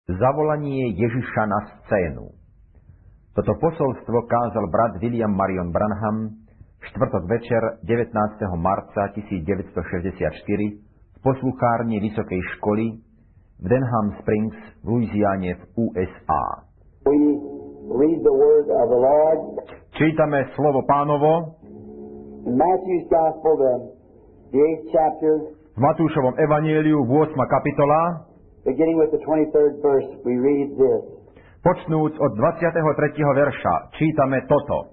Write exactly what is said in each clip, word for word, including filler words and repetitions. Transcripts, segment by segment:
Zavolanie Ježiša na scénu. Toto posolstvo kázal brat William Marion Branham štvrtok večer devätnásteho marca tisícdeväťstošesťdesiatštyri v posluchárni Vysokej školy v Denham Springs v Louisiane v ú es á. Čítame slovo Pánovo v Matúšovom evanjeliu v ôsmej kapitola. Beginning with the twenty-third verse, we read this. Počnúc od dvadsiateho tretieho verša, čítame toto.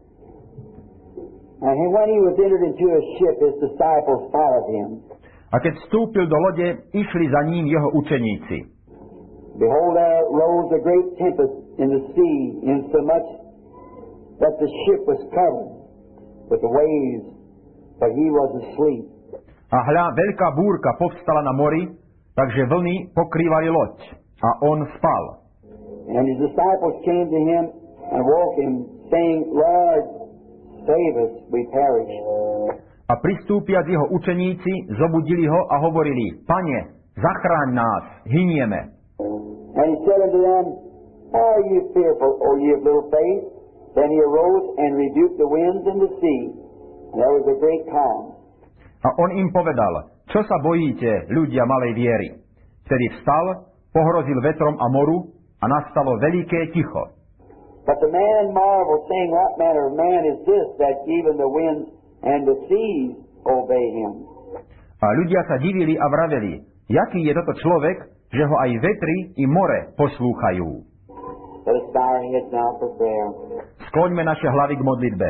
And when he was entered into a ship, his disciples followed him. A keď vstúpil do lode, išli za ním jeho učeníci. Behold, there rose a great tempest in the sea, insomuch that the ship was covered with the waves, but he was asleep. A hľa, veľká búrka povstala na mori, takže vlny pokrývali loď, a on spal. And his disciples came to him and woke him, saying, Lord, save us, we perish. A pristúpiac jeho učeníci, zobudili ho a hovorili, Pane, zachráň nás, hynieme. And he said unto them, Are ye fearful, O ye of little faith? Then he arose and rebuked the winds and the sea, and there was a great calm. A on im povedal, čo sa bojíte, ľudia malej viery? Vtedy vstal, pohrozil vetrom a moru a nastalo veľké ticho. But the man marveled, saying, What manner of man is this, that even the winds and the seas obey him? A ľudia sa divili a vraveli, jaký je toto človek, že ho aj vetri i more poslúchajú. Let us bow our heads now for prayer. Skloňme naše hlavy k modlitbe.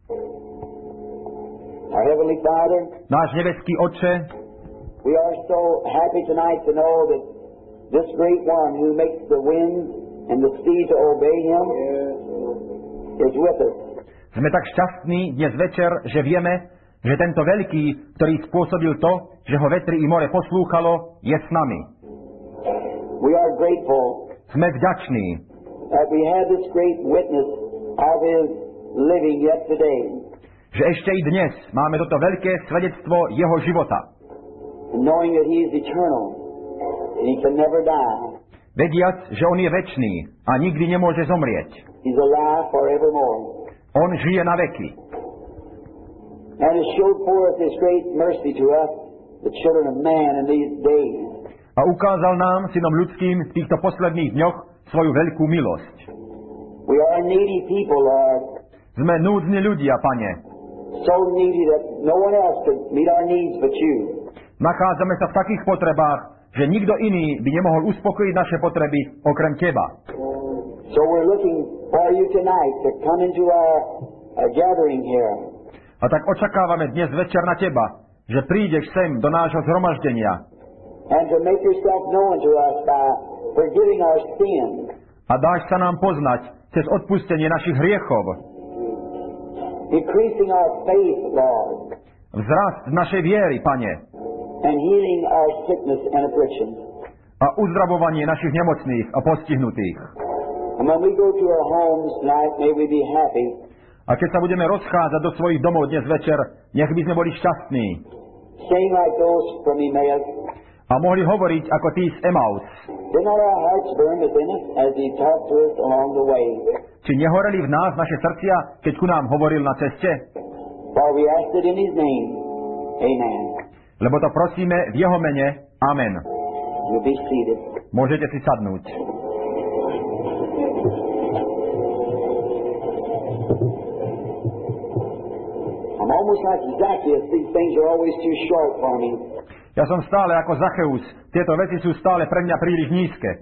Our Heavenly Father, náš nebeský Otče, we are so happy tonight to know that this great one who makes the winds and the sea to obey him is with us. Sme tak šťastní dnes večer, že vieme, že tento veľký, ktorý spôsobil to, že ho vetri i more poslúchalo, je s nami. We are grateful Sme vďační, that we have this great witness of his living yet today. Že ešte i dnes máme toto veľké svedectvo jeho života. Knowing that he is eternal and he can never die. Vediac, že on je večný a nikdy nemôže zomrieť. He's alive forevermore. On žije na veky. And has showed forth his great mercy to us, the children of man, in these days. A ukázal nám, synom ľudským, v týchto posledných dňoch svoju veľkú milosť. We are a needy people, Lord. Sme núdzni ľudia, Pane. So needy that no one else could meet our needs but you. Nachádzame sa v takých potrebách, že nikto iný by nemohol uspokojiť naše potreby okrem Teba. So we're looking for you tonight to come into our, our gathering here. A tak očakávame dnes večer na Teba, že prídeš sem do nášho zhromaždenia. And to make yourself known to us by forgiving our sins. A dáš sa nám poznať cez odpustenie našich hriechov. Increasing our faith, Lord. Vzrast našej viery, Pane. And healing our sickness and afflictions. A uzdravovanie našich nemocných a postihnutých. And when we go to our homes tonight, may we be happy. A keď sa budeme rozchádzať do svojich domov dnes večer, nech by sme boli šťastní. Saying like those from Emmaus. A mohli hovoriť ako tí z Emaus. Did not our hearts burn within us as he talked to us along the way? Či nehoreli v nás naše srdcia, keď ku nám hovoril na ceste? For we asked it in his name. Amen. Lebo to prosíme v jeho mene. Amen. You'll be seated. Môžete si sadnúť. I'm almost like Zacchaeus. These things are always too short for me. Ja som stále ako Zacheus. Tieto veci sú stále pre mňa príliš nízke.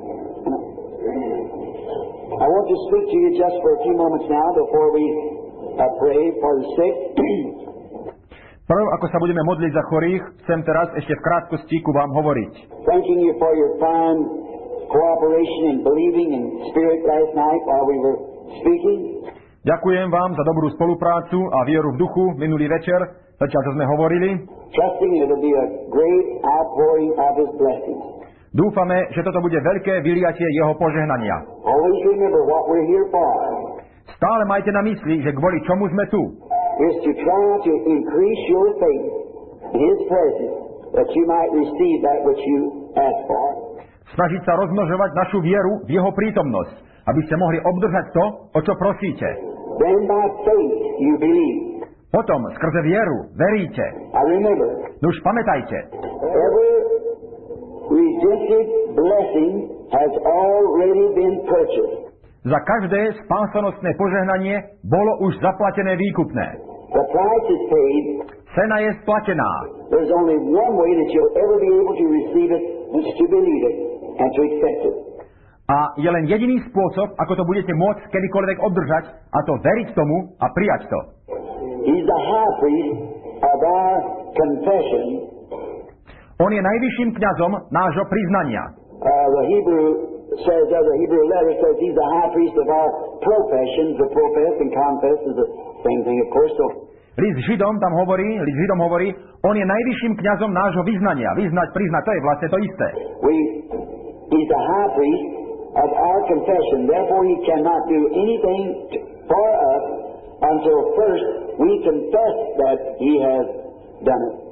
I want to speak to you just for a few moments now before we uh, pray for the sick. Prv, ako sa budeme modliť za chorých, chcem teraz ešte v krátkosti ku vám hovoriť. Thanking you for your fine cooperation and believing in spirit last night while we were speaking. Ďakujem vám za dobrú spoluprácu a vieru v duchu minulý večer, zatiaľ čo sme hovorili. Trusting it'll be a great outpouring of his blessings. Dúfame, že toto bude veľké vyliatie jeho požehnania. Always remember what we're here for. Stále majte na mysli, že kvôli čomu sme tu. Is to try to increase your faith in his presence, that you might receive that which you ask for. snažiť sa rozmnožovať našu vieru v jeho prítomnosť, aby ste mohli obdržať to, o čo prosíte. Then by faith you believe. Potom skrze vieru veríte. I remember, Nuž pamätajte, every redemptive blessing has already been purchased. za každé spásanostné požehnanie bolo už zaplatené výkupné. The price is paid. Cena je splatená. There's only one way that you'll ever be able to receive it, and to believe it and to accept it. A je len jediný spôsob, ako to budete môcť kedykoľvek obdržať, a to veriť tomu a prijať to. He's the high priest of our confession. On je najvyšším kňazom nášho priznania. Uh, the Hebrew says, uh, the Hebrew letter says he's the high priest of our profession. The profess and confess is the same thing, of course. So, List Židom tam hovorí, list Židom hovorí, on je najvyšším kňazom nášho vyznania. Vyznať, priznať, to je vlastne to isté. we, he's the high priest of our confession. Therefore, he cannot do anything t- for us until first we confess that he has done it.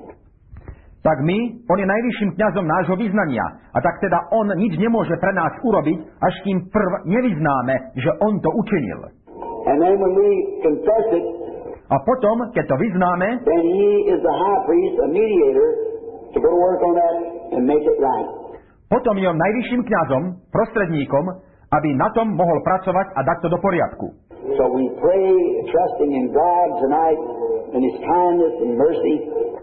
Tak my, on je najvyšším kňazom nášho vyznania. A tak teda on nič nemôže pre nás urobiť, až kým prv nevyznáme, že on to učinil. And then when we confess it, A potom, keď to vyznáme, then he is the high priest, a mediator, to go to work on that and make it right. potom je on najvyšším kňazom, prostredníkom, aby na tom mohol pracovať a dať to do poriadku. So we pray, trusting in God tonight, in his kindness and mercy,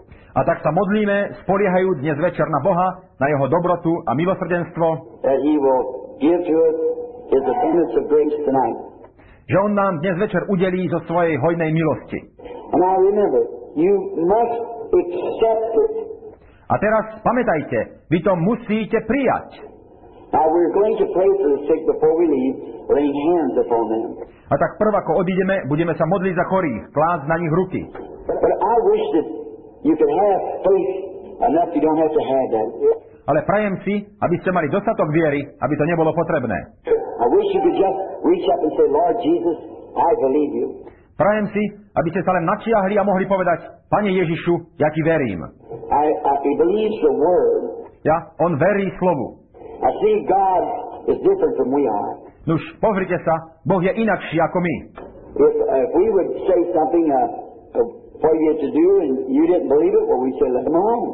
A tak sa modlíme, spoliehajúc dnes večer na Boha, na jeho dobrotu a milosrdenstvo, that he will give to us his abundance of grace tonight. že on nám dnes večer udelí zo svojej hojnej milosti. And now remember, you must accept it. A teraz pamätajte, vy to musíte prijať. Now we're going to pray for the sick before we leave, laying hands upon them. A tak prv ako odídeme, budeme sa modliť za chorých, klásť na nich ruky. But, but I wish that you could have faith enough you don't have to have that. Ale prajem si, aby ste mali dostatok viery, aby to nebolo potrebné. I wish you could just reach up and say, Lord Jesus, I believe you. Prajem si, aby ste sa len načiahli a mohli povedať, Pane Ježišu, ja ti verím. I, I, he believes the word. Ja, on verí slovu. I see God is different from we are. Nuž, pozrite sa, Boh je inakší ako my. If, uh, if we would say something uh, uh, for you to do and you didn't believe it, well, we say, let them alone.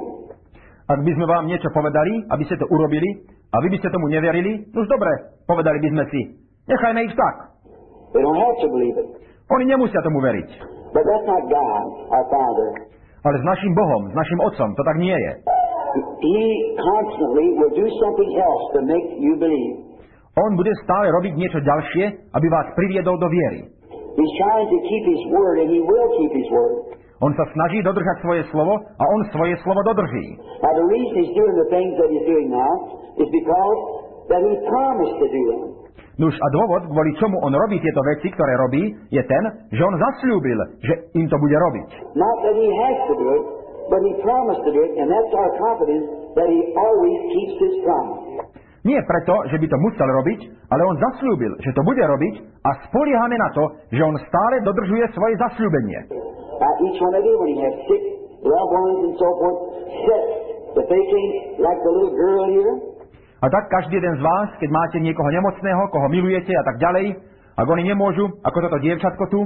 Ak by sme vám niečo povedali, aby ste to urobili, a vy by ste tomu neverili, nuž dobre, povedali by sme si, nechajme ich tak. They don't have to believe it. Oni nemusia tomu veriť. But that's not God, our Father. Ale s našim Bohom, s našim Otcom, to tak nie je. He constantly will do something else to make you believe. On bude stále robiť niečo ďalšie, aby vás priviedol do viery. He's trying to keep his word, and he will keep his word. On sa snaží dodržať svoje slovo a on svoje slovo dodrží. Now, the reason he's doing the things that he's doing now is because that he promised to do them. Nuž a dôvod, kvôli čomu on robí tieto veci, ktoré robí, je ten, že on zasľúbil, že im to bude robiť. Not that he has to do it, but he promised to do it, and that's our confidence that he always keeps his promise. Nie preto, že by to musel robiť, ale on zasľúbil, že to bude robiť a spoliehame na to, že on stále dodržuje svoje zasľúbenie. Now, each one of you, when you have sick loved ones and so forth, sit, if they can, like the little girl here, A tak každý jeden z vás, keď máte niekoho nemocného, koho milujete a tak ďalej, ak oni nemôžu, ako toto dievčatko tu, uh,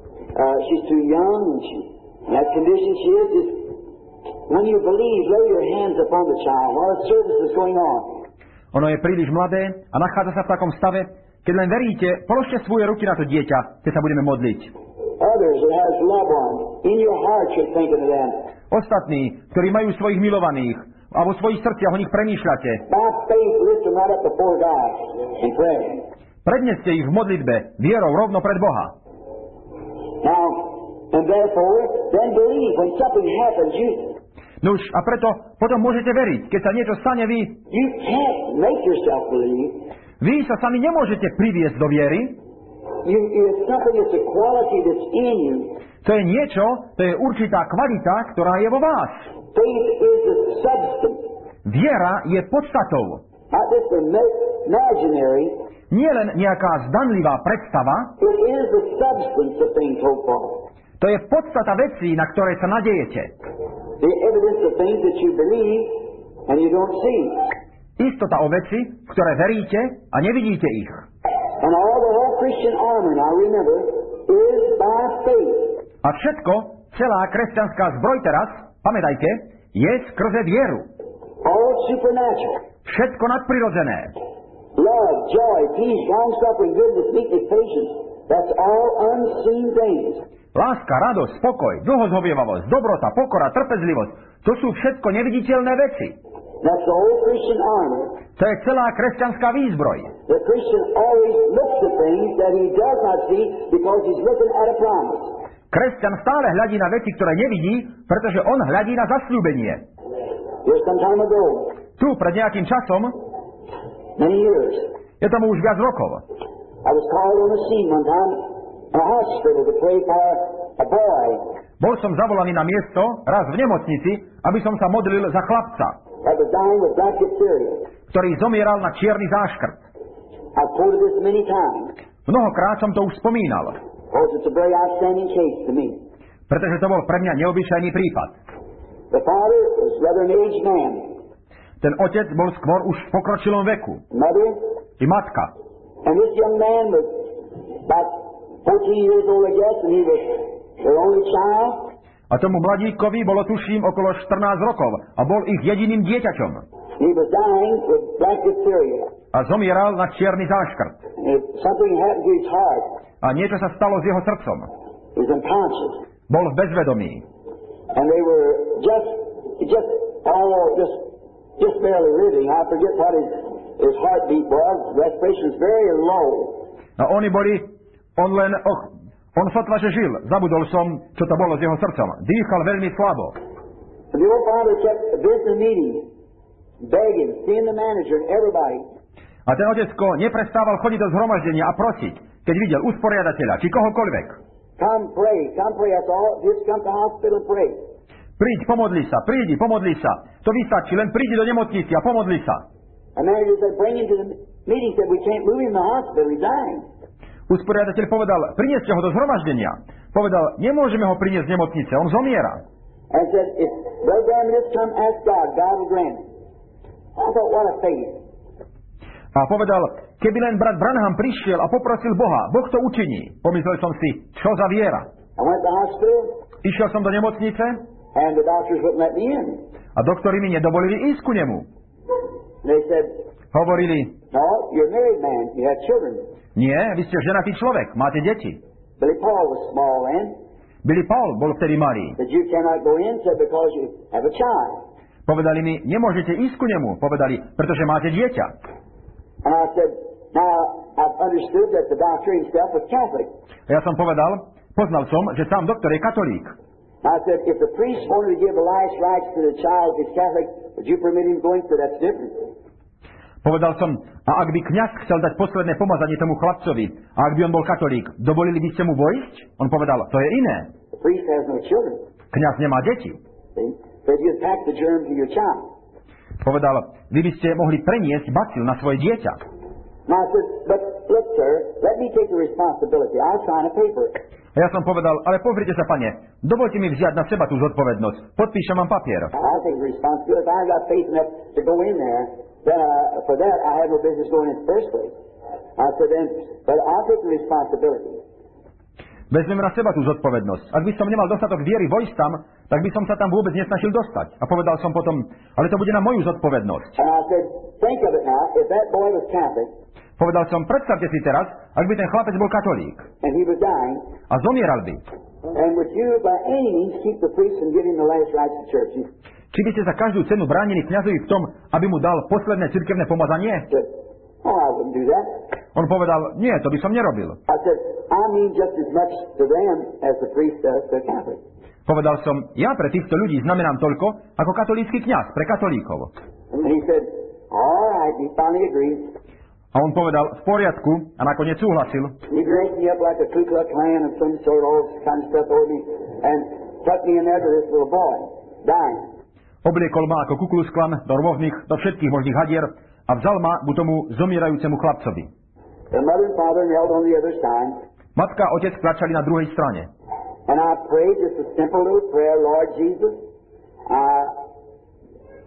she's too young, and she, in that condition she is, just, when you believe, lay your hands upon the child while the service is going on. ono je príliš mladé a nachádza sa v takom stave, keď len veríte, položte svoje ruky na to dieťa, keď sa budeme modliť. Others that has loved ones, in your heart you're thinking of them. Ostatní, ktorí majú svojich milovaných a vo svojich srdciach o nich premýšľate, By faith, lift them right up before God and pray. predneste ich v modlitbe vierou rovno pred Boha. Now, and therefore, then believe when something happens. You Nuž, a preto potom môžete veriť, keď sa niečo stane vy. you can't make yourself believe. Vy sa sami nemôžete priviesť do viery. You, it's something that's a quality that's in you. To je niečo, to je určitá kvalita, ktorá je vo vás. Faith is a substance, Viera je podstatou. not just a ma- imaginary. Nie len nejaká zdanlivá predstava, It is the substance of things hoped for. to je podstata vecí, na ktoré sa nadejete. The evidence of things that you believe and you don't see. Istota o veci, v ktoré veríte a nevidíte ich. And all the whole Christian armor, now remember, is by faith. A všetko, celá kresťanská zbroj teraz, pamätajte, je skrze vieru. All supernatural. Všetko nadprirodzené. Love, joy, peace, long-suffering, goodness, meekness, patience. That's all unseen things. Láska, radosť, spokoj, dlhozhovievavosť, dobrota, pokora, trpezlivosť. To sú všetko neviditeľné veci. That's the whole Christian armor. To je celá kresťanská výzbroj. The Christian always looks at things that he does not see because he's looking at a promise. Kresťan stále hľadí na veci, ktoré nevidí, pretože on hľadí na zasľúbenie. Here's some time ago. Tu, pred nejakým časom, Many years. je tomu už viac rokov, I was called on the scene one time in a hospital to pray for a boy bol som zavolaný na miesto, raz v nemocnici, aby som sa modlil za chlapca, that was dying with black diphtheria. ktorý zomieral na čierny záškrt. I've quoted this many times Mnohokrát som to už spomínal, because it's a very outstanding case to me. pretože to bol pre mňa neobyčajný prípad. The father was rather an aged man. Ten otec bol skôr už v pokročilom veku. Mother, I matka. and this young man was about fourteen years old, I guess, and he was their only child. A tomu mladíkovi bolo tuším okolo štrnásť rokov a bol ich jediným dieťaťom. He was dying with black diphtheria. A zomieral na čierny záškrt. And something happened to his heart. A niečo sa stalo s jeho srdcom. He was unconscious. Bol v bezvedomí. And they were just, just, oh, just, just barely living. I forget what his, his heartbeat was. Respiration was very low. A oni boli, on len, och, on sotva, že žil. Zabudol som, čo to bolo s jeho srdcom. Dýchal veľmi slabo. And the old father kept a business meeting, begging, seeing the manager and everybody. A ten otecko neprestával chodiť do zhromaždenia a prosiť, keď videl usporiadateľa, či kohokoľvek. Come pray, come pray, that's all. Just come to the hospital and pray. Príď, pomodli sa, prídi, pomodli sa. To vystačí, len prídi do nemocnice a pomodli sa. The manager said, bring him to the meeting, said, we can't move him to the hospital, he's dying. Usporiadateľ povedal, prinieste ho do zhromaždenia. Povedal, nemôžeme ho priniesť z nemocnice, on zomiera. And said, if Brother Branham just come, ask God, God will grant it. I thought, what a faith. A povedal, keby len brat Branham prišiel a poprosil Boha, Boh to učiní. Pomyslel som si, čo za viera. I went to the hospital, Išiel som do nemocnice and the doctors wouldn't let me in. a doktori mi nedovolili ísť ku nemu. They said, Hovorili, no, you're a married man, you have children. nie, vy ste ženatý človek, máte deti. Billy Paul was small then. Billy Paul bol vtedy malý. Said, you cannot go in, said, because you have a child. Povedali mi, nemôžete ísť ku nemu. Povedali, pretože máte dieťa. And I said, now, I've understood that the doctor himself was Catholic. A ja som povedal, poznal som, že sám doktor je katolík. I said, if the priest wanted to give the last rites to the child who's Catholic, would you permit him going? So that's different. Povedal som, a ak by kňaz chcel dať posledné pomazanie tomu chlapcovi, a ak by on bol katolík, dovolili by ste mu vojsť? On povedal, to je iné. The priest has no children. Kňaz nemá deti. See? So you attack the germ to your child. Povedal, vy by ste mohli preniesť bacil na svoje dieťa. And I said, but look, sir, let me take the responsibility. I'll sign a paper. A ja som povedal, ale pozrite sa, pane, dovolte mi vziať na seba tú zodpovednosť. Podpíšem vám papier. I'll take the responsibility. If I got faith enough to go in there, then uh, for that I had no business going in the first place. I said then, but I'll take the responsibility. Vezmem na seba tú zodpovednosť. Ak by som nemal dostatok viery vojsť tam, tak by som sa tam vôbec nesnažil dostať. A povedal som potom, ale to bude na moju zodpovednosť. And I said, think of it now, if that boy was Catholic, Povedal som, predstavte si teraz, ak by ten chlapec bol katolík and he was dying, a zomieral by. and would you by any means keep the priest from giving the last rites to churches? Či by ste za každú cenu bránili kňazovi v tom, aby mu dal posledné cirkevné pomazanie? I said, oh, I wouldn't do that. On povedal, nie, to by som nerobil. I said, I mean just as much to them as the priest does to the Catholic. Povedal som, ja pre týchto ľudí znamenám toľko, ako katolícky kňaz pre katolíkov. And he said, all right, he finally agreed. A on povedal, v poriadku, a nakoniec súhlasil. He dressed me up like a Ku Klux Klan of some sort, all this kind of stuff over me, and tucked me in there to this little boy, dying. Obliekol ma ako Ku Klux Klan do rôznych, do všetkých možných hadier a vzal ma ku tomu zomierajúcemu chlapcovi. The mother and father knelt on the other side. Matka a otec kľačali na druhej strane. And I prayed just a simple little prayer, Lord Jesus, I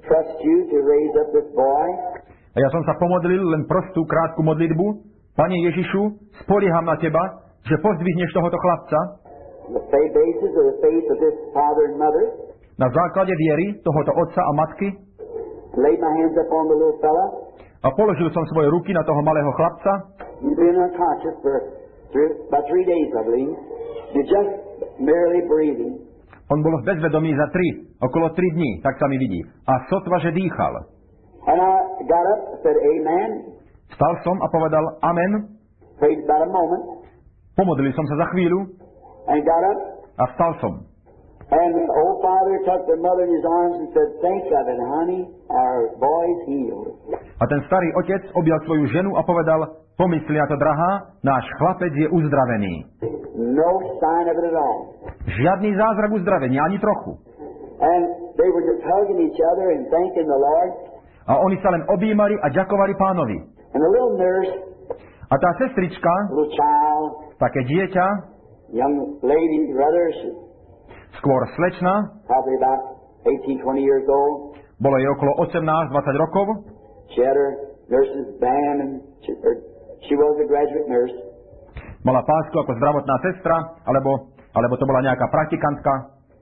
trust you to raise up this boy. A ja som sa pomodlil len prostú krátku modlitbu. Pane Ježišu, spolieham na Teba, že pozdvihneš tohoto chlapca The faith basis of the faith of this father and mother. na základe viery tohoto otca a matky Laid my hands upon the little fella. a položil som svoje ruky na toho malého chlapca. You've been unconscious for three, about three days, I believe. You're just merely breathing. On bol v bezvedomí za tri, okolo tri dní, tak sa mi vidí. A sotva, že dýchal. And I got up, said amen, Vstal som a povedal amen. prayed about a moment, Pomodlil som sa za chvíľu and got up. a vstal som. And the old father took the mother in his arms and said, think of it, honey, our boy's healed. A ten starý otec objal svoju ženu a povedal, pomysli na to, drahá, náš chlapec je uzdravený. No sign of it at all. Žiadny zázrak uzdravenia, ani trochu. And they were just hugging each other and thanking the Lord. A oni sa len objímali a ďakovali Pánovi. And the little nurse, A tá sestrička, little child, také dieťa, young lady, rather, she skôr slečna, probably about eighteen, twenty years old. bolo jej okolo osemnásť dvadsať rokov, She had her nurse's band, and she, her, she was a graduate nurse. mala pásku ako zdravotná sestra, alebo, alebo to bola nejaká praktikantka.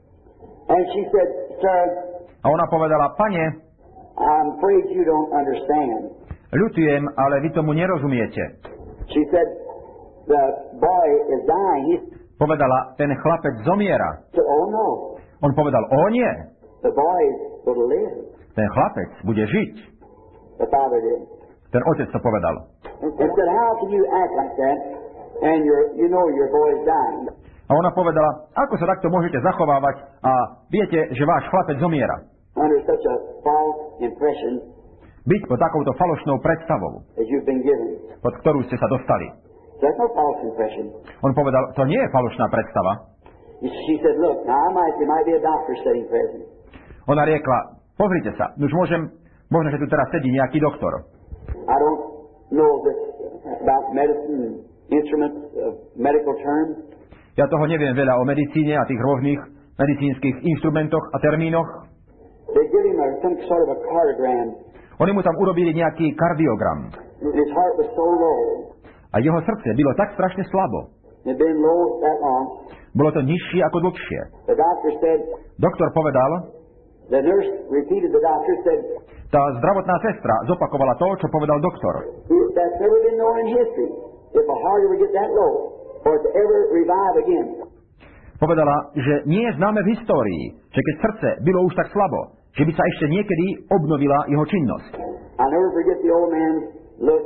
And she said, sir, A ona povedala, pane, I'm afraid you don't understand. ľutujem, ale vy tomu nerozumiete. She said, the boy is dying. He Povedala, ten chlapec zomiera. said, oh no, On povedal, o nie, the boy is going to live. ten chlapec bude žiť. The father did. Ten otec to povedal. And, and said, how can you act like that? And you're, you know your boy's dying. A ona povedala, ako sa takto môžete zachovávať a viete, že váš chlapec zomiera. Under such a false impression Byť pod takouto falošnou predstavou, as you've been given. pod ktorú ste sa dostali. That's no false impression. On povedal, to nie je falošná predstava. She said, look, now I might, there might be a doctor sitting present. Ona riekla, pozrite sa, už môžem, možno, že tu teraz sedí nejaký doktor. I don't know this about medicine, instruments, uh, medical terms. Ja toho neviem veľa o medicíne a tých rôznych medicínskych inštrumentoch a termínoch. They give him a, some sort of a cardiogram. Oni mu tam urobili nejaký kardiogram. His heart was so low. A jeho srdce bylo tak strašne slabo. It had been low that long. Bolo to nižšie ako dlhšie. The doctor said, Doktor povedal, the nurse repeated the doctor, said, tá zdravotná sestra zopakovala to, čo povedal doktor. that's never been known in history. If a heart ever get that low, for it to ever revive again. Povedala, že nie je známe v histórii, že keď srdce bylo už tak slabo, že by sa ešte niekedy obnovila jeho činnosť. I'll never forget the old man's look.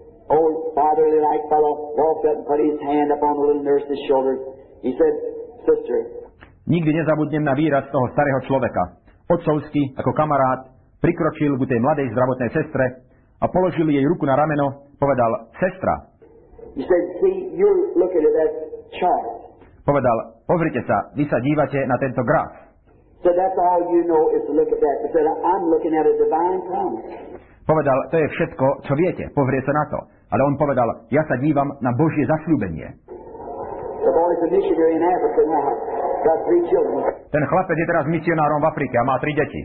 Old fatherly-like fellow walked up and put his hand up on the little nurse's shoulder. He said, sister, Nikdy nezabudnem na výraz toho starého človeka. Otcovský, ako kamarát, prikročil ku tej mladej zdravotnej sestre a položil jej ruku na rameno, povedal, sestra. he said, see, you're looking at that chart. Povedal, pozrite sa, vy sa dívate na tento graf. So that's all you know is to look at that. He said, I'm looking at a divine promise. Povedal, to je všetko, čo viete, pozrieť sa na to. Ale on povedal, ja sa dívam na Božie zasľúbenie. The boy's a missionary in Africa now. Got three children. Ten chlapec je teraz misionárom v Afrike a má tri deti.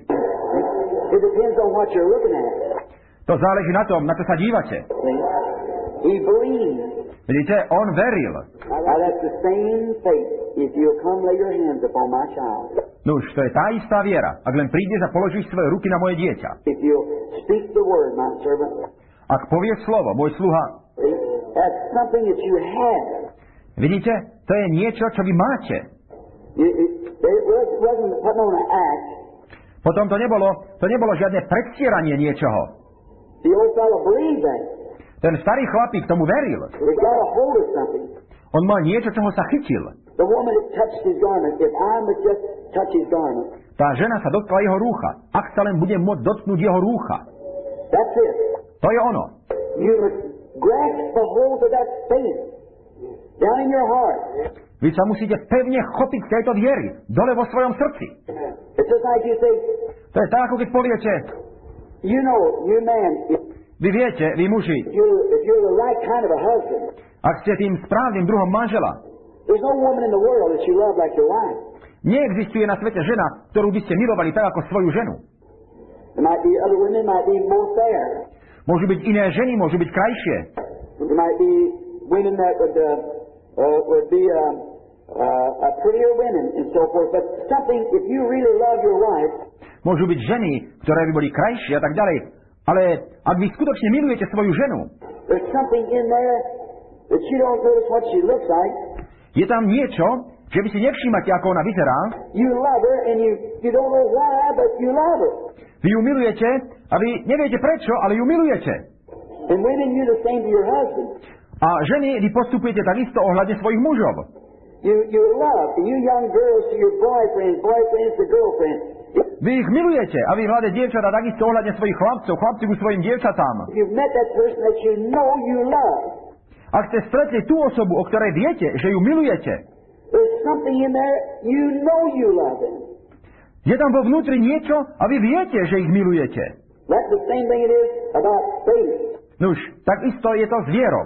It depends on what you're looking at. To záleží na tom, na čo sa dívate. See? He believed. Vidíte, on veril. Now that's the same faith. If you'll come lay your hands upon my child. Nuž, to je tá istá viera. Ak len prídeš a položíš svoje ruky na moje dieťa. If you'll speak the word, my servant. Ak povieš slovo, môj sluha. See? That's something that you have. Vidíte, to je niečo, čo vy máte. It, it, it wasn't put on an act. Potom to nebolo, to nebolo žiadne predstieranie niečoho. The old fellow believed that. Ten starý chlapík tomu veril. He got a hold of something. On mal niečo, čoho sa chytil. The woman that touched his garment, if I would just touch his garment, Tá žena sa dotkla jeho rúcha. Ak sa len bude môcť dotknúť jeho rúcha. that's it. To je ono. You must grasp the hold of that faith down in your heart. Vy sa musíte pevne chopiť tejto viery dole vo svojom srdci. It's just like you say, To je tak, ako keď poviete, you know, you man, if vy viete, vy muži, you're, if you're the right kind of a husband, ak ste tým správnym druhom manžela, there's no woman in the world that you love like your wife. neexistuje na svete žena, ktorú by ste milovali tak ako svoju ženu. There might be other women might be more fair. Môžu byť iné ženy, môžu byť krajšie. There might be women that would uh, uh, would be uh, uh, a prettier women and so forth. But something, if you really love your wife, Môžu byť ženy, ktoré by boli krajšie a tak ďalej. Ale ak vy skutočne milujete svoju ženu, there's something in there that you don't notice what she looks like. je tam niečo, že vy si nevšímate, ako ona vyzerá. You love her and you, you don't know why, but you love her. Vy ju milujete a vy neviete prečo, ale ju milujete. And women, you're the same to your husband. A ženy, vy postupujete takisto ohľadne svojich mužov. You, you love, and you young girls to your boyfriends, boyfriends to girlfriends. Vy ich milujete a vy mladé dievčatá takisto ohľadne svojich chlapcov, chlapci ku svojim dievčatám. You've met that person that you know you love. Ak ste stretli tú osobu, o ktorej viete, že ju milujete, There's something in there, you know you love them. je tam vo vnútri niečo a vy viete, že ich milujete. That's the same thing it is about faith. Nuž, takisto je to s vierou.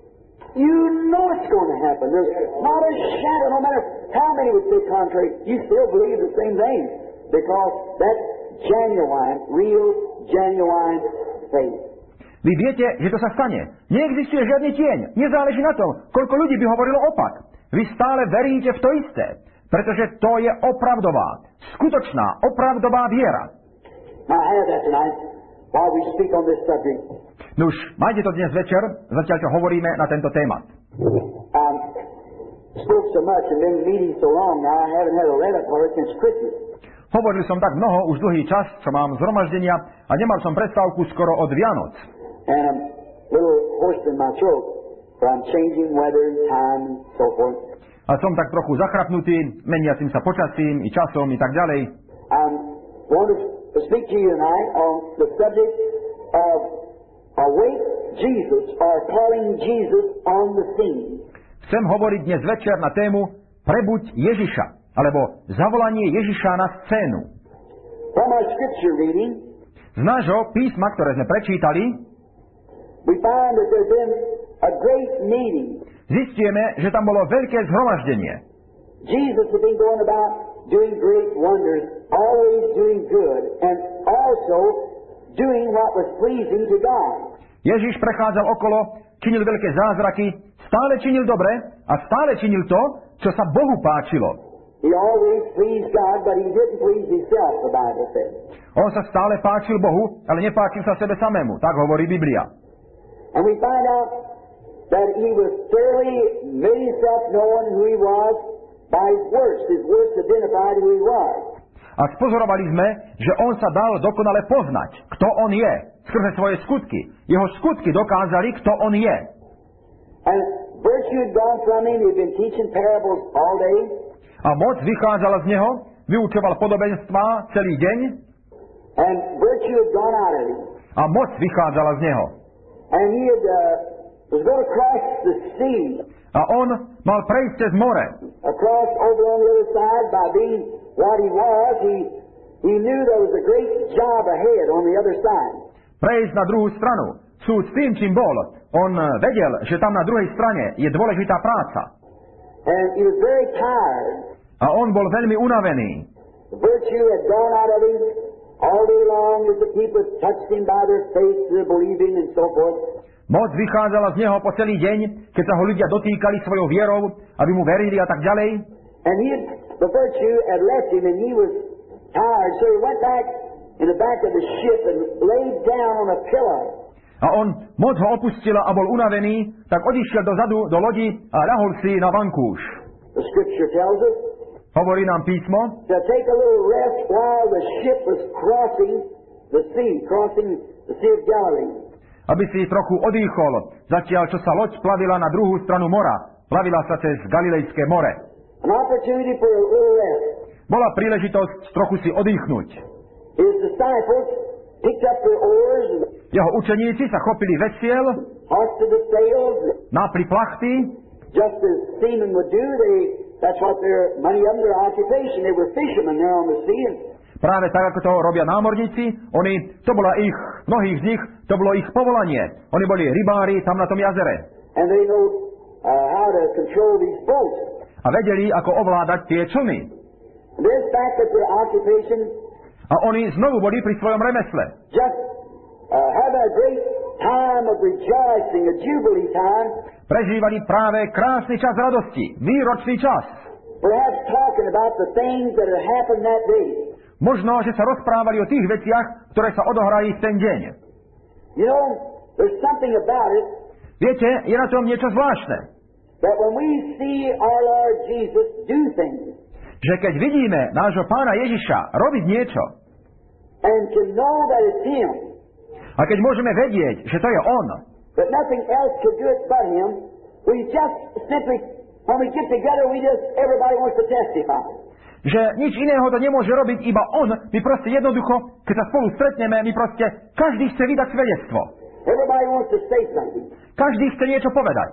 You know it's going to happen. There's not a shadow, no matter how many would say contrary, you still believe the same thing. Because that's genuine, real, genuine faith. Vy viete, že to sa stane. Neexistuje žiadny tieň. Nezáleží na tom, koľko ľudí by hovorilo opak. Vy stále veríte v to isté. Pretože to je opravdová, skutočná, opravdová viera. Now, I have that tonight while we speak on this subject. Nuž, majte to dnes večer, zatiaľ čo hovoríme na tento témat. Um, spoke so much and been meeting so long now, I haven't had a let-up for it since Christmas. Hovoril som tak mnoho, už dlhý čas, čo mám zhromaždenia a nemal som prestávku skoro od Vianoc. And I'm a little hoarse in my throat from changing weather and time and so forth. A som tak trochu zachrapnutý, meniacim sa počasím i časom i tak ďalej. I want to speak to you tonight on the subject of await Jesus or calling Jesus on the scene. Chcem hovoriť dnes večer na tému Prebuď Ježiša, alebo zavolanie Ježiša na scénu. From our scripture reading, z nášho písma, ktoré sme prečítali, we find that there's been a great meeting. Zistíme, že tam bolo veľké zhromaždenie. Jesus had been going about doing great wonders, always doing good, and also doing what was pleasing to God. Ježiš prechádzal okolo, činil veľké zázraky, stále činil dobre a stále činil to, čo sa Bohu páčilo. He always pleased God, but he didn't please himself, the Bible says. On sa stále páčil Bohu, ale nepáčil sa sebe samému, tak hovorí Biblia. And we find out that he was thoroughly made himself known who he was by his works. His works identified who he was. A spozorovali sme, že on sa dal dokonale poznať, kto on je, skrze svoje skutky. Jeho skutky dokázali, kto on je. And virtue had gone from him. He'd been teaching parables all day. A moc vychádzala z neho, vyučoval podobenstvá celý deň. And virtue had gone out of him. A moc vychádzala z neho. And he had, uh, was going to cross the sea. A on mal prejsť cez more. Across over on the other side, by being what he was, he, he knew there was a great job ahead on the other side. Prejsť na druhú stranu. Sú s tým, čím bol. On vedel, že tam na druhej strane je dôležitá práca. And he was very tired. A on bol veľmi unavený. The virtue had gone out of him all day long as the people touched him by their faith, their believing and so forth. Moc vychádzala z neho po celý deň, keď sa ho ľudia dotýkali svojou vierou, aby mu verili a tak ďalej. And he had, the virtue had left him and he was tired, so he went back in the back of the ship and laid down on a pillow. A on moc ho opustila a bol unavený, tak odišiel dozadu do lodi a ľahol si na vankúš. The scripture tells us Hovorí nám písmo, to take a little rest while the ship was crossing the sea, crossing the Sea of Galilee. aby si trochu odýchol, zatiaľ čo sa loď plavila na druhú stranu mora. Plavila sa cez Galilejské more. An opportunity for a little rest. Bola príležitosť trochu si odýchnuť. His disciples picked up their oars and Jeho učeníci sa chopili vesiel, hoisted the sails, nápli plachty, just as seamen would do. They, that's what their, many of them, their occupation. They were fishermen there on the sea. And práve tak, ako to robia námorníci. Oni, to bola ich, mnohých z nich, to bolo ich povolanie. Oni boli rybári tam na tom jazere. and they know uh, how to control these boats. A vedeli, ako ovládať tie člny. And this fact that their occupation, A oni znovu boli pri svojom remesle. Just uh, having a great time of rejoicing, a jubilee time. Prežívali práve krásny čas radosti, výročný čas. Perhaps talking about the things that had happened that day. Možno, že sa rozprávali o tých veciach, ktoré sa odohrali v ten deň. You know, there's something about it. Viete, je na tom niečo zvláštne. That when we see our Lord Jesus do things. Že keď vidíme nášho Pána Ježiša robiť niečo. And to know that it's Him. A keď môžeme vedieť, že to je On. That nothing else could do it but Him. We just simply, when we get together, we just, everybody wants to testify. Že nič iného to nemôže robiť iba On. My proste jednoducho, keď sa spolu stretneme, my proste, každý chce vydať svedectvo. Everybody wants to say something. Každý chce niečo povedať.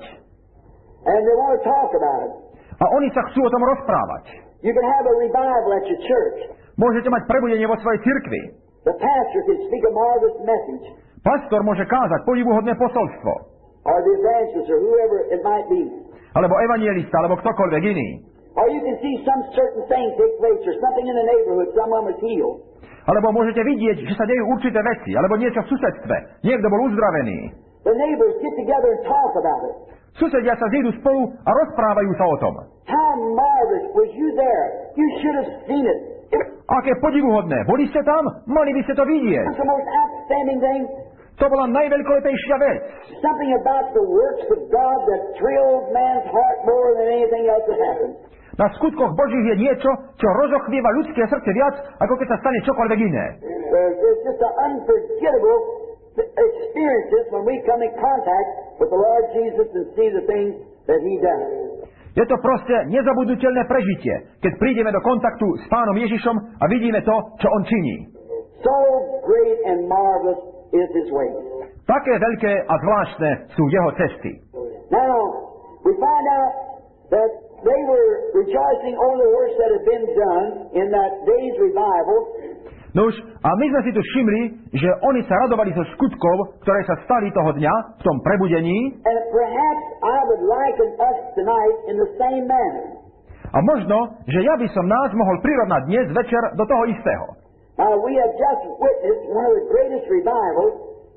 And they want to talk about it. A oni sa chcú o tom rozprávať. You can have a revival at your church. Môžete mať prebudenie vo svojej cirkvi. The pastor can speak a marvelous message. Pastor môže kázať podivuhodné posolstvo. Or the evangelist, or whoever it might be. Alebo evangelista, alebo ktokoľvek iný. Or you can see some certain thing take place, or something in the neighborhood, someone was healed. Alebo môžete vidieť, že sa dejú určité veci, alebo niečo v susedstve. Niekto bol uzdravený. The neighbors get together and talk about it. Susedia sa zídu spolu a rozprávajú sa o tom. How marvelous was you there? You should have seen it. It Aké podivuhodné. Boli ste tam? Mali by ste to vidieť. was the most outstanding thing. To bola najveľkolepejšia vec. Something about the works of God that thrills man's heart more than anything else that happens. Na skutkoch Božích je niečo, čo rozochvieva ľudské srdce viac, ako keď sa stane čokoľvek iné. There's just an unforgettable experiences when we come in contact with the Lord Jesus and see the things that He does. Je to proste nezabudnutelné prežitie, keď prídeme do kontaktu s Pánom Ježišom a vidíme to, čo On činí. So great and marvelous is His ways. Také veľké a zvláštne sú Jeho cesty. Now, we find out that they were rejoicing over the works that had been done in that day's revival. Nuž, a my sme si tu všimli, že oni sa radovali zo skutkov, ktoré sa stali toho dňa v tom prebudení. And perhaps I would liken us tonight in the same manner. A možno, že ja by som nás mohol prirovnať dnes večer do toho istého. Now, we have just witnessed one of the greatest revivals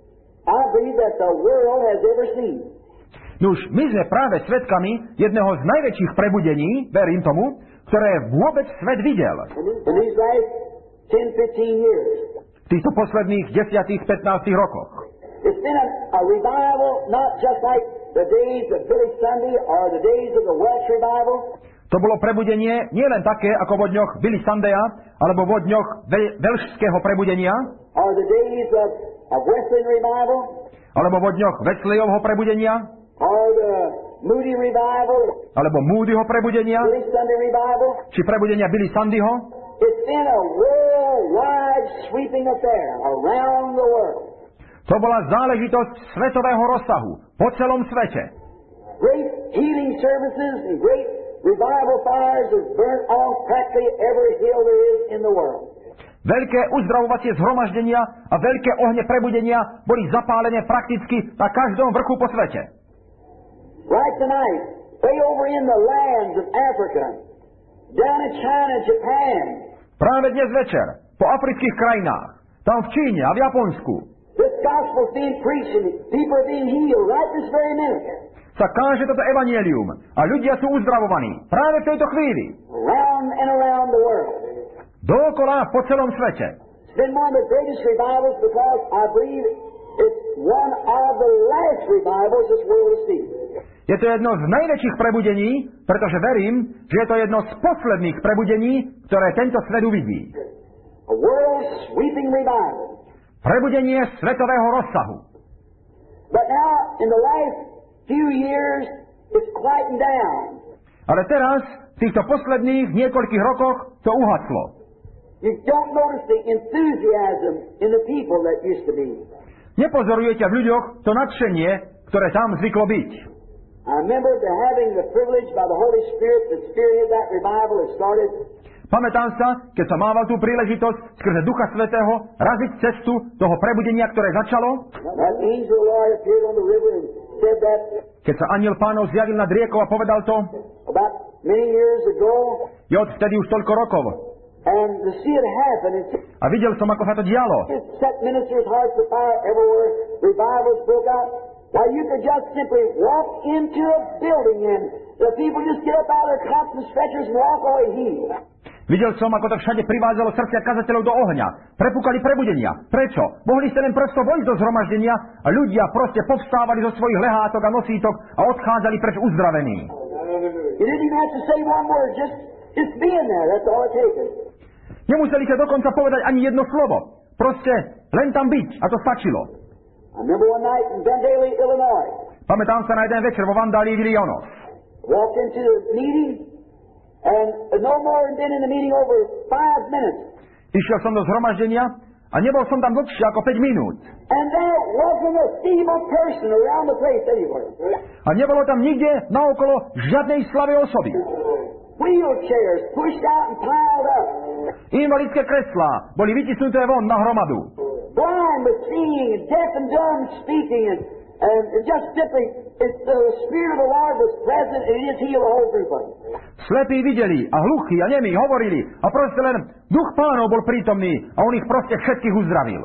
I believe that the world has ever seen. Nuž, my sme práve svedkami jedného z najväčších prebudení, verím tomu, ktoré vôbec svet videl. In these last ten, fifteen years. V týchto posledných desať pätnásť rokoch. It's been a, a revival not just like the days of Billy Sunday or the days of the Welsh revival. To bolo prebudenie nielen také, ako vo dňoch Billy Sundeya, alebo vo dňoch ve- veľšského prebudenia, Or the days of, of Wesleyan revival. alebo vo dňoch Wesleyovho prebudenia, Or the Moody revival. alebo Moodyho prebudenia, Billy Sunday revival. či prebudenia Billy Sundyho. It's been a worldwide sweeping affair around the world. To bola záležitosť svetového rozsahu po celom svete. Great healing services and great revival fires have burnt on practically every hill there is in the world. Veľké uzdravovacie zhromaždenia a veľké ohne prebudenia boli zapálené prakticky na každom vrchu po svete. Right tonight, way over in the lands of Africa, down in China, Japan, Práve dnes večer, po afrických krajinách, tam v Číne a v Japonsku, this gospel is being preached and people are being healed right this very minute. sa káže toto evanjelium a ľudia sú uzdravovaní práve v tejto chvíli. Around and around the world. Dookola po celom svete. It's been one of the greatest revivals because I believe it's one of the last revivals this world has seen. Je to jedno z najväčších prebudení, pretože verím, že je to jedno z posledných prebudení, ktoré tento svet uvidí. A world sweeping revival. Prebudenie svetového rozsahu. But now, in the last few years, it's quieting down. Ale teraz, v týchto posledných niekoľkých rokoch, to uhaslo. You don't notice the enthusiasm in the people that used to be. Nepozorujete v ľuďoch to nadšenie, ktoré tam zvyklo byť. I remember the having the privilege by the Holy Spirit to spearhead that revival that started. Pamätám sa, keď som mával tú príležitosť skrze Ducha Svätého raziť cestu toho prebudenia, ktoré začalo. That angel of the Lord appeared on the river and said that Keď sa anjel Pánov zjavil nad riekou a povedal to, about many years ago. je odvtedy už toľko rokov. And to see it happen, and A videl som, ako sa to dialo. it set ministers' hearts afire everywhere. Revivals broke out. Why, you could just simply walk into a building and the people just get up out of their cots and stretchers and walk away healed. Videl som, ako to všade privádzalo srdcia kazateľov do ohňa. Prepúkali prebudenia. Prečo? Mohli ste len prosto vojsť do zhromaždenia a ľudia proste povstávali zo svojich lehátok a nosítok a odchádzali preč uzdravení. You didn't even have to say one word, just, just being there. That's all it takes. Nemuseli ste dokonca povedať ani jedno slovo. Proste len tam byť a to stačilo. I remember one night in Vandalia, Illinois. Pamätám sa na jeden večer vo Vandálii v Illinois. Walked into the meeting, and no more than been in the meeting over five minutes. Išiel som do zhromaždenia a nebol som tam dlhšie ako päť minút. And there wasn't a feeble person around the place anywhere. A nebolo tam nikde naokolo žiadnej slavej osoby. Wheelchairs pushed out and piled up. Invalidské kreslá boli vytisnuté von na hromadu. Blind was seeing, and deaf and dumb speaking, and, and just simply, it's, the Spirit of the Lord was present, and He just healed the whole group of them. Slepí videli a hluchí a nemí hovorili a proste len duch Pánov bol prítomný a on ich proste všetkých uzdravil.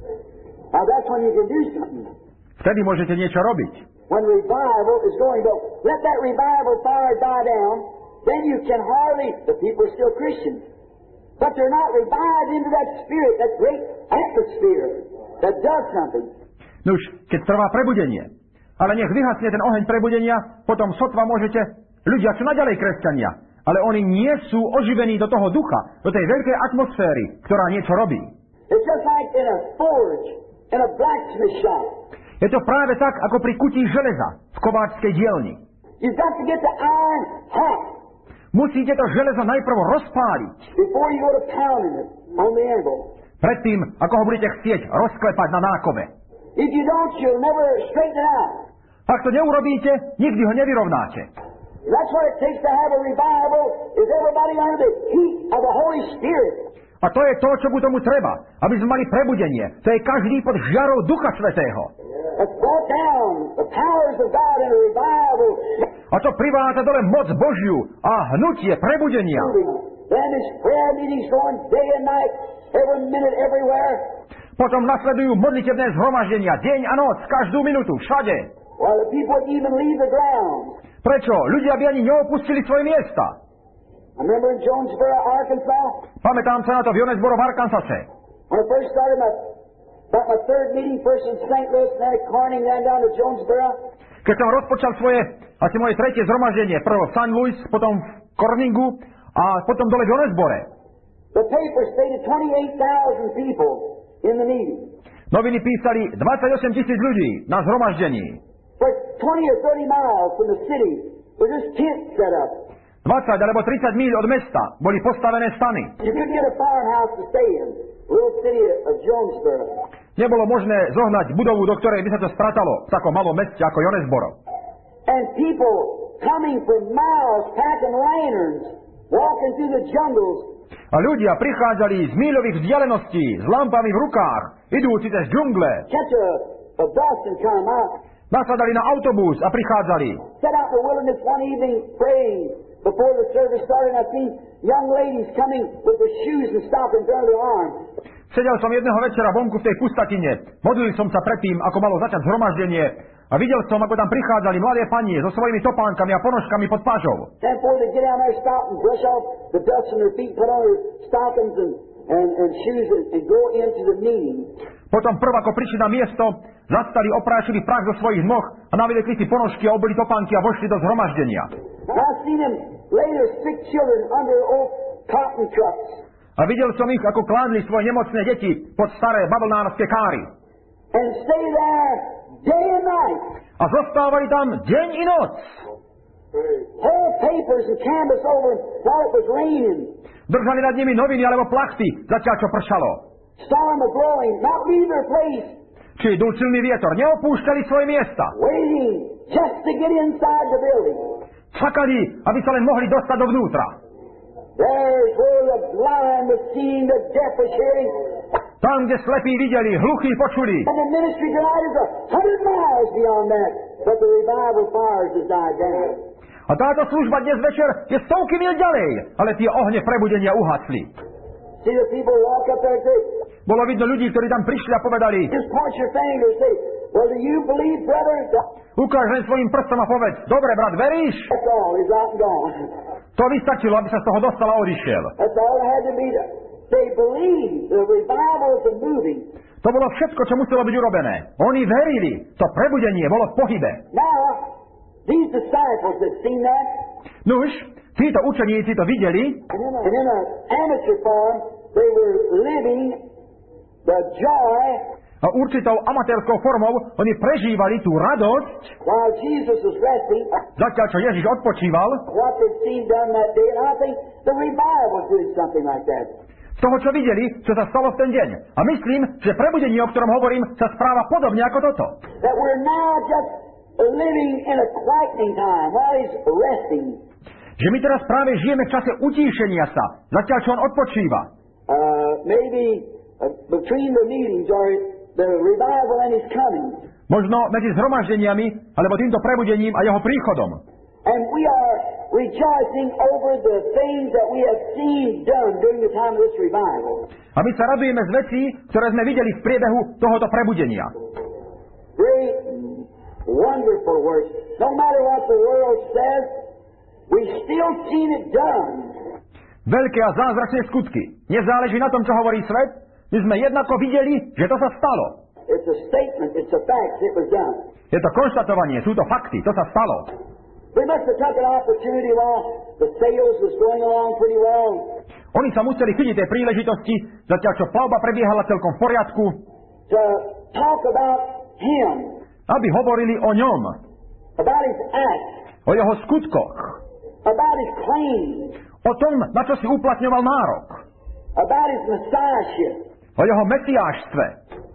Now that's when you can do something. Vtedy môžete niečo robiť. When revival is going, but let that revival fire die down, then you can hardly, the people are still Christians, but they're not revived into that spirit, that great atmosphere that does something. Nuž, keď trvá prebudenie, ale nech vyhasne ten oheň prebudenia, potom sotva môžete, ľudia sú naďalej kresťania, ale oni nie sú oživení do toho ducha, do tej veľkej atmosféry, ktorá niečo robí. It's just like in a forge, in a blacksmith shop. Je to práve tak, ako pri kutí železa v kováčskej dielni. You've got to get the iron hot Musíte to železo najprv rozpáliť, before you go to pounding it on the anvil. predtým, ako ho budete chcieť rozklepať na nákove. If you don't, you'll never straighten it out. Ak to neurobíte, nikdy ho nevyrovnáte. That's what it takes to have a revival, is everybody under the heat of the Holy Spirit. A to je to, čo mu tomu treba, aby sme mali prebudenie. To je každý pod žiarou Ducha Svätého. That's brought down the powers of God in a revival. A to privádza dole moc Božiu a hnutie prebudenia. Then his prayer meetings going day and night, every minute, everywhere. Potom nasledujú modlitebné zhromaždenia, deň a noc, každú minútu, všade. While the people wouldn't even leave the ground. Prečo? Ľudia by ani neopustili svoje miesta. I remember in Jonesboro, Arkansas, Pamätám sa na to v Jonesboro v Arkansase. when I first started my, about my third meeting, first in Saint Louis, then at Corning, then down to Jonesboro. Keď som rozpočal svoje, asi moje tretie zhromaždenie, prvo v Saint Louis, potom v Corningu a potom dole v Jonesbore. The paper stated twenty-eight thousand people in the meeting. Noviny písali dvadsaťosem tisíc ľudí na zhromaždení. But twenty or thirty miles from the city was this tent set up. dvadsať alebo tridsať míľ od mesta boli postavené stany. You couldn't get a farmhouse to stay in. Little city of Jonesboro. Nebolo možné zohnať budovu, do ktorej by sa to spratalo v takom malom meste ako Jonesboro. And people coming from miles, packing lanterns, walking through the jungles. A ľudia prichádzali z míľových vzdialeností s lampami v rukách, idúci cez džungle. Catch a, a bus and come out. Nasadali na autobus a prichádzali. Set out in the wilderness one evening praying before the service started. I seen young ladies coming with their shoes and stockings under their arms. Sedel som jedného večera vonku v tej pustatine. Modlil som sa predtým, ako malo začať zhromaždenie. A videl som, ako tam prichádzali mladé panie so svojimi topánkami a ponožkami pod pážou. Then before they get down there, stop and brush off the dust from their feet, put on their stockings and, and, and shoes and, and go into the meeting. Potom prv, ako prišli na miesto, zastali, oprášili prach zo svojich noh a naviedli si ponožky a obuli topánky a vošli do zhromaždenia. I seen them lay their sick children under old cotton trucks. A videl som ich, ako kládli svoje nemocné deti pod staré bavlnárske káry. And stay there day and night. A zostávali tam deň i noc. Whole papers and canvas over them while it was raining. Držali nad nimi noviny alebo plachty, zatiaľ čo pršalo. Storm was blowing, not leave their place. Či dul silný vietor, neopúšťali svoje miesta. Waiting just to get inside the building. Čakali, aby sa len mohli dostať dovnútra. There's where the blind was seeing, the deaf was hearing. Tam, kde slepí videli, hluchí počuli. And the ministry tonight is a hundred miles beyond that. But the revival fires has died down. A táto služba dnes večer je stovky mil ďalej, ale tie ohne prebudenia uhasli. See the people walk up there and say, Bolo vidno ľudí, ktorí tam prišli a povedali, just point your finger and say, well, do you believe, brother? ukáž len svojim prstom a povedz, dobre, brat, veríš? That's all. He's out and gone. To vystačilo, aby sa z toho dostal a odišiel. That's all it had to be done. They believed the revival is moving. To bolo všetko, čo muselo byť urobené. Oni verili. To prebudenie bolo v pohybe. Now, these disciples had seen that. Nuž, títo učeníci to videli. And in, a, and in an amateur form, they were living the joy A určitou amatérskou formou oni prežívali tú radosť, while Jesus was resting. zatiaľ čo Ježiš odpočíval, What they'd seen done that day, and I think the revival was doing something like that. z toho, čo videli, čo sa stalo v ten deň. A myslím, že prebudenie, o ktorom hovorím, sa správa podobne ako toto. That we're now just living in a quietening time while he's resting. Že my teraz práve žijeme v čase utíšenia sa, zatiaľ čo on odpočíva. Uh, maybe uh, between the meetings or the revival and his coming. Možno medzi zhromaždeniami, alebo týmto prebudením a jeho príchodom. And we are rejoicing over the things that we have seen done during the time of this revival. A my sa radujeme z vecí, ktoré sme videli v priebehu tohoto prebudenia. Great, wonderful works. No matter what the world says, we've still seen it done. Veľké a zázračné skutky. Nezáleží na tom, čo hovorí svet. My sme jednako videli, že to sa stalo. It's a statement, it's a fact, it was done. Je to konštatovanie, sú to fakty, to sa stalo. We must have took an opportunity while the sales was going along pretty well. Oni sa museli chytiť tej príležitosti, zatiaľ čo plavba prebiehala celkom v poriadku, To talk about him, aby hovorili o ňom, about his acts, o jeho skutkoch, about his claims, o tom, na čo si uplatňoval nárok, about his messiahship. o jeho mesiášstve.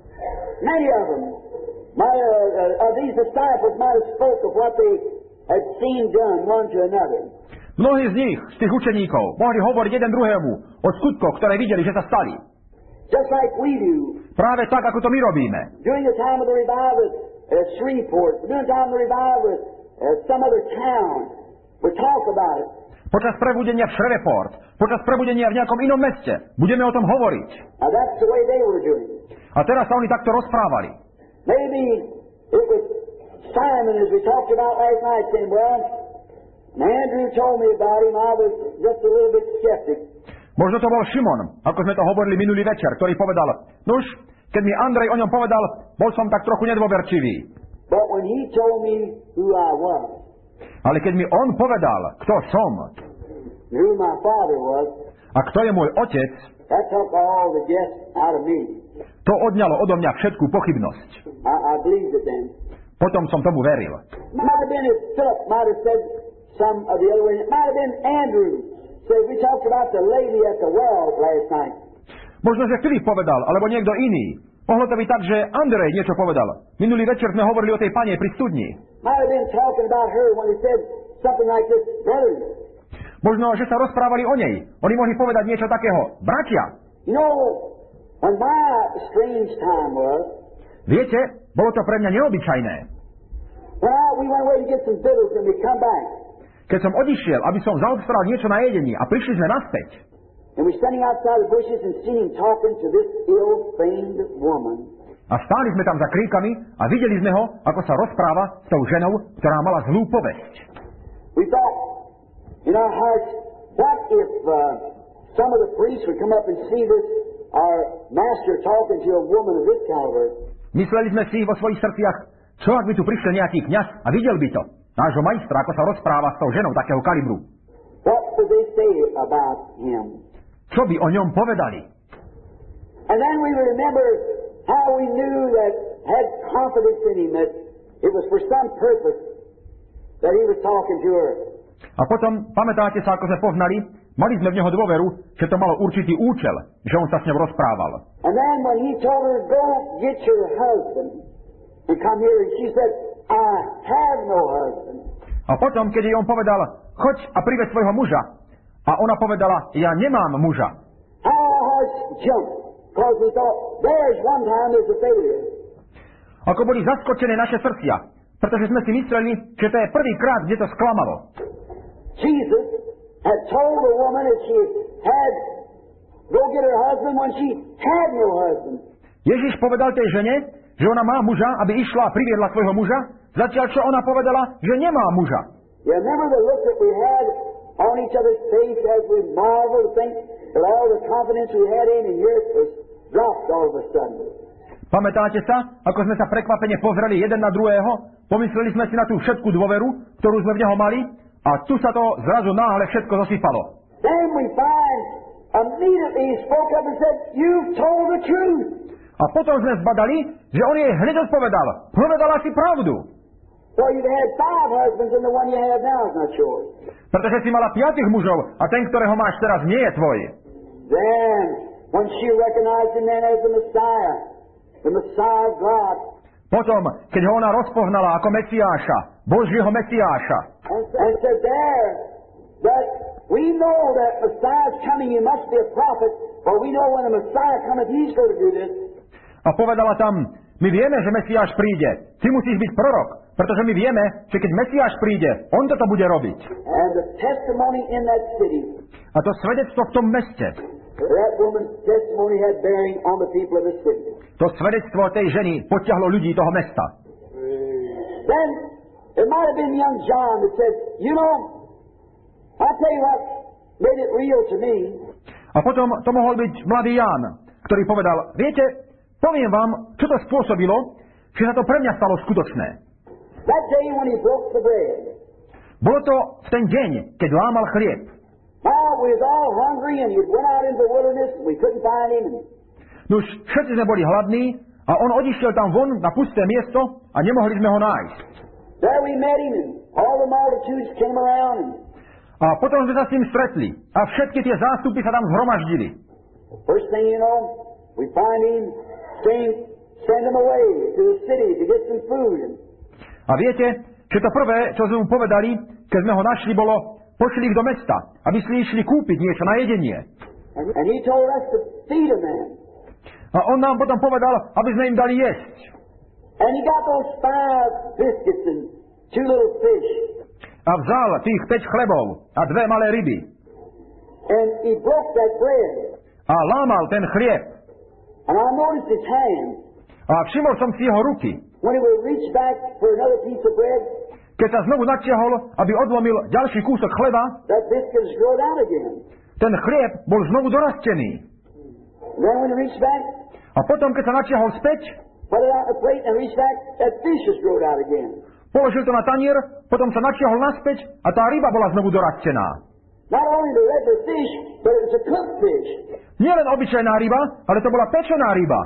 Many of them, might, uh, uh, of these disciples might have spoke of what they had seen done one to another. Mnohí z nich, z tých učeníkov, mohli hovoriť jeden druhému o skutkoch, ktoré videli, že sa stali. Just like we do Práve tak, ako to my robíme. during the time of the revival at Shreveport, during the time of the revival at some other town. We talk about it. Počas prebudenia v Shreveport, počas prebudenia v nejakom inom meste, budeme o tom hovoriť. Now that's the way they were doing. A teraz sa oni takto rozprávali. Maybe it was Simon, as we talked about last night, saying, well, and Andrew told me about him, I was just a little bit skeptic. Možno to bol Šimon, ako sme to hovorili minulý večer, ktorý povedal, nuž, keď mi Andrej o ňom povedal, bol som tak trochu nedôverčivý. But when he told me who I was, Ale keď mi on povedal, kto som who my father was, a kto je môj otec, that took all the guess out of me. to odňalo odo mňa všetkú pochybnosť. I, I believed it then. Potom som tomu veril. Might have been if Philip might have said some of the other way. It might have been Andrew. So we talked about the lady at the well last night. Možno, že Filip povedal, alebo niekto iný. Mohlo to byť tak, že Andrej niečo povedal. Minulý večer sme hovorili o tej pani pri studni. Might have been talking about her when he said something like this, brothers. Možno, že sa rozprávali o nej. Oni mohli povedať niečo takého. Bratia, You know, when my strange time was, viete, bolo to pre mňa neobyčajné. when I, we went away to get some victuals and we come back, Keď som odišiel, aby som zaobstaral niečo na jedení a prišli sme naspäť. and we're standing outside the bushes and seen him talking to this ill-famed woman. A stáli sme tam za kríkami a videli sme ho, ako sa rozpráva s tou ženou, ktorá mala zlú povesť. We thought in our hearts, what if uh, some of the priests would come up and see this, our master talking to a woman of this caliber? Mysleli sme si vo svojich srdciach, čo ak by tu prišiel nejaký kňaz a videl by to, nášho majstra, ako sa rozpráva s tou ženou takého kalibru. What would they say about him? Čo by o ňom povedali? And then we remember how we knew that, had confidence in him, that it was for some purpose that he was talking to her. A potom, pamätáte sa, ako sme poznali, mali sme v neho dôveru, že to malo určitý účel, že on sa s ňou rozprával. And then when he told her, go get your husband and come here, and she said, I have no husband. A potom, keď jej on povedal, choď a priveď svojho muža, a ona povedala, ja nemám muža. How our hearts jumped, because we thought, there's one time there's a failure. Ako boli zaskočené naše srdcia, pretože sme si mysleli, že to je prvýkrát, kde to sklamalo. Jesus had told the woman that she had go get her husband when she had no husband. Ježiš povedal tej žene, že ona má muža, aby išla a priviedla svojho muža, zatiaľ čo ona povedala, že nemá muža. You remember the look that we had on each other's face as we marveled to think that all the confidence we had in and here was dropped all of a sudden. Pamätáte sa, ako sme sa prekvapene pozreli jeden na druhého? Pomysleli sme si na tú všetku dôveru, ktorú sme v neho mali, a tu sa to zrazu náhle všetko zosypalo. Then we find immediately he spoke up and said, "You've told the truth." A potom sme zbadali, že on jej hneď odpovedal. Povedala si pravdu. Well, you've had five husbands and the one you have now is not yours. Pretože si mala piatich mužov a ten, ktorého máš teraz, nie je tvoj. Then, when she recognized him then as the Messiah, the Messiah of God, potom, keď ho ona rozpoznala ako Mesiáša, Božieho Mesiáša, and, and said there that we know that Messiah's coming, he must be a prophet, for we know when the Messiah cometh, he's going to do this. A povedala tam, my vieme, že Mesiáš príde, ty musíš byť prorok, pretože my vieme, že keď Mesiáš príde, on toto bude robiť. And the testimony in that city, a to svedectvo v tom meste, that woman's testimony had bearing on the people of the city. To svedectvo tej ženy potiahlo ľudí toho mesta. Then it might have been young John that said, you know, I tell you what made it real to me. A potom to mohol byť mladý Ján, ktorý povedal, viete, poviem vám, čo to spôsobilo, že sa to pre mňa stalo skutočné. That day when he broke the bread. Bolo to v ten deň, keď lámal chlieb. Now we was all hungry and he went out into the wilderness and we couldn't find him. Nuž, všetci sme boli hladní a on odišiel tam von na pusté miesto a nemohli sme ho nájsť. There we met him and all the multitudes came around him. A potom sme sa s ním stretli a všetky tie zástupy sa tam zhromaždili. First thing you know, we find him saying, send him away to the city to get some food. A viete, že to prvé, čo sme mu povedali, keď sme ho našli, bolo, pošli ich do mesta, aby si išli kúpiť niečo na jedenie. And, and he told us to feed a man. A on nám potom povedal, aby sme im dali jesť. And he got those five biscuits and two little fish. A vzal tých päť chlebov a dve malé ryby. And he broke that bread. A lámal ten chlieb. And I noticed his hand. A všimol som si jeho ruky. When he would reach back for another piece of bread, keď sa znovu natiahol, aby odlomil ďalší kúsok chleba, that biscuit was grown out again. Ten chlieb bol znovu dorastený. Then when he reached back, a potom, keď sa natiahol späť, put it on the plate and reached back, that fish was grown out again. Položil to na tanier, potom sa natiahol naspäť a tá ryba bola znovu dorastená. Not only the regular fish, but it was a cooked fish. Nie len obyčajná ryba, ale to bola pečená ryba.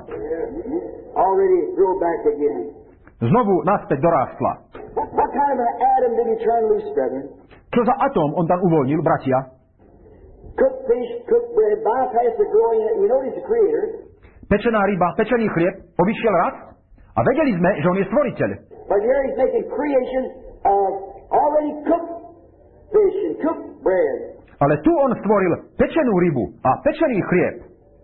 Already grown back again. Znovu naspäť dorástla. What, what kind of an atom did he turn loose, brethren? Čo za atóm on tam uvoľnil, bratia? Cooked fish, cooked bread, bypass the growing. We know he's the creator. Pečená ryba, pečený chlieb, obišiel rast a vedeli sme, že on je stvoriteľ. But here he's making creation of already cooked fish and cooked bread. Ale tu on stvoril pečenú rybu a pečený chlieb.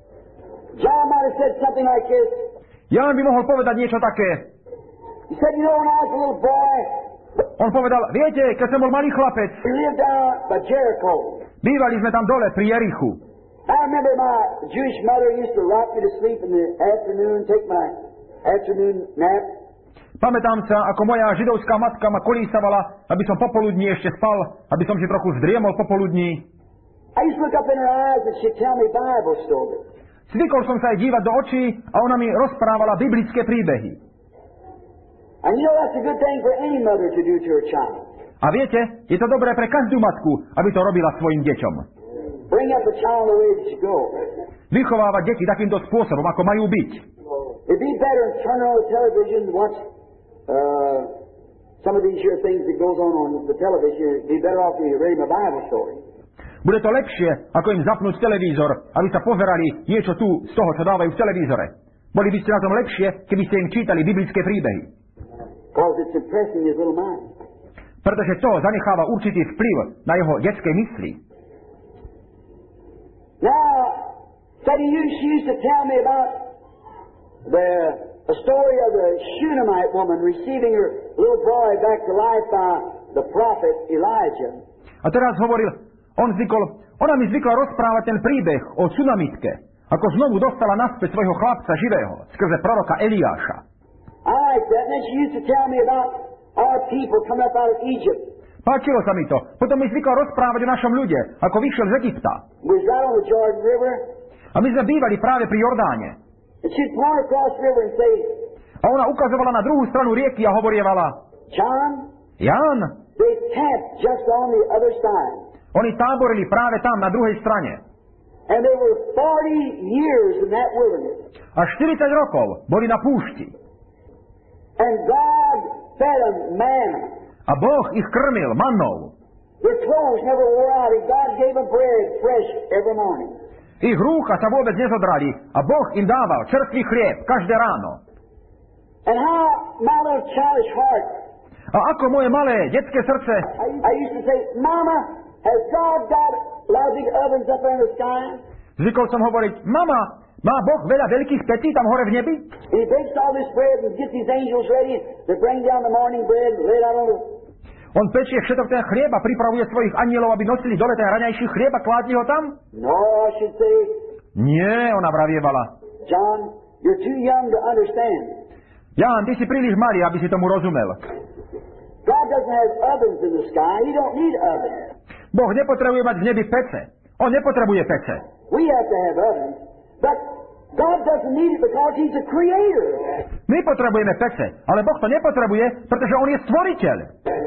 John might have said something like this. Ján by mohol povedať niečo také. He said, you know, when I was a little boy, on povedal, viete, keď som bol malý chlapec, we lived down by Jericho. Bývali sme tam dole pri Jerichu. I remember my Jewish mother used to rock me to sleep in the afternoon, take my afternoon nap. Pamätám sa, ako moja židovská matka ma kolísavala, aby som popoludní ešte spal, aby som si trochu zdriemol popoludní. I used to look up in her eyes and she'd tell me Bible stories. Zvykol som sa aj dívať do očí a ona mi rozprávala biblické príbehy. And you know that's a good thing for any mother to do to her child. A viete, je to dobré pre každú matku, aby to robila svojim deťom. Bring up a child the way it should go. Vychovávať deti takýmto spôsobom, ako majú byť. It'd be better to turn on the television and watch uh, some of these here things that goes on on the television. It'd be better off if you read my Bible story. Bude to lepšie, ako im zapnúť televízor, aby sa pozerali niečo tu z toho, čo dávajú v televízore. Boli by ste na tom lepšie, keby ste im čítali biblické príbehy. Because it's impressing his little mind. Pretože to zanecháva určitý vplyv na jeho detskej mysli. Now, said he used, she used to tell me about the, the story of the Shunammite woman receiving her little boy back to life by the prophet Elijah. A teraz hovoril On zvykol, ona mi zvykla rozprávať ten príbeh o Sunamitke, ako znovu dostala naspäť svojho chlapca živého, skrze proroka Eliáša. I like that. And then she used to tell me about our people coming up out of Egypt. Páčilo sa mi to. Potom mi zvykla rozprávať o našom ľude, ako vyšiel z Egypta. We was right on the Jordan River. A my sme bývali práve pri Jordáne. And she'd point across the river and say, A ona ukazovala na druhú stranu rieky a hovorievala, John, Ján, they camped just on the other side. oni táborili práve tam na druhej strane. And they were forty years in that wilderness. A štyridsať rokov boli na púšti. And God fed them manna. A Boh ich krmil mannou. Their clothes never wore out, and God gave them bread fresh every morning. Ich rúcha sa vôbec nezodrali a Boh im dával čerstvý chlieb každé ráno. And how my little childish heart, A ako moje malé detské srdce, I, I used to say, Mama, has God got a lot of big ovens up there in the sky? zvykol som hovoriť, mama, má Boh veľa veľkých petí tam hore v nebi? And He bakes all this bread and gets these angels ready. They bring down the morning bread and lay it out on the... On pečie všetok ten chlieb a pripravuje svojich anielov, aby nosili dole ten raňajší chlieb a kládli ho tam? No, I should say, Nie, ona vravievala. John, you're too young to understand. Ján, ty si príliš malý, aby si tomu rozumel. God doesn't have ovens in the sky. He don't need ovens. Boh nepotrebuje mať v nebi pece. On nepotrebuje pece. We have to have ovens. But God doesn't need it because He's a creator. My potrebujeme pece, ale Boh to nepotrebuje, pretože On je stvoriteľ.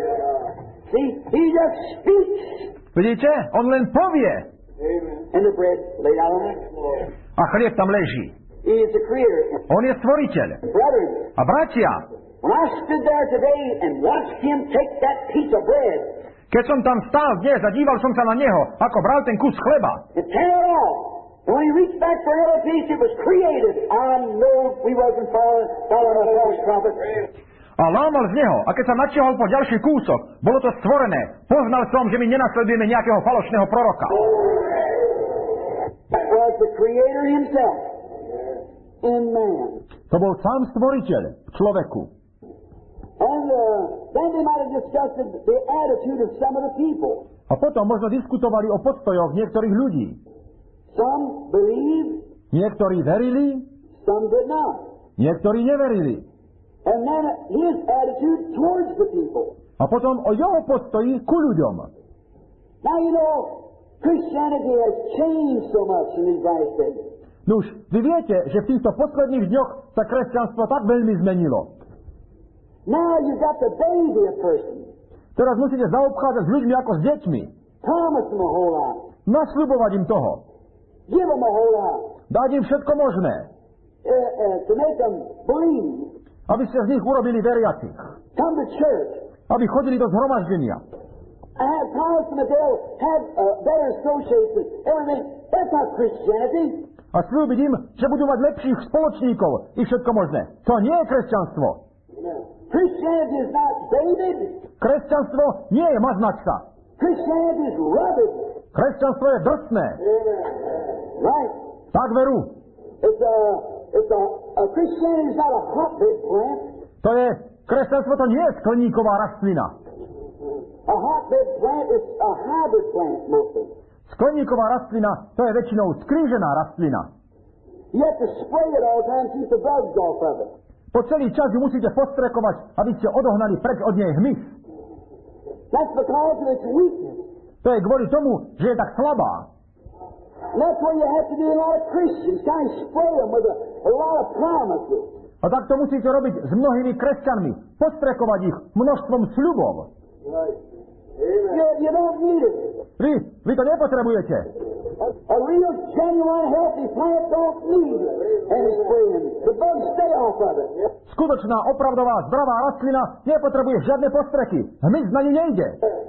See, He just speaks. Vidíte? On len povie. And the bread laid out on the floor. A chlieb tam leží. He is the creator. On je stvoriteľ. Brethren, A bratia, when I stood there today and watched Him take that piece of bread keď som tam stál dnes a díval som sa na Neho, ako bral ten kus chleba and tear it off, and when He reached back for another piece, it was created. I know we wasn't following, following a false prophet. a lámal z neho, a keď sa natiahol po ďalší kúsok, bolo to stvorené. Poznal som, že my nenasledujeme nejakého falošného proroka. That was the creator Himself in man. To bol sám stvoriteľ v človeku. And uh, then they might have discussed the attitude of some of the people. A potom možno diskutovali o postojoch niektorých ľudí. Some believed, Niektorí verili, some did not. niektorí neverili. And then his attitude towards the people. A potom o jeho postoji ku ľuďom. Now you know, Christianity has changed so much in these last days. Nuž, vy viete, že v týchto posledných dňoch sa kresťanstvo tak veľmi zmenilo. Now you've got to baby a person. Teraz musíte zaobchádzať s ľuďmi ako s deťmi. Promise them a whole lot. Nasľubovať im toho. Give them a whole lot. Dať im všetko možné. Uh, uh, to make them believe. Aby ste z nich urobili veriacich. Come to church. Aby chodili do zhromaždenia. I have promised them that they'll have uh, better associates and everything. That's not Christianity. A slúbiť im, že budú mať lepších spoločníkov i všetko možné. To nie je kresťanstvo. Christianity is not babied. Kresťanstvo nie je maznať sa. Christianity is rugged. Kresťanstvo je drsné. Right. Tak veru. It's a, it's a, a Christianity is not a hotbed plant. To je, kresťanstvo to nie je skleníková rastlina. A hotbed plant is a hybrid plant mostly. Skleníková rastlina, to je väčšinou skrížená rastlina. You have to spray it all the time to keep the bugs off of it. Po celý čas ju musíte postrekovať, aby ste odohnali preč od nej hmyz. That's because of its weakness. To je kvôli tomu, že je tak slabá. And that's why you have to do a lot of Christians, kind of spray them with a, a lot of promises. A tak to musíte robiť s mnohými kresťanmi. Postrekovať ich množstvom sľubov. Right. You, you don't need it. Vy, vy to nepotrebujete. A, a real, genuine, healthy plant don't need any spraying. The bugs stay off of it. Skutočná, opravdová, zdravá rastlina nepotrebuje žiadne postreky. Hmyz na ňu nejde.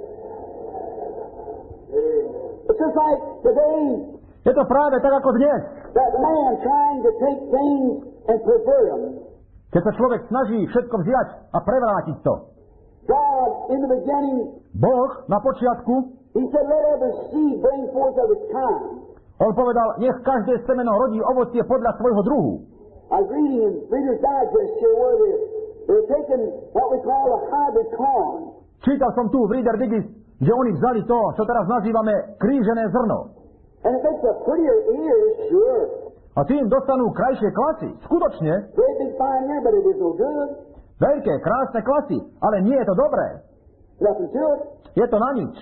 It's just like today, Je to práve tak ako dnes. that man trying to take things and pervert them. Keď sa človek snaží všetko vziať a prevrátiť to. God, in the beginning, Boh na počiatku, He said, let every seed bring forth of its kind. on povedal, nech každé semeno rodí ovocie podľa svojho druhu. I was reading in Reader's Digest here where they're, they're taking what we call a hybrid corn. Čítal som tu v Reader Digest že oni vzali to, čo teraz nazývame krížené zrno. And it makes a prettier ear, sure. A tým dostanú krajšie klasy. Skutočne. Great big fine ear, but it is no good. Veľké, krásne klasy, ale nie je to dobré. Nothing to it. Je to na nič.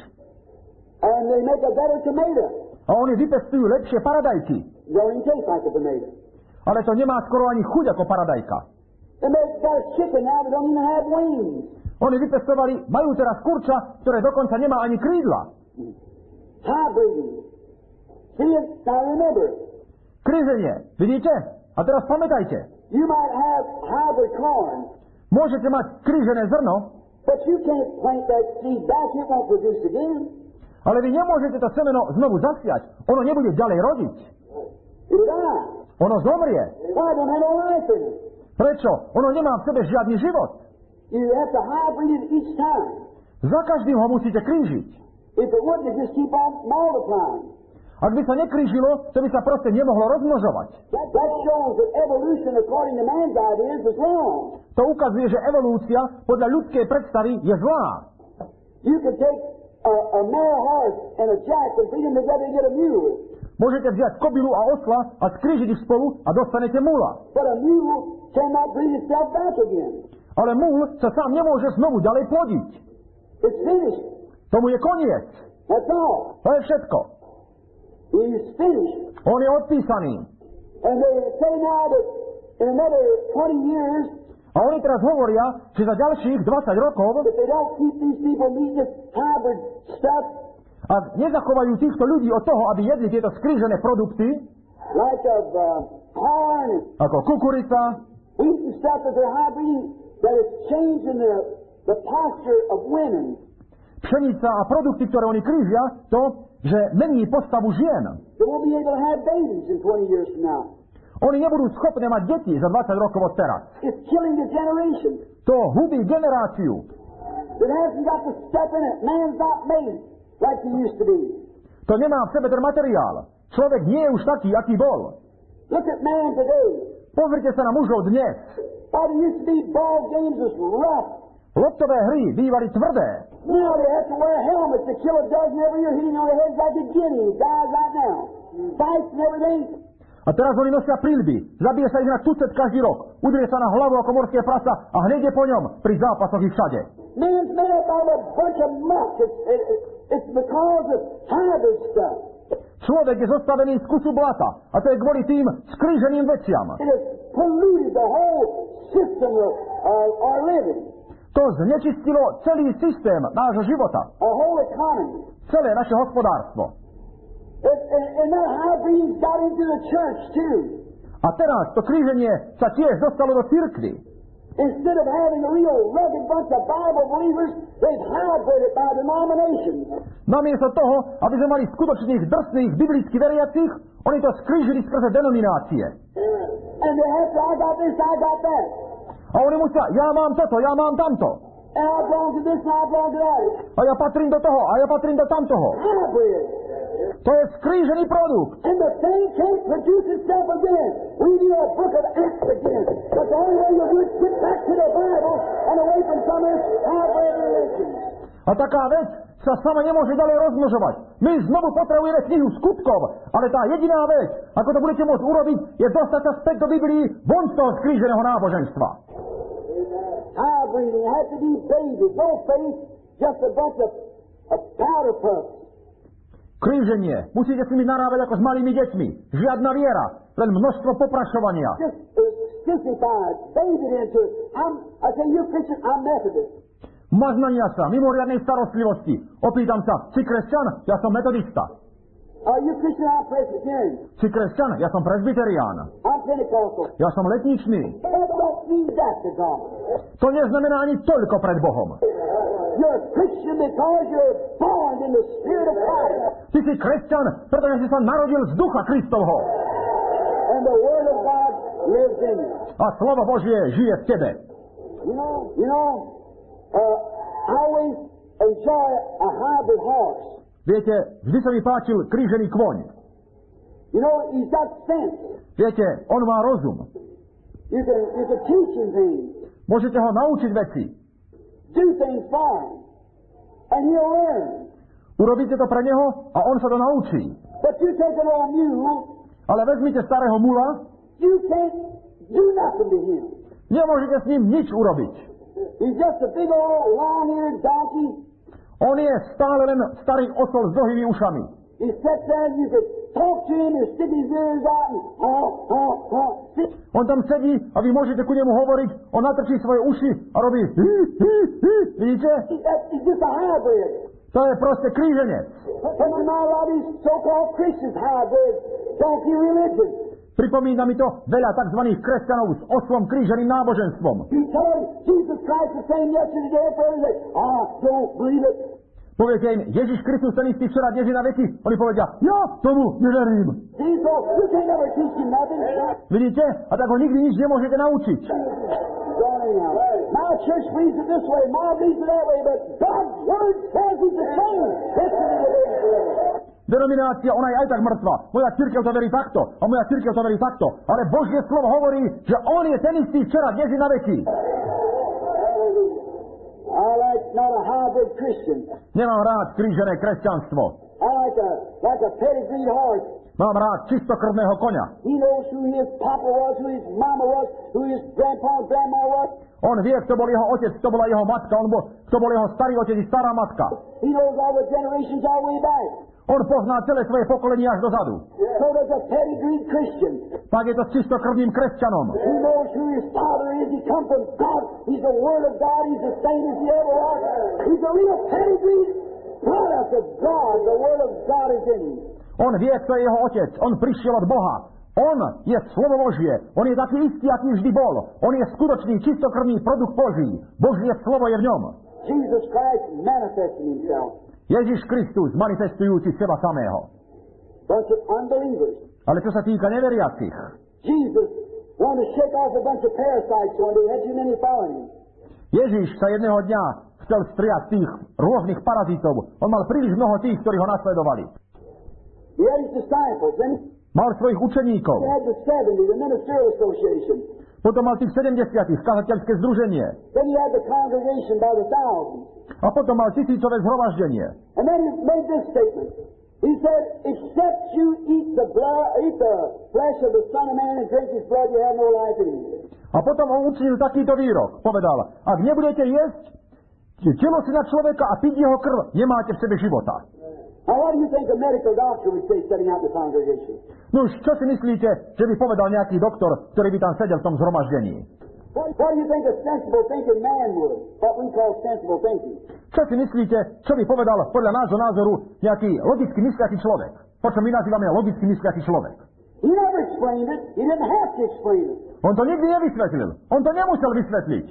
And they make a better tomato. A oni vypestujú lepšie paradajky. It don't even taste like a tomato. Ale to nemá skoro ani chuť ako paradajka. They make got a chicken now that don't even have wings. Oni vypestovali, majú teraz kurča, ktoré dokonca nemá ani krídla. Hybriding. See it? Now remember. Kríženie. Vidíte? A teraz pamätajte. You might have hybrid corn. Môžete mať krížené zrno, but you can't plant that seed back. It won't produce again. ale vy nemôžete to semeno znovu zasiať. Ono nebude ďalej rodiť. It'll die. Ono zomrie. Why? It don't have no life in it. Prečo? Ono nemá v sebe žiadny život. You have to hybrid it each time. Za každým ho musíte krížiť. If it wouldn't, it just keep on multiplying. Ak by sa nekrížilo, to by sa proste nemohlo rozmnožovať. That, that shows that evolution, according to man's ideas, is wrong. To ukazuje, že evolúcia podľa ľudskej predstavy je zlá. You can take a, a mare horse and a jack and feed them together and get a mule. Môžete vziať kobylu a osla a skrížiť ich spolu a dostanete mula. But a mule cannot breed itself back again. Ale mul sa sám nemôže znovu ďalej plodiť. It's finished. Tomu je koniec. That's all. To je všetko. He's finished. On je odpísaný. And they say now that in another twenty years, A oni teraz hovoria, že za ďalších dvadsať rokov, if they don't keep these people eating this hybrid stuff, ak nezachovajú týchto ľudí od toho, aby jedli tieto skrížené produkty, like of uh, corn and ako kukurica, wheat and stuff that they're hybriding, that it's changing the, the posture of women. pšenica a produkty, ktoré oni krížia, to, že mení postavu žien. They won't be able to have babies in twenty years from now. Oni nebudú schopné mať deti za dvadsať rokov od teraz. It's killing the generation. To hubí generáciu. It hasn't got the stuff in it. Man's not made like he used to be. To nemá v sebe ten materiál. Človek nie je už taký, aký bol. Look at man today. Pozrite sa na mužov dnes. What used to be ball games was rough. Loptové hry bývali tvrdé. Now they have to wear helmets to kill a dozen every year, hitting on their heads like a guinea. Dies right now. Fights and everything. A teraz oni nosia príľby. Zabije sa ich na tucet každý rok. Udrie sa na hlavu ako morské prasa a hneď je po ňom pri zápasoch i všade. Man's made up out of a bunch of muck. It's, it, it, it's because of hybrid stuff. Človek je zostavený z kusu blata. A to je kvôli tým skríženým veciam. It has polluted the whole system of uh, our living. To znečistilo celý systém nášho života. Our whole economy. Celé naše hospodárstvo. It, and, and that hybriding's got into the church too. A teraz to kríženie sa tiež dostalo do cirkvi. Instead of having a real rugged bunch of Bible believers, they've hybrided by denominations. Namiesto toho, aby sme mali skutočných drsných biblicky veriacich, oni to skrížili skrze denominácie. And they have to, I got this, I got that. A oni musia, ja mám toto, ja mám tamto. And I belong to this, and I belong to that. A ja patrím do toho, a ja patrím do tamtoho. Hybrid. To je skrížený produkt. And the thing can't produce itself again. We need a book of Acts again. But the only way you'll do it is get back to the Bible and away from some of this hybrid religion. A taká vec sa sama nemôže ďalej rozmnožovať. My znovu potrebujeme knihu skutkov, ale tá jediná vec, ako to budete môcť urobiť, je dostať sa späť do Biblii von z toho skríženého náboženstva. Hybriding has to be babies. No faith, just a bunch of, of powder puffs. Kríženie. Musíte s nimi narábať ako s malými deťmi. Žiadna viera, len množstvo poprašovania. Just uh, sissified, babied into it. I'm, I say, you're Christian, I'm Methodist. Maznania sa, mimoriadnej starostlivosti. Opýtam sa, si kresťan? Ja som metodista. Are you Christian? I'm Presbyterian. Si kresťan? Ja som presbyterián. I'm Pentecostal. Ja som letničný. That don't mean that to God. To neznamená ani toľko pred Bohom. You're a Christian because you're born in the Spirit of Christ. Ty si kresťan, pretože si sa narodil z ducha Kristovho. And the Word of God lives in you. A slovo Božie žije v tebe. You know, you know, uh, I always enjoy a hybrid horse. Viete, vždy sa mi páčil krížený kôň. You know, he's got sense. Viete, on má rozum. You can, you can teach him things. Môžete ho naučiť veci. Do things for him. And he'll learn. Urobíte to pre neho a on sa to naučí. But you take an old mule, Ale vezmite starého mula, you can't do nothing to him. nemôžete s ním nič urobiť. He's just a big old long-eared donkey. On je stále len starý osol s dlhými ušami. He sits there and you could talk to him and stick his ears out and oh, oh, oh. On tam sedí a vy môžete ku nemu hovoriť, on natrčí svoje uši a robí hí, hí, hí. Vidíte? He's just a hybrid. To je proste kríženec. Some of my lot of these so-called Christians hybrid donkey religion. Pripomína mi to veľa tzv. Kresťanov s oslom kríženým náboženstvom. You tell them Jesus Christ the same yesterday, today, and forever. I don't believe it. Poviete im, Ježiš Kristus ten istý včera, dnes i na veky. Oni povedia, ja tomu neverím. See, so you can never teach him nothing. Vidíte? A tak ho nikdy nič nemôžete naučiť. My church believes it this way, my believes it that way, but God's word says he's the same. Yesterday, today, and forever. Denominácia, ona je aj tak mŕtva. Moja cirkev to verí takto a moja cirkev to verí takto. Ale Božie slovo hovorí, že on je ten istý včera, dnes i na veky. I like not a hybrid Christian. Nemám rád krížené kresťanstvo. I like a like a pedigreed horse. Mám rád čistokrvného koňa. He knows who his papa was, who his mama was, who his grandpa and grandma was. On vie, kto bol jeho otec, kto bola jeho matka, on bol, kto bol jeho starý otec i stará matka. He knows all the generations all the way back. On pozná celé svoje pokolenie až dozadu. So does a pedigreed Christian. Tak je to s čistokrvným kresťanom. He knows who his father is. He comes from God. He's the Word of God. He's the same as he ever was. He's a real pedigreed product of God. The Word of God is in him. On vie, kto je jeho otec. On prišiel od Boha. On je slovo Božie. On je taký istý, aký vždy bol. On je skutočný, čistokrvný produkt Boží. Božie slovo je v ňom. Jesus Christ manifested himself. Ježiš Kristus, manifestujúci seba samého. Bunch of unbelievers. Ale čo sa týka neveriacich, Jesus wanted to shake off a bunch of parasites one day. Had too many following him. Ježiš sa jedného dňa chcel striať tých rôznych parazitov. On mal príliš mnoho tých, ktorí ho nasledovali. He had his disciples. Then Mal svojich učeníkov. he had the seventy, the Ministerial Association. Potom mal tých sedemdesiatich, kazateľské združenie. Then he had the congregation by the thousands. A potom mal tisícové zhromaždenie. And then he made this statement. He said, except you eat the blood, eat the flesh of the Son of Man and drink his blood, you have no life in you. A potom on učinil takýto výrok. Povedal, ak nebudete jesť telo syna človeka a piť jeho krv, nemáte v sebe života. Now, what do you think a medical doctor would say setting out the congregation? No už čo si myslíte, že by povedal nejaký doktor, ktorý by tam sedel v tom zhromaždení? What, what do you think a sensible thinking man would? What we call sensible thinking. Čo si myslíte, čo by povedal podľa nášho názoru nejaký logicky mysliaci človek? To, čo my nazývame logicky mysliaci človek. He never explained it. He didn't have to explain it. On to nikdy nevysvetlil. On to nemusel vysvetliť.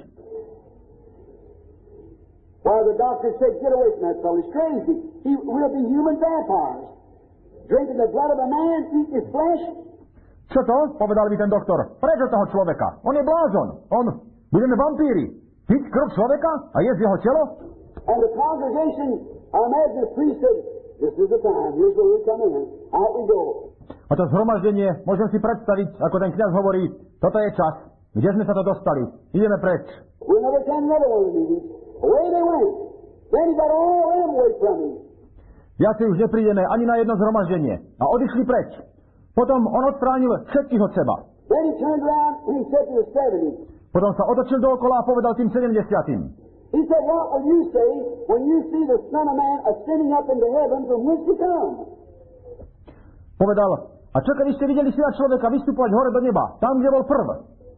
Why, the doctor said, get away from that fellow. He's crazy. He will be human vampires. Drinking the blood of a man, eating his flesh. Čo to? Povedal by ten doktor. Prečo toho človeka? On je blázon. On, budeme vampíri. Piť krv človeka a jesť jeho telo? And the congregation, I imagine the priest said, this is the time. Here's where we come in. Out we go. A to zhromaždenie, môžem si predstaviť, ako ten kňaz hovorí, toto je čas. Kde sme sa to dostali? Ideme preč. We'll never attend another one of the meetings. Away they went. Then he got all of them away from him. Viacej už neprídeme ani na jedno zhromaždenie. A odišli preč. Potom on odstránil všetkých od seba. Then he turned around and he said to the seventy. Potom sa otočil dookola a povedal tým sedemdesiatym. He said, what will you say when you see the Son of Man ascending up into heaven from whence he come? Povedal, a čo keby ste videli syna človeka vystupovať hore do neba, tam, kde bol prv?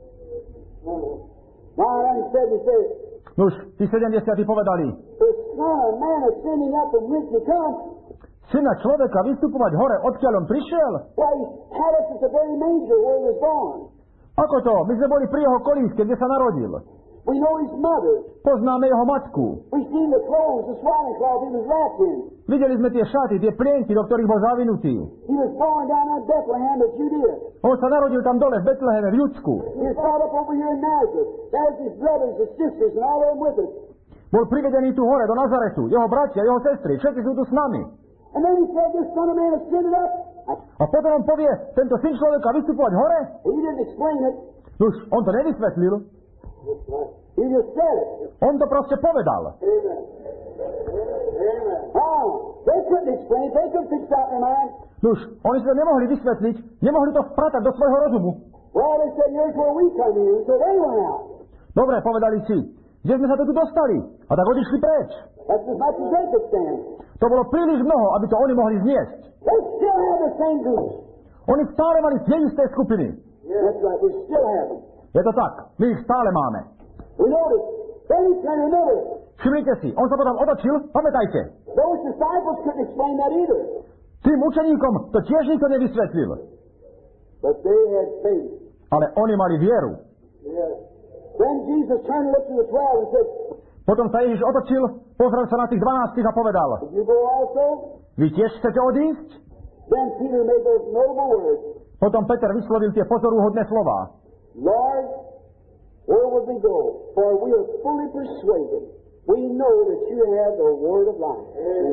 Now, then said, he said, Nuž, tí sedemdesiatí povedali, the Son of Man ascending up from whence he come, syna človeka vystupovať hore, odkiaľ on prišiel? why, he had us at the very manger where he was born. Ako to? My sme boli pri jeho kolíske, kde sa narodil. We know his mother. Poznáme jeho matku. We've seen the clothes, the swaddling cloth he was wrapped in. Videli sme tie šaty, tie plienky, do ktorých bol zavinutý. He was born down in Bethlehem of Judea. On sa narodil tam dole v Betleheme, v Judsku. He was brought up over here in Nazareth. There's his brothers, his sisters, and all of them with us. Bol privedený tu hore, do Nazaretu. Jeho bratia, jeho sestry, všetci sú tu s nami. And then he said, this Son of Man ascended up. A potom on povie, tento syn človeka vystupovať hore? He didn't explain it. Nuž, on to nevysvetlil. He just said it. On to proste povedal. Amen. Amen. Ah, they their mind? Nuž, oni si to nemohli vysvetliť, nemohli to vpratať do svojho rozumu. Well, they said, here's where we come in. So they went out. Dobre, povedali si, kde sme sa to tu dostali? A tak odišli preč. That's as much as they could stand. To bolo príliš mnoho, aby to oni mohli zniesť. They still have the same groups. Oni stále mali tie isté skupiny. Yeah. That's right. We still have them. Je to tak, my ich stále máme. We notice. Then he turned another. Všimnite si, on sa potom otočil, pamätajte. Those disciples couldn't explain that either. Tým učeníkom to tiež nikto nevysvetlil. But they had faith. Ale oni mali vieru. Yeah. Then Jesus turned and looked to the twelve and said, Potom sa Ježiš otočil, pozrel sa na tých dvanástich a povedal, "Did you go also?" vy tiež chcete odísť? Then Peter made those notable words. Potom Peter vyslovil tie pozoruhodné slová. Lord, where would we go? For we are fully persuaded. We know that you have the word of life.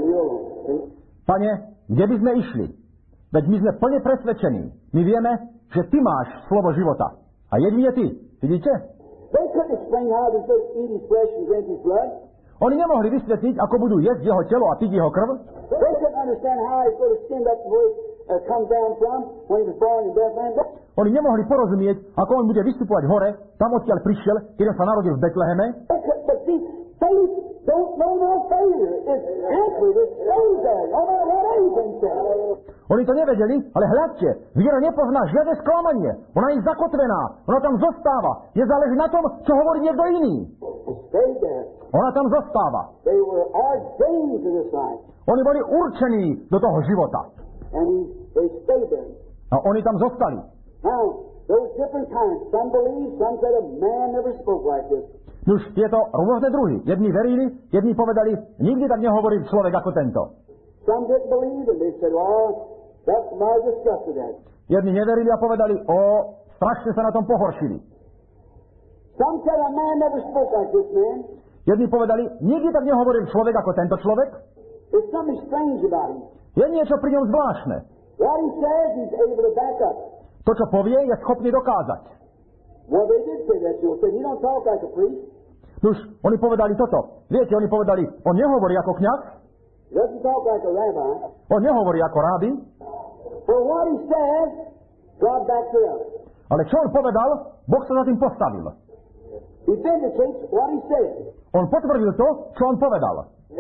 Pane, kde by sme išli? Veď my sme plne presvedčení. My vieme, že ty máš slovo života. A jedine ty. Vidíte? They couldn't explain how they could eat his flesh and drink his blood. Oni nemohli vysvetliť, ako budú jesť jeho telo a piť jeho krv. They couldn't understand how he's going to stand up where he uh, comes down from when he was born in Bethlehem. Oni nemohli porozumieť, ako on bude vystupovať hore, tam odkiaľ prišiel, keď on sa narodil v Betleheme. But, but see, faith don't know no failure. It's anchored, it stays there, no matter what anything says. Oni to nevedeli, ale hľadte, viera nepozná žiadne sklamanie. Ona je zakotvená, ona tam zostáva. Je záleží na tom, čo hovorí niekto iný. Stay there. Ona tam zostáva. They were ordained to this life. Oni boli určení do toho života. And he, they stayed there. A oni tam zostali. Now, those different kinds. Some believe, some said a man never spoke like this. Nuž, tieto rôzne druhy. Jedni verili, jedni povedali, nikdy tak nehovorí človek ako tento. Some didn't believe, and they said, well, that's my disgust of that. Jedni neverili a povedali, o, strašne sa na tom pohoršili. Some said a man never spoke like this man. Jedni povedali, nikdy tak nehovoril človek ako tento človek. There's something strange about him. Je niečo pri ňom zvláštne. What he says, he's able to back up. To, čo povie, je schopný dokázať. Well, they did say that, you said, he don't talk like a priest. Nuž, oni povedali toto. Viete, oni povedali, on nehovorí ako kňaz, He doesn't talk like a rabbi. on nehovorí ako rábi, For what he says, God backs it up. ale čo on povedal, Boh sa za tým postavil. He vindicates what he said. On potvrdil to, čo on povedal.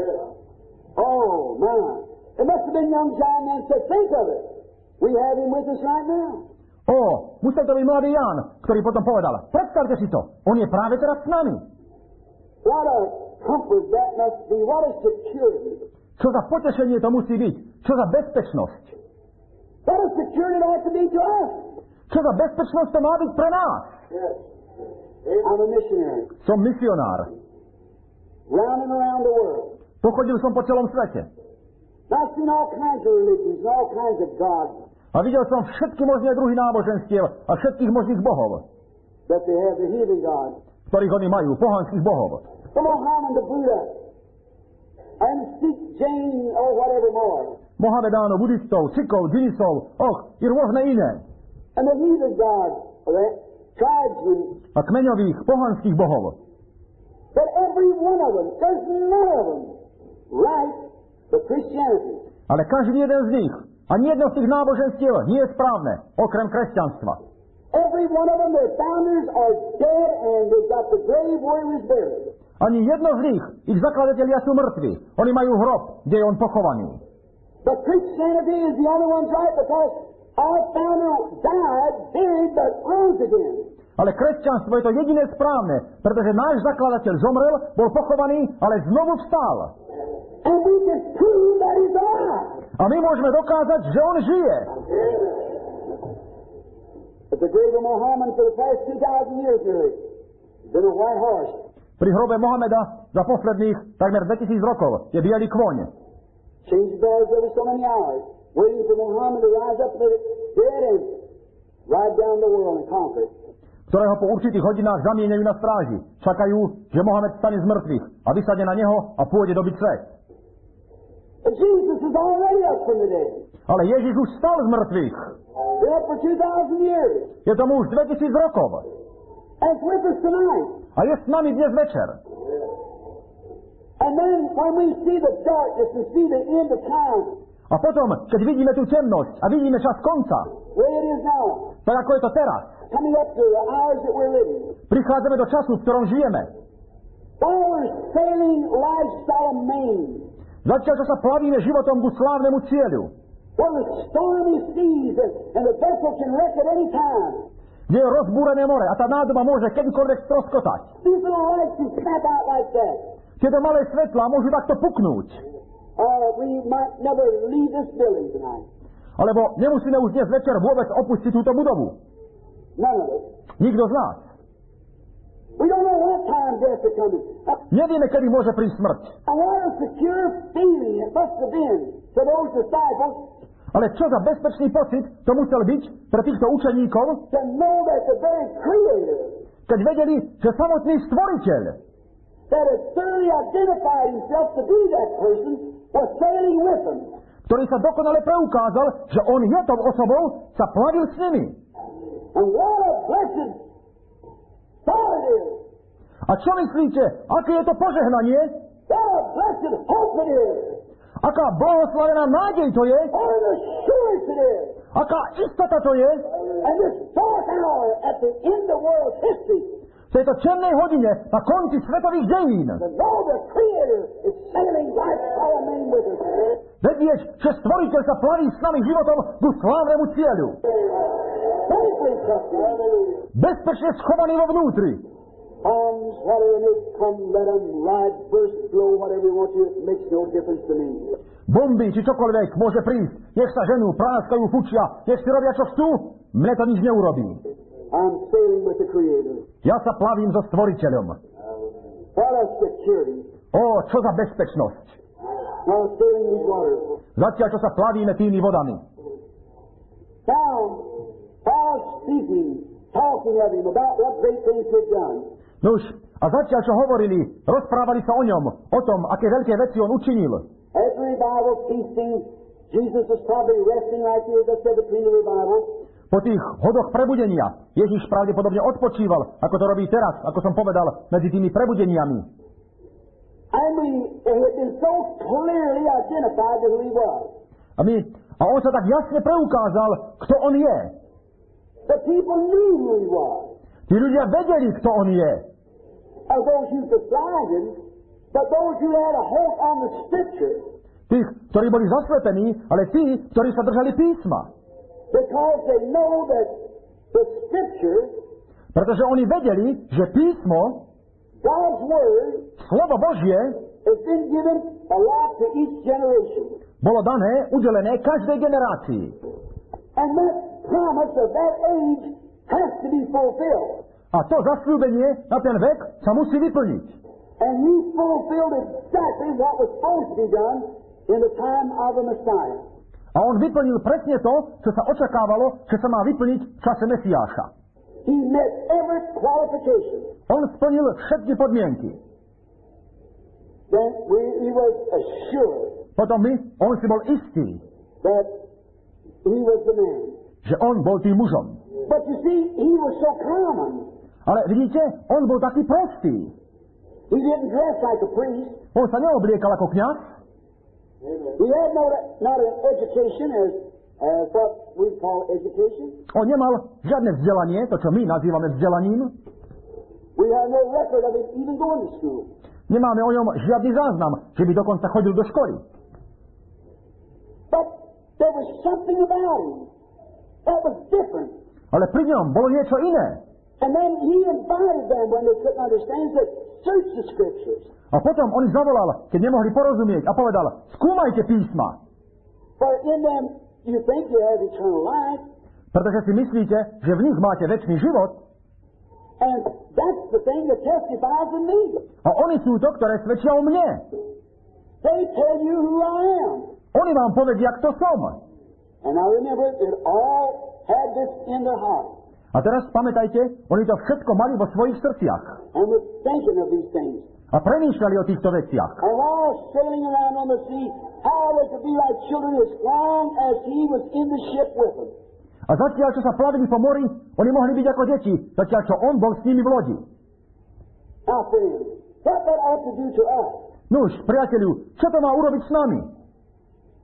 Oh, man. It must have been young John then said, think of it. We have him with us right now. Ó, musel to byť mladý Ján, ktorý potom povedal, predstavte si to, on je práve teraz s nami. What a comfort that must be. What a security. Čo za potešenie to musí byť, čo za bezpečnosť. What a security it ought to be to us. Čo za bezpečnosť to má byť pre nás. Yes. I'm a missionary. Som misionár. Round and around the world. Pochodil som po celom svete. I've seen all kinds of religions, all kinds of gods. A videl som všetky možné druhy náboženstiev a všetkých možných bohov, That they have the heathen gods. ktorých oni majú, pohanských bohov. The Mohammed, the Buddha, and Sikh, Jain, or whatever more. Mohamedánov, budistov, Sikov, Džinisov, och, i rôzne iné. And the heathen gods, the tribesmen. A kmeňových, pohanských bohov. But every one of them, there's none of them right for Christianity. Ale každý jeden z nich, ani jedno z tých náboženstiev nie je správne, okrem kresťanstva. Every one of them, their founders are dead and they've got the grave where he was buried. Ani jedno z nich, ich zakladatelia sú mŕtvi. Oni majú hrob, kde je on pochovaný. But Christianity is the only one right because our founder died, buried, but rose again. Ale kresťanstvo je to jediné správne, pretože náš zakladateľ zomrel, bol pochovaný, ale znovu vstal. And we can prove that he's alive. A my môžeme dokázať, že on žije. At the grave of Muhammad for the past two thousand years nearly, been a white horse. Pri hrobe Mohameda za posledných takmer dvetisíc rokov je bielý kôň, Changed doors every so many hours, waiting for Muhammad to rise up from the dead and ride down the world and conquer it. ktorého po určitých hodinách zamieňajú na stráži. Čakajú, že Mohamed stane z mŕtvych a vysadne na neho a pôjde dobiť svet. But Jesus is already up from the dead. Ale Ježiš už stal z mŕtvych. Been up for two thousand years. Je tomu už dvetisíc rokov. And it's with us tonight. A je s nami dnes večer. And then when we see the darkness and see the end of time, A potom, keď vidíme tú temnosť a vidíme čas konca, where it is now, tak ako je to teraz, coming up to the hours that we're living, prichádzame do času, v ktorom žijeme. while we're sailing life's solemn main, Zatiaľ, čo sa plavíme životom ku slávnemu cieľu, where the stormy seas and, and the vessel can wreck at any time, kde je rozbúrené more a tá nádoba môže kedykoľvek stroskotať. these little lights can snap out like that. Tieto malé svetlá môžu takto puknúť. Uh, we might never leave this building tonight. Alebo nemusíme už dnes večer vôbec opustiť túto budovu. None of it. Nikto z nás. We don't know what time death is coming. Uh, Nevieme, kedy môže prísť smrť. and what a secure feeling it must have been to those disciples Ale čo za bezpečný pocit to musel byť pre týchto učeníkov, to know that the very Creator keď vedeli, že samotný stvoriteľ, that had thoroughly identified himself to be that person was sailing with them. ktorý sa dokonale preukázal, že on je tou osobou, sa plavil s nimi. And what a blessed thought it is. A čo myslíte, aké je to požehnanie? What a blessed hope it is. Aká blahoslavená nádej to je? What an assurance it is. Aká istota to je? And this dark hour at the end of world history, V tejto černej hodine na konci svetových dejín. to know the Creator is sailing right Solomon with us. Vedieť, že stvoriteľ sa plaví s nami životom ku slávnemu cieľu. Safely trusting. Bezpečne schovaný vo vnútri. Bombs, whatever may come, let them ride, burst, blow, whatever you want to. It makes no difference to me. Bomby či čokoľvek môže prísť. Nech sa ženú, práskajú, fučia. Nech si robia, čo chcú. Mne to nič neurobí. I'm sailing with the Creator. Ja sa plavím so stvoriteľom. What a security. Ó, čo za bezpečnosť. Now sailing these waters. Zatiaľ, čo sa plavíme tými vodami. Now, while speaking, talking of him about what great things he'd done, Nuž, a zatiaľ, čo hovorili, rozprávali sa o ňom, o tom, aké veľké veci on učinil. at the revival feasting, Jesus was probably resting like he is, I said, between the revivals. Po tých hodoch prebudenia Ježiš pravdepodobne odpočíval, ako to robí teraz, ako som povedal, medzi tými prebudeniami. And we it had been so clearly identified to who he was. A, my, a on sa tak jasne preukázal, kto on je. The people knew who he was. Tí ľudia vedeli, kto on je. Of those who could blind him, but those who had a hold on the Scripture, Tých, ktorí boli zaslepení, ale tí, ktorí sa držali písma. because they know that the Scripture, Pretože oni vedeli, že písmo, God's Word, slovo Božie, has been given a lot to each generation. bolo dané, udelené každej generácii. And that promise of that age has to be fulfilled. A to zasľúbenie na ten vek sa musí vyplniť. And he fulfilled exactly what was supposed to be done in the time of the Messiah. A on vyplnil presne to, čo sa očakávalo, že sa má vyplniť v čase Mesiáša. He met every qualification. On splnil všetky podmienky. Then we, he was assured Potom my, on si bol istý, that he was the man. že on bol tým mužom. But you see, he was so common. Ale vidíte, on bol taký prostý. He didn't dress like a priest. On sa neobliekal ako kňaz. He had no, not an education as, as what we call education. On nemal žiadne vzdelanie, to, čo my nazývame vzdelaním. We have no record of him even going to school. Nemáme o ňom žiadny záznam, že by dokonca chodil do školy. But there was something about him that was different. Ale pri ňom bolo niečo iné. And then he invited them when they couldn't understand, he said, search the Scriptures. A potom on ich zavolal, keď nemohli porozumieť, a povedal, skúmajte písma. For in them you think you have eternal life, Pretože si myslíte, že v nich máte večný život. and that's the thing that testifies in me. A oni sú to, ktoré svedčia o mne. They tell you who I am. Oni vám povedia, kto som. And I remember it all had this in their heart. A teraz pamätajte, oni to všetko mali vo svojich srdciach. And was thinking of these things. A premýšľali o týchto veciach. And while sailing around on the sea, how they could be like children as long as he was in the ship with them. A zatiaľ, čo sa plavili po mori, oni mohli byť ako deti, zatiaľ, čo on bol s nimi v lodi. Now, friends, what that ought to do to us? Nuž, priateľu, čo to má urobiť s nami?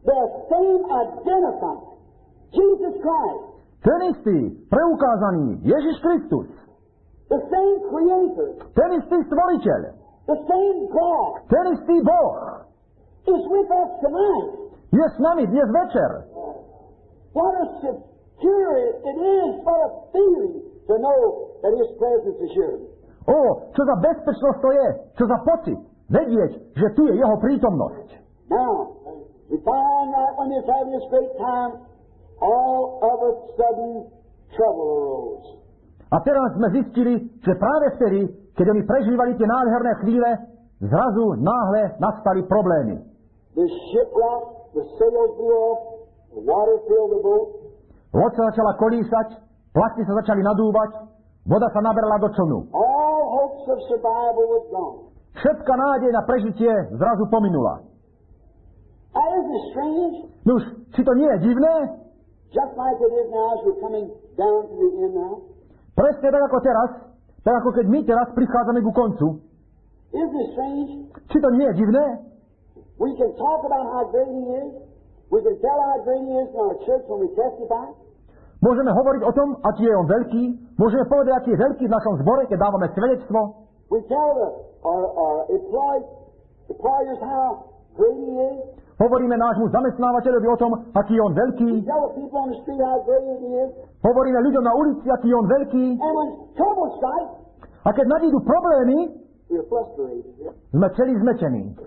the same identified Jesus Christ, ten istý, preukázaný Ježiš Kristus, the same Creator, ten istý stvoriteľ, the same God, ten istý Boh is with us tonight. je s nami dnes večer. What a secure it is, what a feeling to know that His presence is here. Ó, čo za bezpečnosť to je, čo za pocit, vedieť, že tu je jeho prítomnosť. Now, we find that when He's having this great time, all of a sudden trouble arose. A teraz sme zistili, že práve vtedy, keď oni prežívali tie nádherné chvíle, zrazu náhle nastali problémy. The ship rocked, the sails blew off, the water filled the boat. Loď sa začala kolísať, plasty sa začali nadúvať, voda sa naberala do člnu. All hopes of survival was gone. Všetka nádej na prežitie zrazu pominula. Now, isn't it strange? Nuž, či to nie je divné? Just like it is now as we're coming down to the end now. Presne tak ako teraz, tak ako keď my teraz prichádzame ku koncu. Isn't it strange? Či to nie je divné? We can talk about how great He is. We can tell how great He is in our church when we testify. Môžeme hovoriť o tom, aký je on veľký. Môžeme povedať, aký je veľký v našom zbore, keď dávame svedectvo. We tell the, our, our employees, employers how great He is. Hovoríme nášmu zamestnávateľovi o tom, aký je on veľký. We tell the people on the street how great He is. Hovoríme ľuďom na ulici, aký je on veľký. And when trouble strikes, A keď nadídu problémy, we're frustrated. sme celí zmečení.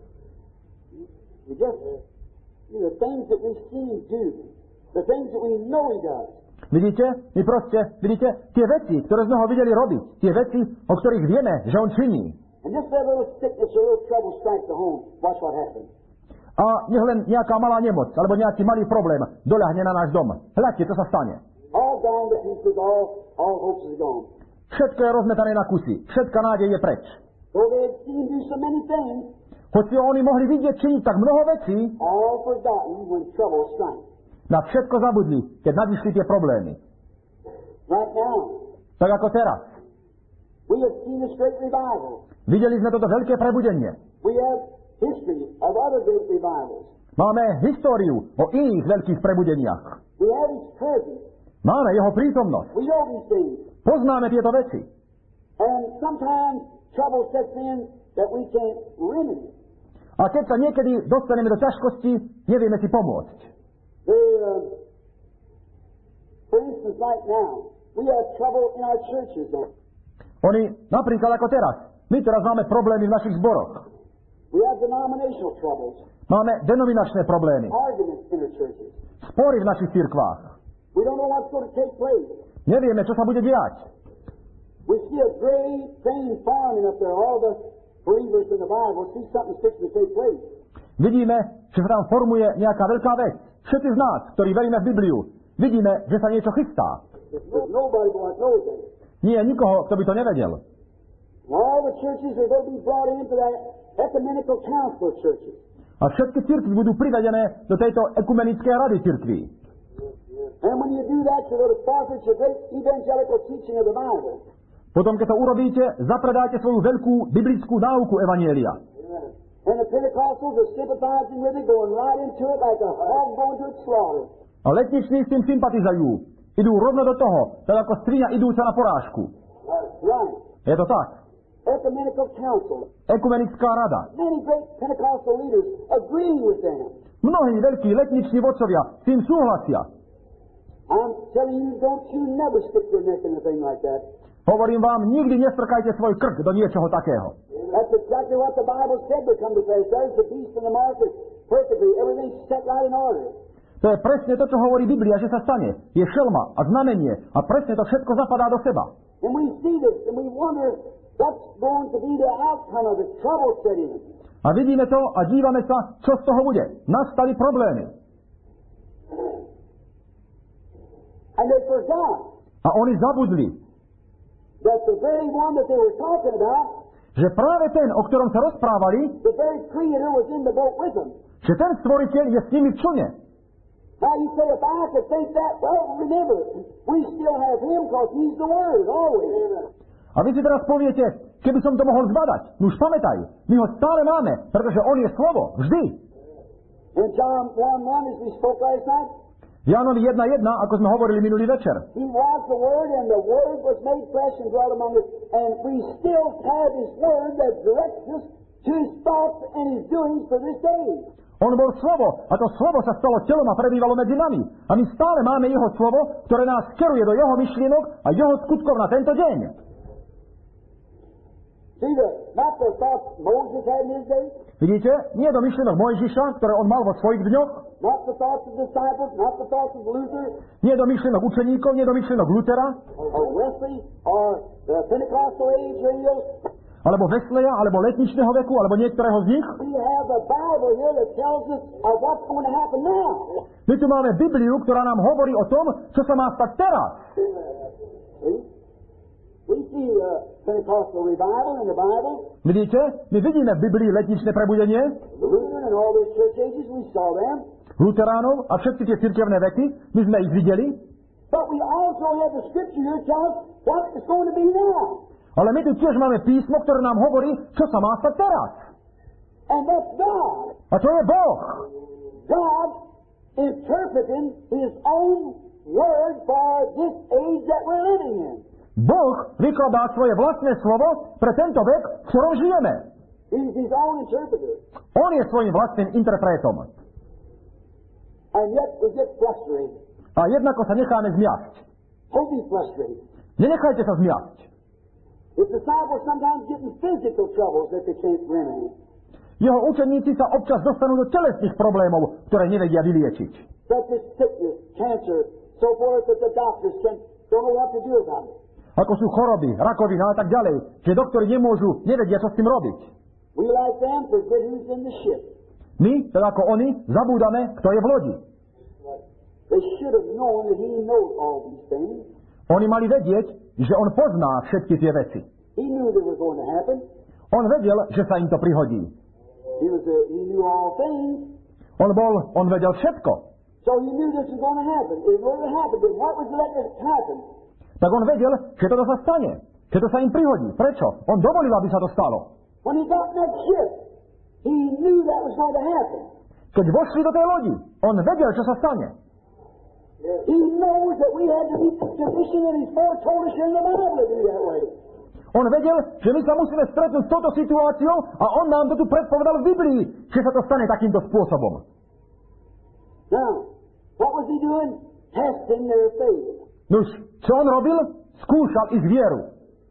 We just, you know, the things that we see Him do, the things that we know He does. Vidíte? My proste, vidíte, tie veci, ktoré sme ho videli robiť, tie veci, o ktorých vieme, že on činí. And just that little sickness or little trouble strikes the home, watch what happens. A nech len nejaká malá nemoc, alebo nejaký malý problém doľahne na náš dom. Hľadte, čo sa stane. All gone to pieces, all, all hopes is gone. Všetko je rozmetané na kusy. Všetka nádej je preč. Though they had seen Him do so many things, Hoci oni mohli vidieť činiť tak mnoho vecí, all forgotten when trouble strikes. na všetko zabudli, keď nadišli tie problémy. Right now, Tak ako teraz. we have seen this great revival. Videli sme toto veľké prebudenie. We have history of other great revivals. Máme históriu o iných veľkých prebudeniach. We have His presence. Máme jeho prítomnosť. We know these things. Poznáme tieto veci. And sometimes trouble sets in that we can't remedy. A keď sa niekedy dostaneme do ťažkosti, nevieme si pomôcť. The, uh, for instance, right now, we have trouble in our churches. Though. Oni, napríklad ako teraz, my teraz máme problémy v našich zboroch. We have denominational troubles, Máme denominačné problémy, arguments in our churches. spory v našich cirkvách. We don't know what's going to take place. Nevieme, čo sa bude diať. We see a great thing forming up there. All the believers in the Bible see something fixing to take place. Vidíme, že sa tam formuje nejaká veľká vec. Všetci z nás, ktorí veríme v Bibliu, vidíme, že sa niečo chystá. There's nobody that knows that. Nie je nikoho, kto by to nevedel. All the churches are going to be brought into that ecumenical council of churches. A všetky cirkvi budú privedené do tejto ekumenickej rady cirkví. And when you do that, you're going to forfeit your great evangelical teaching of the Bible. Potom, keď to urobíte, zapredáte svoju veľkú biblickú náuku evanjelia. And the Pentecostals are sympathizing with it, going right into it like a hog going to its slaughter. A letniční s tým sympatizujú. Idú rovno do toho, tak ako svinia idúca na porážku. Right. Je to tak. Ecumenical council. Ekumenická rada. Many great Pentecostal leaders agree with them. Mnohí veľkí letniční vodcovia s tým súhlasia. I'm telling you, don't you never stick your neck in a thing like that. Hovorím vám, nikdy nestrkajte svoj krk do niečoho takého. That's exactly what the Bible said would come to pass. There's the beast in the market perfectly. Everything's set right in order. To je presne to, čo hovorí Biblia, že sa stane. Je šelma a znamenie a presne to všetko zapadá do seba. And we see this and we wonder what's going to be the outcome of the trouble setting. A vidíme to a dívame sa, čo z toho bude. Nastali problémy. And they forgot A oni zabudli, that the very one that they were talking about, že práve ten, o ktorom sa rozprávali, the very Creator was in the boat with them. že ten stvoriteľ je s nimi v člne. Now you say, if I could think that, well, remember, we still have Him because He's the Word, always. A vy si teraz poviete, keby som to mohol zbadať, no už pamätaj, my ho stále máme, pretože on je slovo, vždy. In John one one, as we spoke last night, V Jánovi jedna jedna, ako sme hovorili minulý večer. He was the Word, and the Word was made flesh and dwelt among us, and we still have His Word that directs us to His thoughts and His doings for this day. On bol slovo, a to slovo sa stalo telom a prebývalo medzi nami. A my stále máme jeho slovo, ktoré nás skeruje do jeho myšlienok a jeho skutkov na tento deň. See, the, not the thoughts Moses had in his day, Vidíte? Nie do myšlienok Mojžiša, ktoré on mal vo svojich dňoch. not the thoughts of disciples, not the thoughts of Luther, Nie do myšlienok učeníkov, nie do myšlienok Lutera, or Wesley, or the Pentecostal age radios. alebo Wesleya, alebo letničného veku, alebo niektorého z nich. We have the Bible here that tells us of what's going to happen now. My tu máme Bibliu, ktorá nám hovorí o tom, čo sa má stať teraz. See? We see the Pentecostal revival in the Bible, Vidíte? My vidíme v Biblii letničné prebudenie, the Lutheran and all those church ages, we saw them. Luteránov a všetky tie cirkevné veky, my sme ich videli. But we also have the Scripture here tell us what is going to be now. Ale my tu tiež máme písmo, ktoré nám hovorí, čo sa má stať teraz. And that's God. A to je Boh. God interpreting His own Word for this age that we're living in. Boh vykladá svoje vlastné slovo pre tento vek, v ktorom žijeme. He's His own interpreter. On je svojím vlastným interpretom. And yet we get frustrated. A jednako sa necháme zmiasť. Don't be frustrated. Nenechajte sa zmiasť. His disciples sometimes get in physical troubles that they can't remedy. Jeho učeníci sa občas dostanú do telesných problémov, ktoré nevedia vyliečiť. Such as sickness, cancer, so forth that the doctors can, don't know what to do about it. Ako sú choroby, rakovina a tak ďalej, že doktori nemôžu, nevedia, čo s tým robiť. We like them forget who's in the ship. My, teda ako oni, zabúdame, kto je v lodi. They should have known that He knows all these things. Oni mali vedieť, že on pozná všetky tie veci. He knew they were going to happen. On vedel, že sa im to prihodí. He was a, He knew all things. On bol, on vedel všetko. So He knew this was going to happen. It was going to happen. But what was letting it happen? Tak on vedel, že toto sa stane. Že to sa im prihodí. Prečo? On dovolil, aby sa to stalo. When He got in that ship, He knew that was going to happen. Keď vošli do tej lodi, on vedel, čo sa stane. He knows that we had to be positioned and He's foretold us in the Bible to be that way. On vedel, že my sa musíme stretnúť s touto situáciou a on nám to tu predpovedal v Biblii, že sa to stane takýmto spôsobom. Now, what was He doing? Testing their faith. Nuž, čo on robil? Skúšal ich vieru.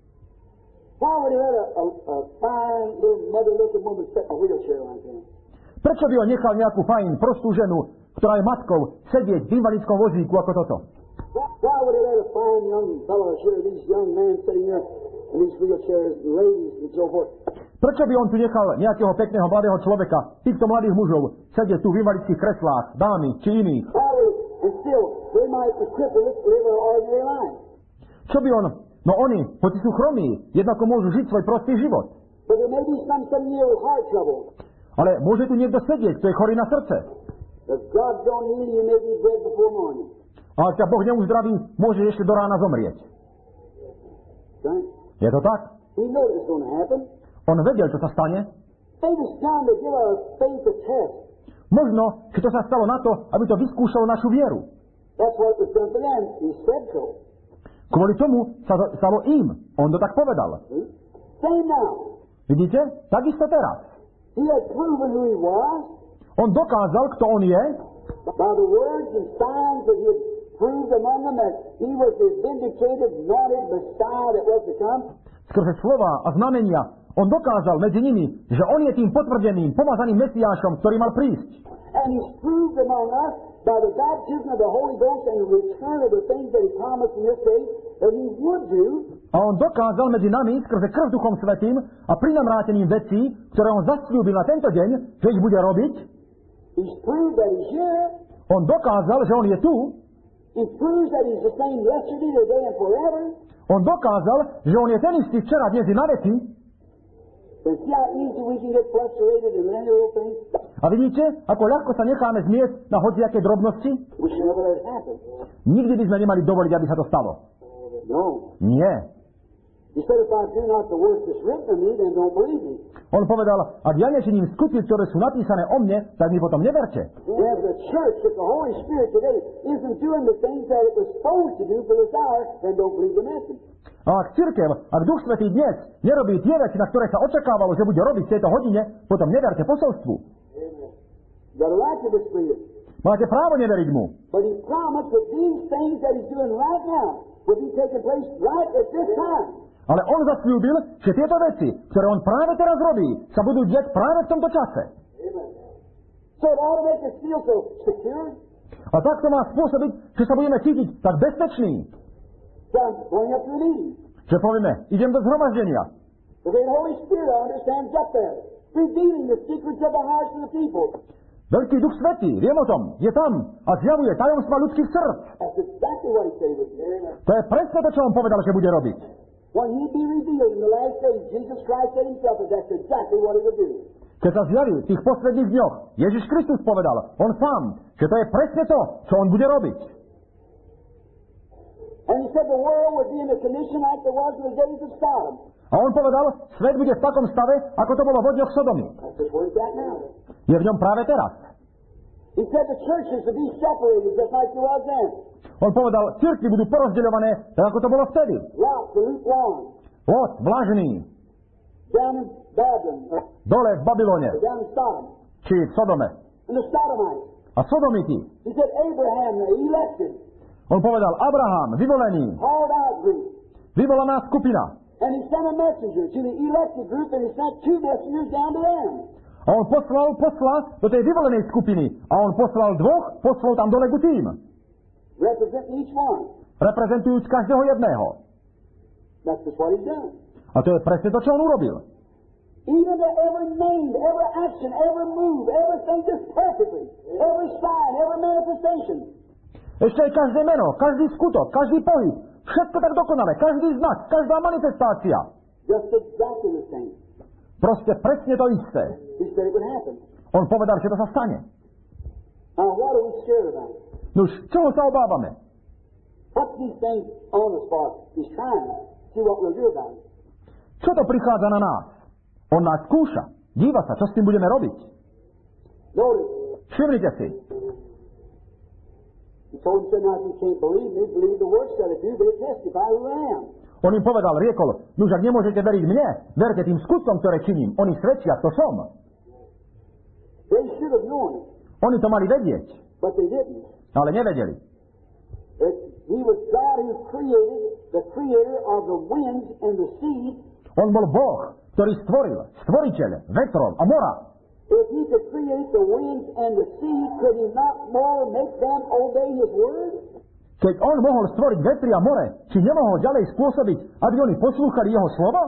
Why would He let a, a, a fine little mother-looking woman sit in a wheelchair like that? Prečo by on nechal nejakú fajn, prostú ženu, ktorá je matkou, sedieť v invalidickom vozíku ako toto? Why, why would He let a fine young fellow, sure, these young men sitting there in these wheelchairs, and ladies and so forth? Prečo by on tu nechal nejakého pekného mladého človeka, týchto mladých mužov, sedieť tu v invalických kreslách, dámy či iných? Why would, and still, they might be crippled to live an ordinary life. Čo by on? No oni, hoci sú chromí, jednako môžu žiť svoj prostý život. But there may be some sitting here with heart trouble. Ale môže tu niekto sedieť, kto je chorý na srdce. If God don't heal you, you may be dead before morning. A ak ťa Boh neuzdraví, môže ešte do rána zomrieť. Right? Je to tak? He knew it was going to happen. On vedel, čo sa stane. Maybe it's time to give our faith a test. Možno, že to sa stalo na to, aby to vyskúšalo našu vieru. That's what was done for them. He said so. Kvôli tomu sa to stalo im. On to tak povedal. See? Same now. Vidíte? Takisto teraz. He had proven who He was On dokázal, kto on je, by the words and signs that He had proved among them that He was the vindicated, anointed Messiah that was to come. skrze slova a znamenia. On dokázal medzi nimi, že on je tým potvrdeným, pomazaným Mesiášom, ktorý mal prísť. And He's proved among us by the baptism of the Holy Ghost and the return of the things that He promised in this day that He would do. A on dokázal medzi nami, skrze krv Duchom Svätým a prinamrátením vecí, ktoré on zasľúbil na tento deň, že ich bude robiť. He's proved that He's here. On dokázal, že on je tu. He proves that He's the same yesterday, today, and forever. On dokázal, že on je ten istý včera, dnes i na veky. And see how easy we can get frustrated in any little thing? A vidíte, ako ľahko sa necháme zmiesť na hociaké drobnosti? We should never let it happen. Nikdy by sme nemali dovoliť, aby sa to stalo. No. Nie. He said, if I do not the works that's written of me, then don't believe me. On povedal, ak ja nečiním skutky, ktoré sú napísané o mne, tak mi potom neverte. If the church, if the Holy Spirit today isn't doing the things that it was supposed to do for this hour, then don't believe the message. A ak cirkev, ak Duch Svätý dnes nerobí tie veci, na ktoré sa očakávalo, že bude robiť v tejto hodine, potom neverte posolstvu. Got a right to disbelieve it. Máte právo neveriť mu. But he promised that these things that he's doing right now will be taking place right at this time. Ale on zasľúbil, že tieto veci, ktoré on práve teraz robí, sa budú diať práve v tomto čase. So it ought to make us feel so secure. A tak to má spôsobiť, že sa budeme cítiť tak bezpeční. So I'm going up to a meeting. Že povieme, idem do zhromaždenia. The great Holy Spirit, I understand, is up there, revealing the secrets of the hearts of the people. Veľký Duch Svätý, viem o tom, je tam a zjavuje tajomstva ľudských srdc. That's exactly what he said with me. To je presne to, čo on povedal, že bude robiť. When he be revealed in the last days, Jesus Christ said himself that that's exactly what he would do. Keď sa zjaví v tých posledných dňoch, Ježiš Kristus povedal, on sám, že to je presne to, čo on bude robiť. And he said the world would be in a condition like there was in the days of Sodom. A on povedal, svet bude v takom stave, ako to bolo v dňoch Sodomy. That's just where it's at now. Je v ňom práve teraz. He said the churches would be separated just like there was then. On povedal, cirkvi budú porozdeľované, tak ako to bolo vtedy. Lot, the lukewarm, Lot, vlažný, down in Babylon, or dole v Babylone, down in Sodom, či v Sodome. and the Sodomites. A Sodomiti. He said Abraham, the elected, On povedal, Abraham, vyvolený, called out group. vyvolaná skupina. And he sent a messenger to the elected group, and he sent two messengers down to them. A on poslal posla do tej vyvolenej skupiny. A on poslal dvoch, poslal tam dole ku tým. Representing each one. Reprezentujúc každého jedného. That's just what he's done. A to je presne to, čo on urobil. Even to every name, every action, every move, everything just perfectly. Every sign, every manifestation. Ešte aj každé meno, každý skutok, každý pohyb. Všetko tak dokonale, každý znak, každá manifestácia. Just exactly the same. Proste presne to isté. He said it would happen. On povedal, že to sa stane. Now, what are we scared about? Nuž, čoho sa obávame? What's these things on us for? He's trying to see what we'll do about it. Čo to prichádza na nás? On nás skúša. Díva sa, čo s tým budeme robiť. Notice, Všimnite si. he told him, said, now if you can't believe me, believe the works that I do, they testify who I am. On im povedal, riekol, nuž ak nemôžete veriť mne, verte tým skutkom, ktoré činím. Oni svedčia, to som. They should have known it, Oni to mali vedieť, but they didn't. ale nevedeli. It, he was God who created, the creator of the winds and the seas. On bol Boh, ktorý stvoril, stvoriteľ vetrov a mora. If he could create the winds and the sea, could he not more make them obey his word? Keď on mohol stvoriť vetry a more, či nemohol ďalej spôsobiť, aby oni poslúchali jeho slovo?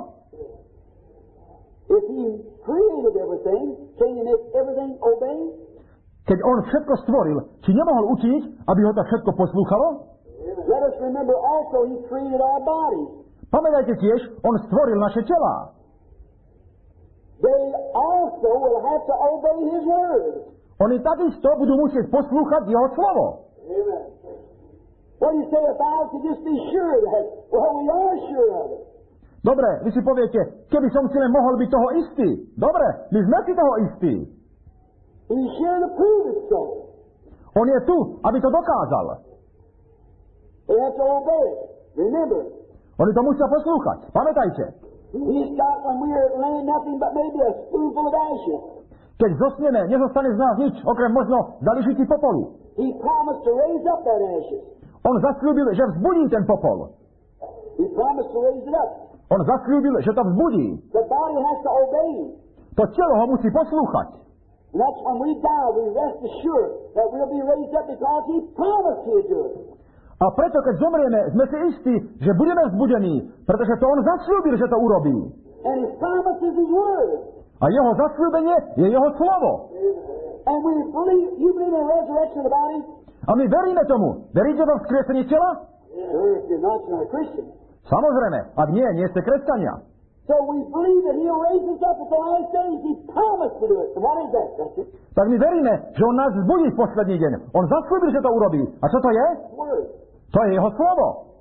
If he created everything, can he make everything obey? Keď on všetko stvoril, či nemohol učiniť, aby ho to všetko poslúchalo? Let us remember also he created our bodies. Pamätajte tiež, on stvoril naše telá. They also will have to obey his word. Oni takisto budú musieť poslúchať jeho slovo. Amen. What do you say if I could just be sure of that? Well, we are sure of it. Dobre, vy si poviete, keby som si len mohol byť toho istý. Dobre, my sme si toho istí. He's sure to prove it so. On je tu, aby to dokázal. They have to obey it. Remember, Oni to musia poslúchať. Pamätajte. he's got when we are laying nothing but maybe a spoonful of ashes. Keď zosneme, nezostane z nás nič, okrem možno zališití popolu. He promised to raise up that ashes. On zasľúbil, že vzbudí ten popol. He promised to raise it up. On zasľúbil, že to vzbudí. The body has to obey him. To telo ho musí poslúchať. And that's when we die, we rest assured that we'll be raised up because he promised he'd do it. A preto, keď zomrieme, sme si istí, že budeme vzbudení, pretože to on zasľúbil, že to urobí. And his promise is his word. A jeho zasľúbenie je jeho slovo. And we believe, you believe in the resurrection of the body? A my veríme tomu. Veríte vo vzkriesenie tela? Sure, if you're not, you're not a Christian. Samozrejme. Ak nie, nie ste kresťania. So we believe that he'll raise us up at the last days. He promised to do it. And what is that? That's it. Tak my veríme, že on nás vzbudí v posledný deň. On zasľúbil, že to urobí. A čo to je? Word. To je jeho slovo.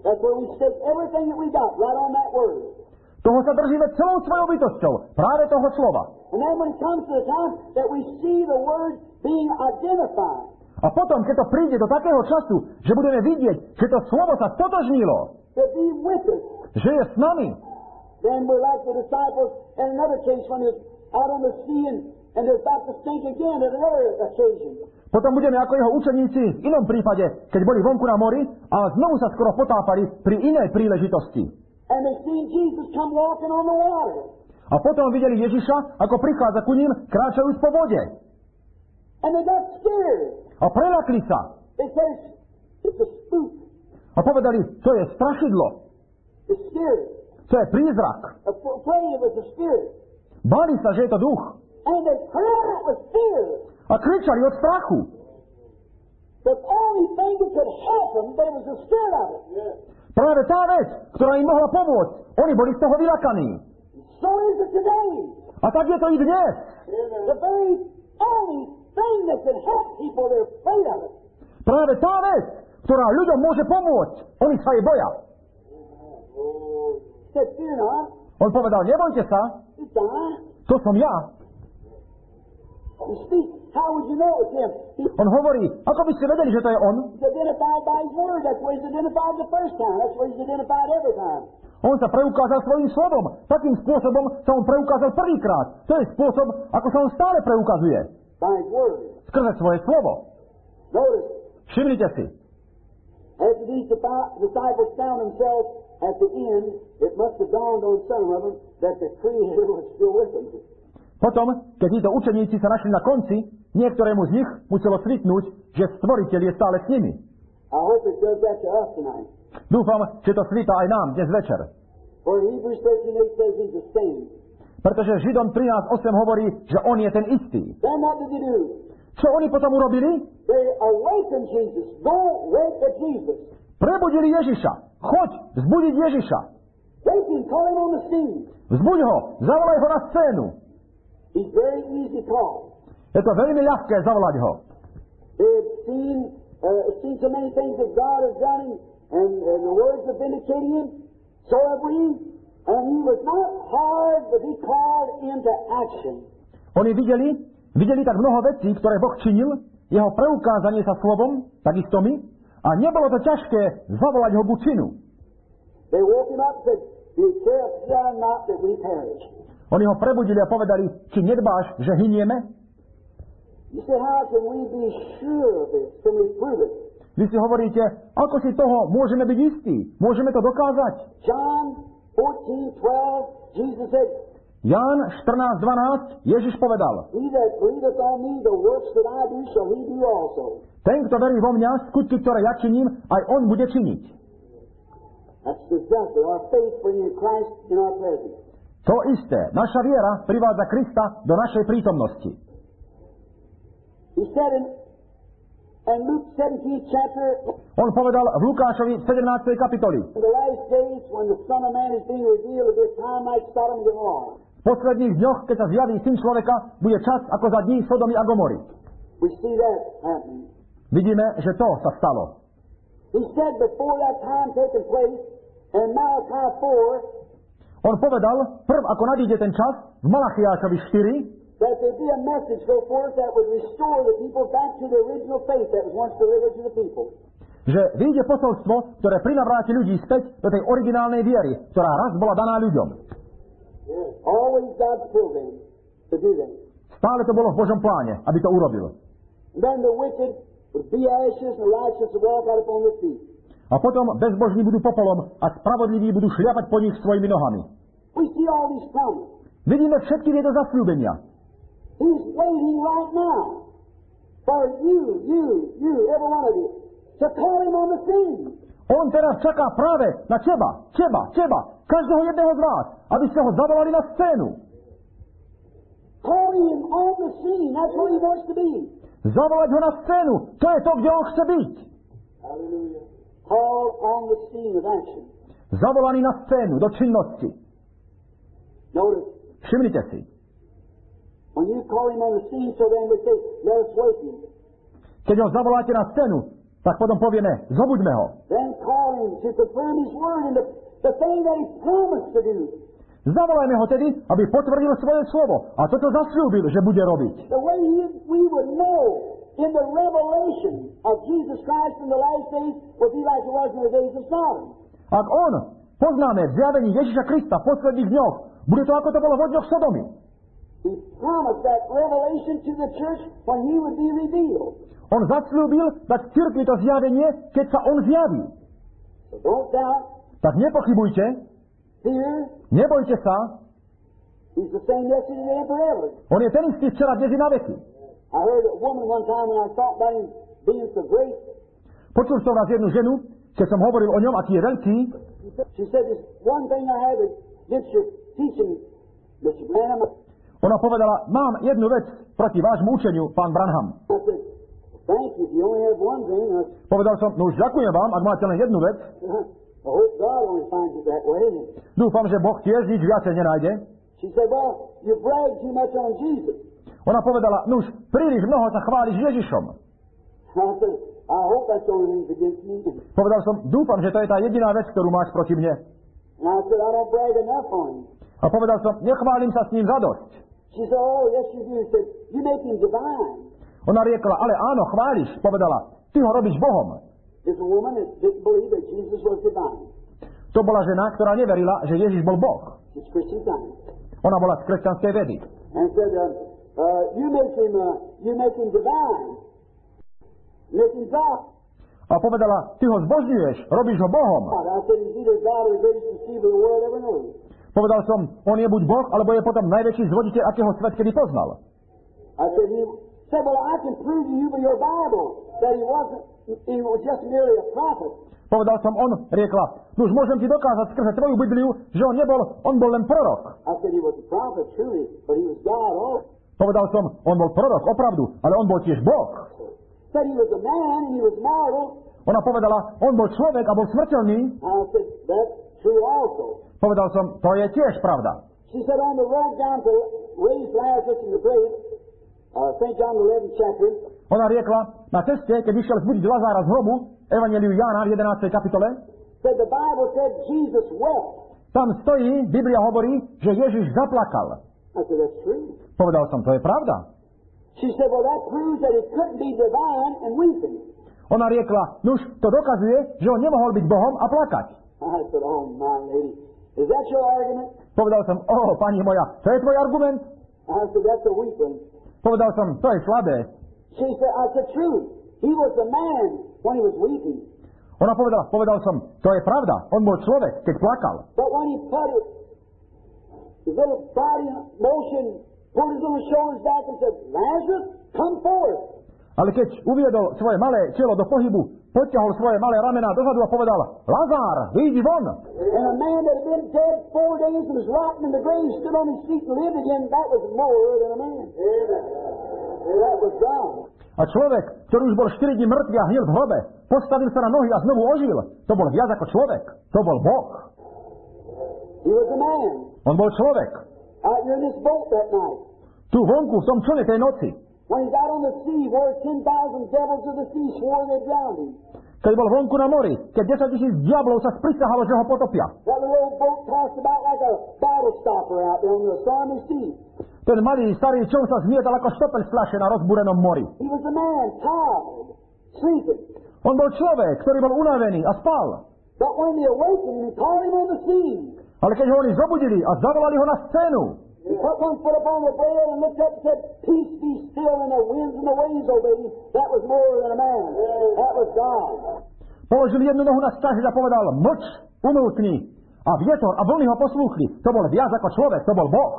That's where we stake everything that we got, right on that word. Toho sa držíme celou svojou bytosťou, práve toho slova. And then when it comes to the time that we see the word being identified, A potom, keď to príde do takého času, že budeme vidieť, že to slovo sa stotožnilo, to be with us, že je s nami, then we're like the disciples in another case when he was out on the sea and, and they're about to sink again at another occasion. potom budeme ako jeho učeníci v inom prípade, keď boli vonku na mori a znovu sa skoro potápali pri inej príležitosti. And they seen Jesus come walking on the water. A potom videli Ježiša, ako prichádza ku ním, kráčajúc po vode. And they got scared. A preľakli sa. They said, it's a spook. A povedali, to je strašidlo. It's scary. To je prízrak. Afraid it was a spirit. Báli sa, že je to duch. And they cried out with fear. A kričali od strachu. The only thing that could help them, they was the spirit of it. Práve tá vec, ktorá im mohla pomôcť, oni boli z toho vylakaní. So is it today. A tak je to i dnes. The very only thing that can help people, they're afraid of it. Práve tá vec, ktorá ľuďom môže pomôcť, oni sa jej boja. He said, fear not. On povedal, nebojte sa, It's I. to som ja. You speak. How would you know it was him? He On hovorí, ako by ste vedeli, že to je on? He's identified by his word. That's where he's identified the first time. That's where he's identified every time. On sa preukázal svojím slovom. Takým spôsobom sa on preukázal prvýkrát. To je spôsob, ako sa on stále preukazuje. By his word. Skrze svoje slovo. Notice, Všimnite si. after these disciples found themselves at the end, it must have dawned on some of them that the Creator was still with them. Potom, keď títo učeníci sa našli na konci, niektorému z nich muselo svitnúť, že Stvoriteľ je stále s nimi. I hope it does that to us tonight. Dúfam, že to svíta aj nám dnes večer. For Hebrews thirteen eight says he's the same. Pretože Židom trinásť osem hovorí, že on je ten istý. Then what did they do? Čo oni potom urobili? They awakened Jesus. Go wake at Jesus. Prebudili Ježiša. Choď, vzbudiť Ježiša. Wake him, call him on the scene. Vzbuď ho, zavolaj ho na scénu. He's very easy called. Je to veľmi ľahké zavolať ho. They had seen, uh, seen so many things that God has done him, and, and the words have vindicated him. So have we. And he was not hard to be called into action. Oni videli, videli tak mnoho vecí, ktoré Boh činil, jeho preukázanie sa slovom, takisto my, a nebolo to ťažké zavolať ho k činu. They woke him up and said, be careful not that we perish. Oni ho prebudili a povedali, či nedbáš, že hynieme? You said, how can we be sure of this? Can we prove it? Vy si hovoríte, ako si toho môžeme byť istí? Môžeme to dokázať? John fourteen twelve, Jesus said, Ján štrnásť dvanásť, Ježiš povedal, he that believeth on me, the works that I do, shall he do also. ten, kto verí vo mňa, skutky, ktoré ja činím, aj on bude činiť. That's exactly our faith bringing Christ in our presence. To isté, naša viera privádza Krista do našej prítomnosti. He said in, in Luke seventeenth chapter, On povedal v Lukášovi sedemnástej kapitoli, in the last days when the Son of Man is being revealed, at this time like Sodom and Gomorrah. v posledných dňoch, keď sa zjaví Syn človeka, bude čas ako za dní Sodomy a Gomory. We see that happening. Vidíme, že to sa stalo. He said before that time taking place, in Malachi four, On povedal, prv ako nadíde ten čas, v Malachiášovi štyri, that there be a message go forth that would restore the people back to the original faith that was once delivered to the people. že vyjde posolstvo, ktoré prinavráti ľudí späť do tej originálnej viery, ktorá raz bola daná ľuďom. Always God's program to do that. Stále to bolo v Božom pláne, aby to urobil. And then the wicked would be ashes and the righteous would walk out upon their feet. A potom bezbožní budú popolom a spravodliví budú šliapať po nich svojimi nohami. We see all these promises. Vidíme všetky tieto zasľúbenia. He's waiting right now for you, you, you, every one of you, to call him on the scene. On teraz čaká práve na teba, teba, teba, každého jedného z vás, aby ste ho zavolali na scénu. Call him on the scene. That's where he wants to be. Zavolať ho na scénu, to je to, kde on chce byť. Hallelujah. Call on the scene of action. Zavolaný na scénu, do činnosti. Notice, Všimnite si. when you call him on the scene, so then we say, let us wake him. Keď ho zavoláte na scénu, tak potom povieme, zobuďme ho. Then call him to confirm his word and the, the thing that he promised to do. Zavolajme ho tedy, aby potvrdil svoje slovo a toto zasľúbil, že bude robiť. The way he, we would know in the revelation of Jesus Christ in the last days would be like it was in the days of Sodom. Ak on poznáme v zjavení Ježiša Krista v posledných dňoch, bude to ako to bolo v dňoch Sodomy. He promised that revelation to the church when he would be revealed. On zasľúbil dať cirkvi to zjavenie, keď sa on zjaví. So don't doubt. Tak nepochybujte, Fear. nebojte sa, He's the same yesterday and forever. on je ten istý včera, dnes i na veky. I heard a woman one time when I thought about him being so great. Počul som raz jednu ženu, keď som hovoril o ňom, aký je veľký. She said, "There's one thing I have against your teaching, Mister Branham." Ona povedala, mám jednu vec proti vášmu učeniu, pán Branham. I said, "Thank you. If you only have one thing, I, Povedal som, no už ďakujem vám, ak máte len jednu vec. I hope God only finds it that way." Dúfam, že Boh tiež nič viacej nenájde. She said, "Well, you brag too much on Jesus." Ona povedala, no už príliš mnoho sa chváliš Ježišom. I said, "I hope that's the only thing against me." Povedal som, dúfam, že to je tá jediná vec, ktorú máš proti mne. And I said, "I don't brag enough on him." A povedal som, nechválim sa s ním zadosť. She said, "Oh, yes, you do." She said, "You make him divine." Ona riekla, ale áno, chváliš. Povedala, ty ho robíš Bohom. It's a woman that didn't believe that Jesus was divine. To bola žena, ktorá neverila, že Ježiš bol Boh. It's Christian science. Ona bola z kresťanskej vedy. And said, uh, uh, "You make him, uh, you make him divine, make him God." A povedala, ty ho zbožňuješ, robíš ho Bohom. I said, "He's either God or the greatest deceiver the world ever knows." Povedal som, on je buď Boh, alebo je potom najväčší zvoditeľ, akého svet kedy poznal. I said, "He said, well, I can prove to you by your Bible that he wasn't, he was just merely a prophet." Povedal som, on riekla, no už môžem ti dokázať skrze tvoju Bibliu, že on nebol, on bol len prorok. I said, "He was a prophet, truly, but he was God also." Povedal som, on bol prorok, opravdu, ale on bol tiež Boh. Said he was a man and he was mortal. Ona povedala, on bol človek a bol smrteľný. I said, "That's true also." Povedal som, to je tiež pravda. She said, on the road down to raise Lazarus in the grave, uh, Saint John the eleventh chapter, Ona riekla, na ceste, keď išiel zbudiť Lazára z hrobu, Evangeliu Jána v jedenástej kapitole, said the Bible said Jesus wept. tam stojí, Biblia hovorí, že Ježiš zaplakal. I said, "That's true." Povedal som, to je pravda. She said, "Well, that proves that he couldn't be divine and weeping." Ona riekla, nuž, to dokazuje, že on nemohol byť Bohom a plakať. I said, "Oh, my lady, is that your argument?" Povedal som, o, pani moja, to je tvoj argument? I said, "That's a weak one." Povedal som, to je slabé. She said, I said, "True. He was a man when he was weeping. Ona povedala, povedal som, to je pravda, on bol človek, keď plakal. But when he put it, his little body in motion, pulled his little shoulders back and said, 'Lazarus, come forth.'" Ale keď uviedol svoje malé telo do pohybu, potiahol svoje malé ramená dozadu a povedal, Lazár, vyjdi von. And a man that had been dead four days and was rotten in the grave stood on his feet and lived again. That was more than a man. Amen. That was God. A človek, ktorý už bol štyri dni mŕtvy a hnil v hrobe, postavil sa na nohy a znovu ožil. To bol viac ako človek. To bol Boh. He was a man. On bol človek. Out here in this boat that night. Tu vonku, v tom člne tej noci. When he got on the sea, where ten thousand devils of the sea swore they drowned him. Keď bol vonku na mori, keď desaťtisíc diablov sa sprisahalo, že ho potopia. That little old boat tossed about like a bottle stopper out there on the stormy sea. Ten malý starý čov sa zmietal ako štopel z fľaše na rozbúrenom mori. He was a man, tired, sleeping. On bol človek, ktorý bol unavený a spal. But when they awakened him and called him on the sea, Ale keď ho oni zobudili a zavolali ho na scénu, he put one foot upon the rail and looked up and said, "Peace, be still," and the winds and the waves obeyed him. That was more than a man. That was God. položil jednu nohu na stážď a povedal, mlč, umlkni. A vietor a vlny ho poslúchli. To bol viac ako človek, to bol Boh.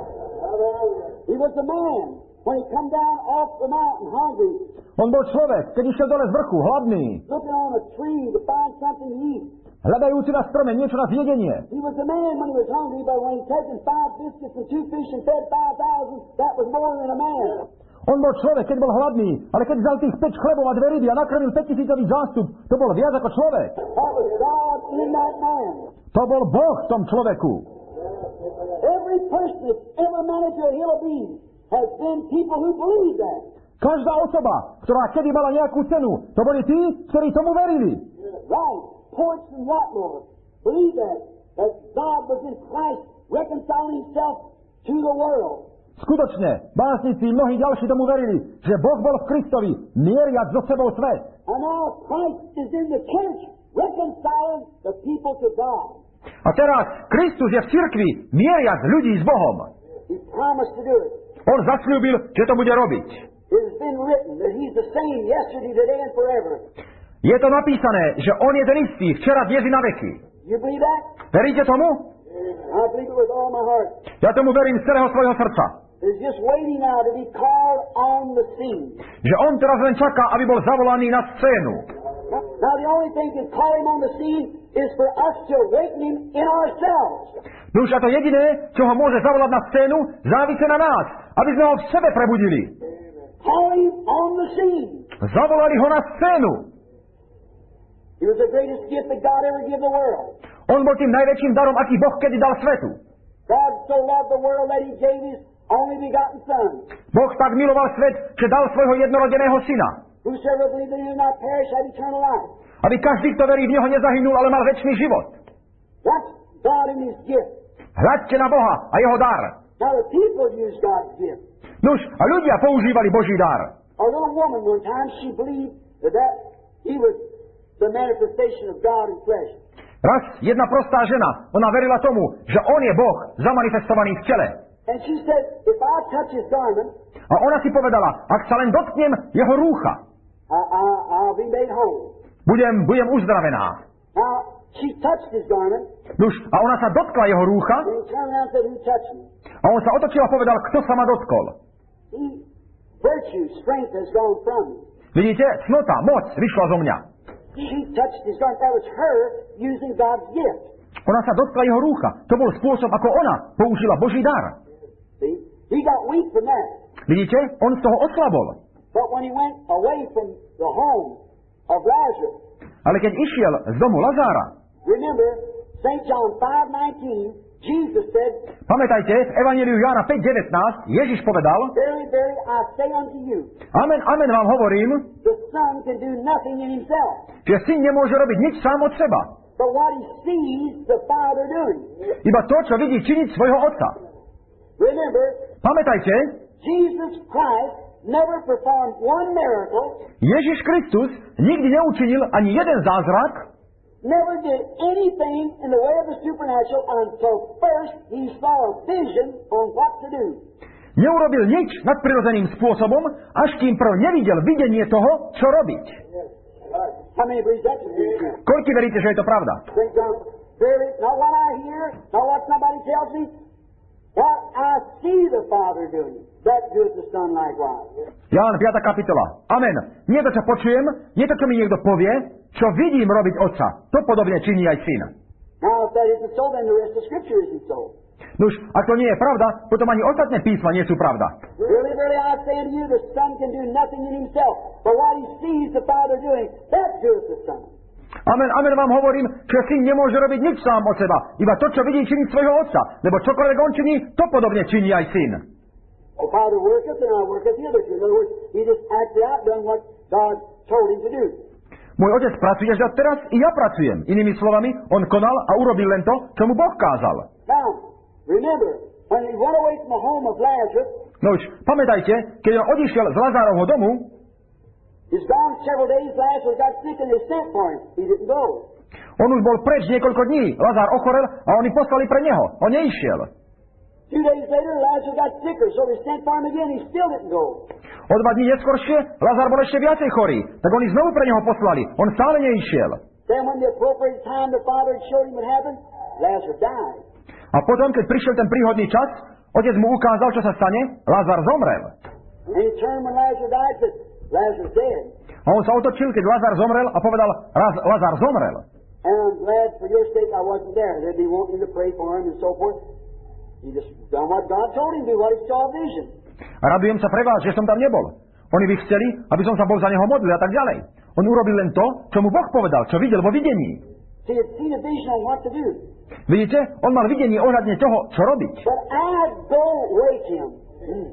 He was a man when he come down off the mountain hungry, On bol človek, keď išiel dole z vrchu, hladný, looking on a tree to find something to eat. hľadajúci na strome niečo na zjedenie. He was a man when he was hungry, but when he taken five biscuits and two fish and fed five thousand, that was more than a man. On bol človek, keď bol hladný, ale keď vzal tých päť chlebov a dve ryby a nakrmil päťtisícový zástup, to bol viac ako človek. That was God in that man. To bol Boh v tom človeku. Every person that's ever managed a hill of beans has been people who believe that. Každá osoba, ktorá kedy mala nejakú cenu, to boli tí, ktorí tomu verili. Right. Poets and what, Lord? Believe that. That God was in Christ reconciling himself to the world. Skutočne, básnici mnohí ďalší tomu verili, že Boh bol v Kristovi, mieriac so sebou svet. And now Christ is in the church reconciling the people to God. A teraz Kristus je v cirkvi, mieriac ľudí s Bohom. He promised to do it. On zasľúbil, že to bude robiť. It has been written that he's the same yesterday, today, and forever. Je to napísané, že on je ten istý, včera, dnes i na veky. You believe that? Veríte tomu? I believe it with all my heart. Ja tomu verím z celého svojho srdca. He's just waiting now to be called on the scene. Že on teraz len čaká, aby bol zavolaný na scénu. Now the only thing that can call him on the scene is for us to awaken him in ourselves. Nuž a to jediné, čo ho môže zavolať na scénu, závisí na nás, aby sme ho v sebe prebudili. Call him on the scene. Zavolali ho na scénu. He was the greatest gift that God ever gave the world. On bol tým najväčším darom, aký Boh kedy dal svetu. God so loved the world that he gave his only begotten Son. Boh tak miloval svet, že dal svojho jednorodeného syna. Whosoever believeth in him will not perish, have eternal life. Aby každý, kto verí v neho, nezahynul, ale mal večný život. That's God in his gift. Hľadte na Boha a jeho dar. Now the people use God's gift. Nuž, a ľudia používali Boží dar. A little woman one time, she believed that, that he was the manifestation of God in flesh. Raz jedna prostá žena, ona verila tomu, že on je Boh zamanifestovaný v tele. And she said, if I touch his garment, A ona si povedala, ak sa len dotknem jeho rúcha, I, I, I'll be made whole. budem, budem uzdravená. Now, she touched his garment, Nuž, a ona sa dotkla jeho rúcha and he turned around and said, who touched me? a on sa otočil a povedal, kto sa ma dotkol. He, virtue, strength has gone from me. Vidíte, cnota, moc vyšla zo mňa. She touched his garment. That was her using God's gift. Ona sa dotkla jeho rúcha. To bol spôsob, ako ona použila Boží dar. See? He got weak from that. Vidíte, on z toho oslabol. But when he went away from the home of Lazarus, Ale keď išiel z domu Lazára, remember, Saint John five nineteen, Jesus said, pamätajte, v Evanjeliu Jána päť devätnásť Ježiš povedal, Verily, verily, I say unto you, amen, amen vám hovorím, the Son can do nothing in himself, že syn nemôže robiť nič sám od seba. but what he sees the Father doing. Iba to, čo vidí činiť svojho otca. Remember, Pamätajte, Jesus Christ never performed one miracle, Ježiš Kristus nikdy neučinil ani jeden zázrak, never did anything in the way of the supernatural until first he saw a vision on what to do. neurobil nič nadprirodzeným spôsobom, až kým prv nevidel videnie toho, čo robiť. How many believe that to be true? Koľko veríte, že je to pravda? Saint John, verily, not what I hear, not what somebody tells me, what I see the Father doing, that doeth the Son likewise. Ján piata kapitola. Amen. Nie to, čo počujem, nie to, čo mi niekto povie, čo vidím robiť Otca. To podobne činí aj Syn. Now, if that isn't so, then the rest of Scripture isn't so. Nuž, ak to nie je pravda, potom ani ostatné písma nie sú pravda. Verily, verily, I say unto you, the Son can do nothing in himself, but what he sees the Father doing, that doeth the Son. Amen, amen vám hovorím, že Syn nemôže robiť nič sám od seba, iba to, čo vidí činiť svojho Otca, lebo čokoľvek on činí, to podobne činí aj Syn. The Father worketh, and I worketh hitherto. In other words, he just acted out, done what God told him to do. Môj otec pracuje že teraz i ja pracujem. Inými slovami, on konal a urobil len to, čo mu Boh kázal. Now, remember, when he went away from the home of Lazarus, No už, pamätajte, keď on odišiel z Lazárovho domu, he's gone several days, Lazarus got sick, and they sent for him. He didn't go. on už bol preč niekoľko dní. Lazár ochorel a oni poslali pre neho. On neišiel. Two days later, Lazarus got sicker, so they sent for him again. He still didn't go. O dva dní neskôršie Lazár bol ešte viacej chorý, tak oni znovu pre neho poslali. On stále neišiel. Then when the appropriate time the Father had showed him what happened, Lazarus died. A potom, keď prišiel ten príhodný čas, otec mu ukázal, čo sa stane, Lazár zomrel. And he turned when Lazarus died and said, Lazarus dead. A on sa otočil, keď Lazár zomrel a povedal, Raz, Lazár zomrel. And I'm glad for your sake I wasn't there. They'd be wanting to pray for him and so forth. He just done what God told him to do, what he saw a vision. A radujem sa pre vás, že som tam nebol. Oni by chceli, aby som sa bol za neho modlil a tak ďalej. On urobil len to, čo mu Boh povedal, čo videl vo videní. So he had seen a vision on what to do. Vidíte? On mal videnie ohľadne toho, čo robiť. But I go wake him. Mm.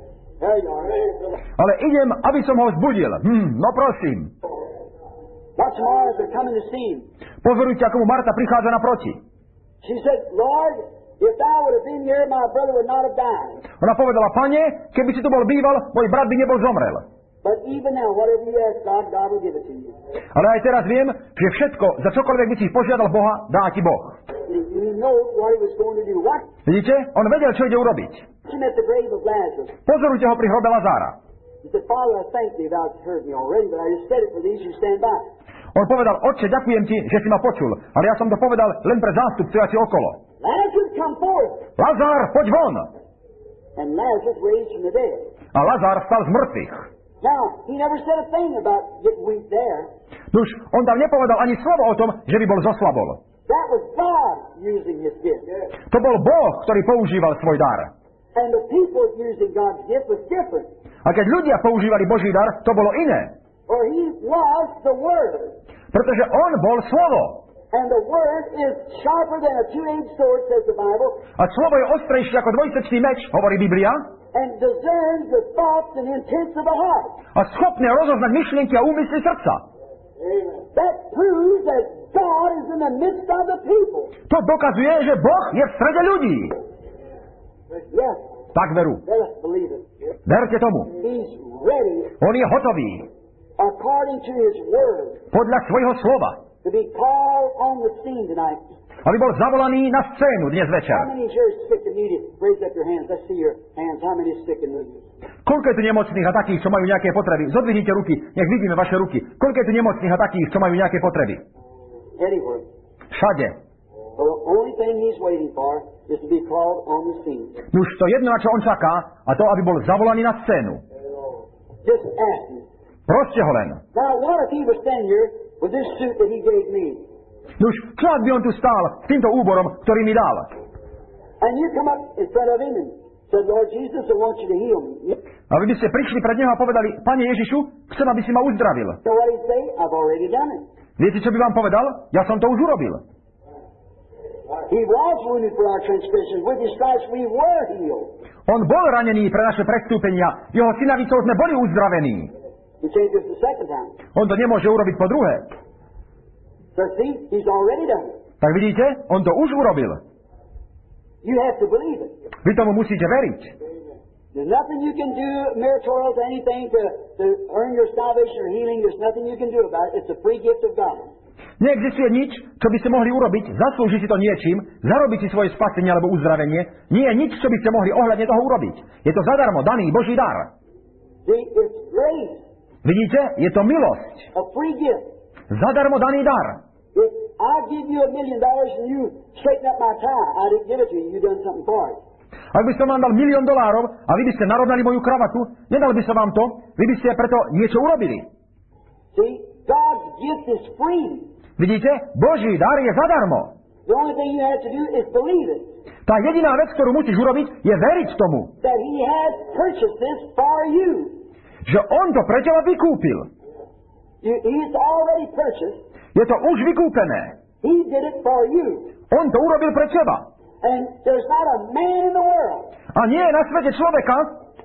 There you are. Ale idem, aby som ho vzbudil. Hm, no prosím. Watch Martha coming to see him. Pozorujte, ako mu Marta prichádza naproti. She said, Lord, if thou would have been here, my brother would not have died. Ona povedala, Pane, keby si tu bol býval, môj brat by nebol zomrel. But even now, whatever you ask God, God will give it to you. Ale aj teraz viem, že všetko, za čokoľvek by si požiadal Boha, dá ti Boh. He knows what he was going to do. What? Vidíte? On vedel, čo ide urobiť. Him at the grave of Lazarus. Pozorujte ho pri hrobe Lazára. He said, Father, I thank thee, thou hast heard me already, but I just said it for these who stand by. On povedal, Otče, ďakujem ti, že si ma počul, ale ja som to povedal len pre zástup stojaci okolo. Lazarus, come forth. Lazár, poď von! And Lazarus raised from the dead. A Lazár vstal z mŕtvych. Now, he never said a thing about getting weak there. Nuž, on tam nepovedal ani slovo o tom, že by bol zoslabol. That was God using his gift. To bol Boh, ktorý používal svoj dar. And the people using God's gift was different. A keď ľudia používali Boží dar, to bolo iné. For he was the Word. Pretože on bol slovo. And the Word is sharper than a two-edged sword, says the Bible. A slovo je ostrejšie ako dvojsečný meč, hovorí Biblia. And discerns the thoughts and intents of the heart. A schopné rozoznať myšlienky a úmysly srdca. That proves that God is in the midst of the people. To dokazuje, že Boh je v strede ľudí. Yes. Tak veru. Let us believe it. Verte tomu. He's ready, On je hotový. according to His Word, Podľa svojho slova. to be called on the scene tonight. Aby bol zavolaný na scénu dnes večer. How many is here sick and needy? Raise up your hands. Let's see your hands. How many is sick and needy? Koľko je tu nemocných a takých, čo majú nejaké potreby? Zodvihnite ruky, nech vidíme vaše ruky. Koľko je tu nemocných a takých, čo majú nejaké potreby? Anywhere. Všade. The only thing He's waiting for is to be called on the scene. Nuž to jedno, na čo on čaká, a to, aby bol zavolaný na scénu. Just ask Him. Proste ho len. Now, what if He was standing here with this suit that He gave me? Nuž, čo ak by on tu stál s týmto úborom, ktorý mi dal? And you come up in front of Him and said, Lord Jesus, I want you to heal me. A vy by ste prišli pred neho a povedali, Pane Ježišu, chcem, aby si ma uzdravil. So what He'd say? I've already done it. Viete, čo by vám povedal? Ja som to už urobil. He was wounded for our transgressions. With His stripes we were healed. On bol ranený pre naše prestúpenia. Jeho synavicou sme boli uzdravení. He can't do it the second time. On to nemôže urobiť po druhé. So see, He's already done it. Tak vidíte, on to už urobil. You have to believe it. Vy tomu musíte veriť. There's nothing you can do, meritorious, anything to, to earn your salvation or healing. There's nothing you can do about it. It's a free gift of God. Neexistuje nič, čo by ste mohli urobiť, zaslúžiť si to niečím, zarobiť si svoje spasenie alebo uzdravenie. Nie je nič, čo by ste mohli ohľadne toho urobiť. Je to zadarmo daný Boží dar. See, it's grace, Vidíte? Je to milosť. a free gift. Zadarmo daný dar. If I give you a million dollars and you straighten up my tie, I didn't give it to you. You done something for it. Ak by som vám dal milión dolárov a vy by ste narovnali moju kravatu, nedal by som vám to, vy by ste preto niečo urobili. See, God's gift is free. Vidíte? Boží dar je zadarmo. The only thing you have to do is believe it. Tá jediná vec, ktorú musíš urobiť, je veriť tomu, That He has purchased this for you. že on to pre teba vykúpil. you he's already purchased. Je to už vykúpené. He did it for you. On to urobil pre teba. And there's not a man in the world. A nie je na svete človeka.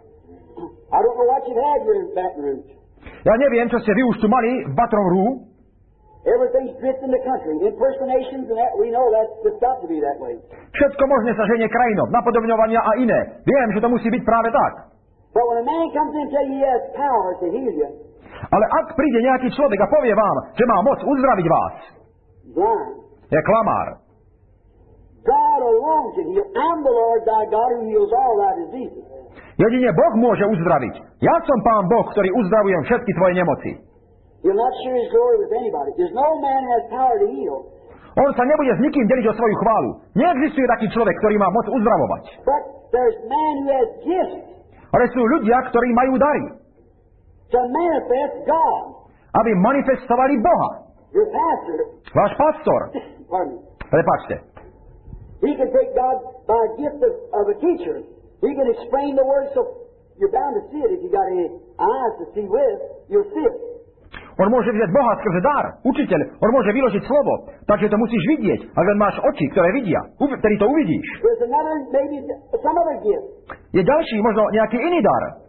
I don't know what you've had here in Baton Rouge. Ja neviem, čo ste vy už tu mali v Baton Rouge. Everything's drifting the country. Impersonations and that, we know that's just got to be that way. Všetko možné sa ženie krajinom, napodobňovania a iné. Viem, že to musí byť práve tak. But when a man comes in and tells you he has power to heal you, Ale ak príde nejaký človek a povie vám, že má moc uzdraviť vás, blind. je klamár. God alone can heal. I'm the Lord thy God who heals all thy diseases. Jedine Boh môže uzdraviť. Ja som Pán Boh, ktorý uzdravujem všetky tvoje nemoci. He'll not share his glory with anybody. There's no man has power to heal. On sa nebude s nikým deliť o svoju chválu. Neexistuje taký človek, ktorý má moc uzdravovať. But there's man who has gifts Ale sú ľudia, ktorí majú dary, to manifest God. aby manifestovali Boha. Your pastor, Váš pastor, pardon me, prepáčte, he can take God by a gift of, of a teacher. He can explain the word so you're bound to see it. If you got any eyes to see with, you'll see it. on môže vziať Boha skrze dar, učiteľ, on môže vyložiť slovo, takže to musíš vidieť, ak len máš oči, ktoré vidia, vtedy to uvidíš. There's another, maybe some other gift. Je ďalší, možno nejaký iný dar.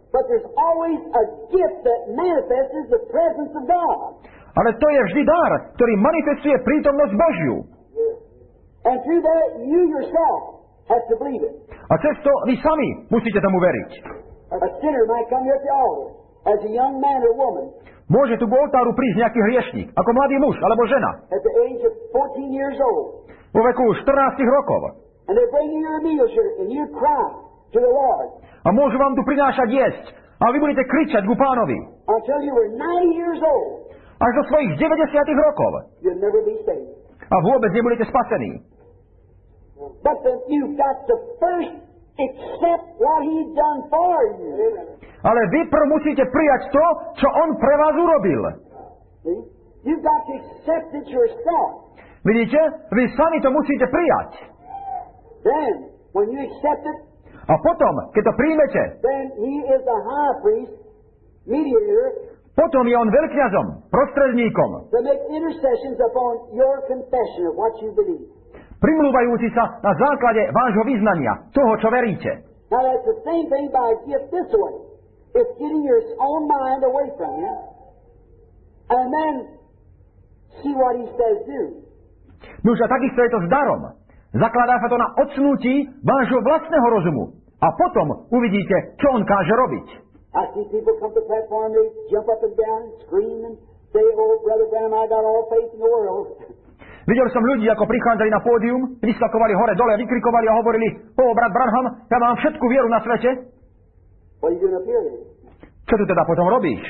but there's always a gift that manifests the presence of God. Ale to je vždy dar, ktorý manifestuje prítomnosť Božiu. And through that, you yourself have to believe it. A cez to vy sami musíte tomu veriť. A sinner might come here at the altar as a young man or woman Môže tu k oltáru prísť nejaký hriešnik, ako mladý muž alebo žena, at the age of fourteen years old. vo veku štrnásť rokov. And they bring you your meal shirt and you cry to the Lord A môžu vám tu prinášať jesť. A vy budete kričať ku Pánovi. until you were ninety years old. Až do svojich deväťdesiatich rokov. You'll never be saved. A vôbec nebudete spasení. But then you've got to first accept what He's done for you. Ale vy prv musíte prijať to, čo On pre vás urobil. See? You've got to accept it yourself. Vidíte? Vy sami to musíte prijať. Then, when you accept it, A potom, keď to príjmete, then He is the high priest, mediator, potom je On veľkňazom, prostredníkom, to make intercessions upon your confession of what you believe. primlúvajúci sa na základe vášho vyznania, toho, čo veríte. Now that's the same thing by a gift this way. It's getting your own mind away from you, and then see what He says do. Nuž a takisto je to s darom. Zakladá sa to na odsunutí vášho vlastného rozumu. A potom uvidíte, čo On káže robiť. I see people come to the platform, they jump up and down and scream and say, oh, Brother Branham, I got all faith in the world. Videl som ľudí, ako prichádzali na pódium, vyskakovali hore, dole, vykrikovali a hovorili, o, brat Branham, ja mám všetku vieru na svete. What are you doing up here then? Čo tu teda potom robíš?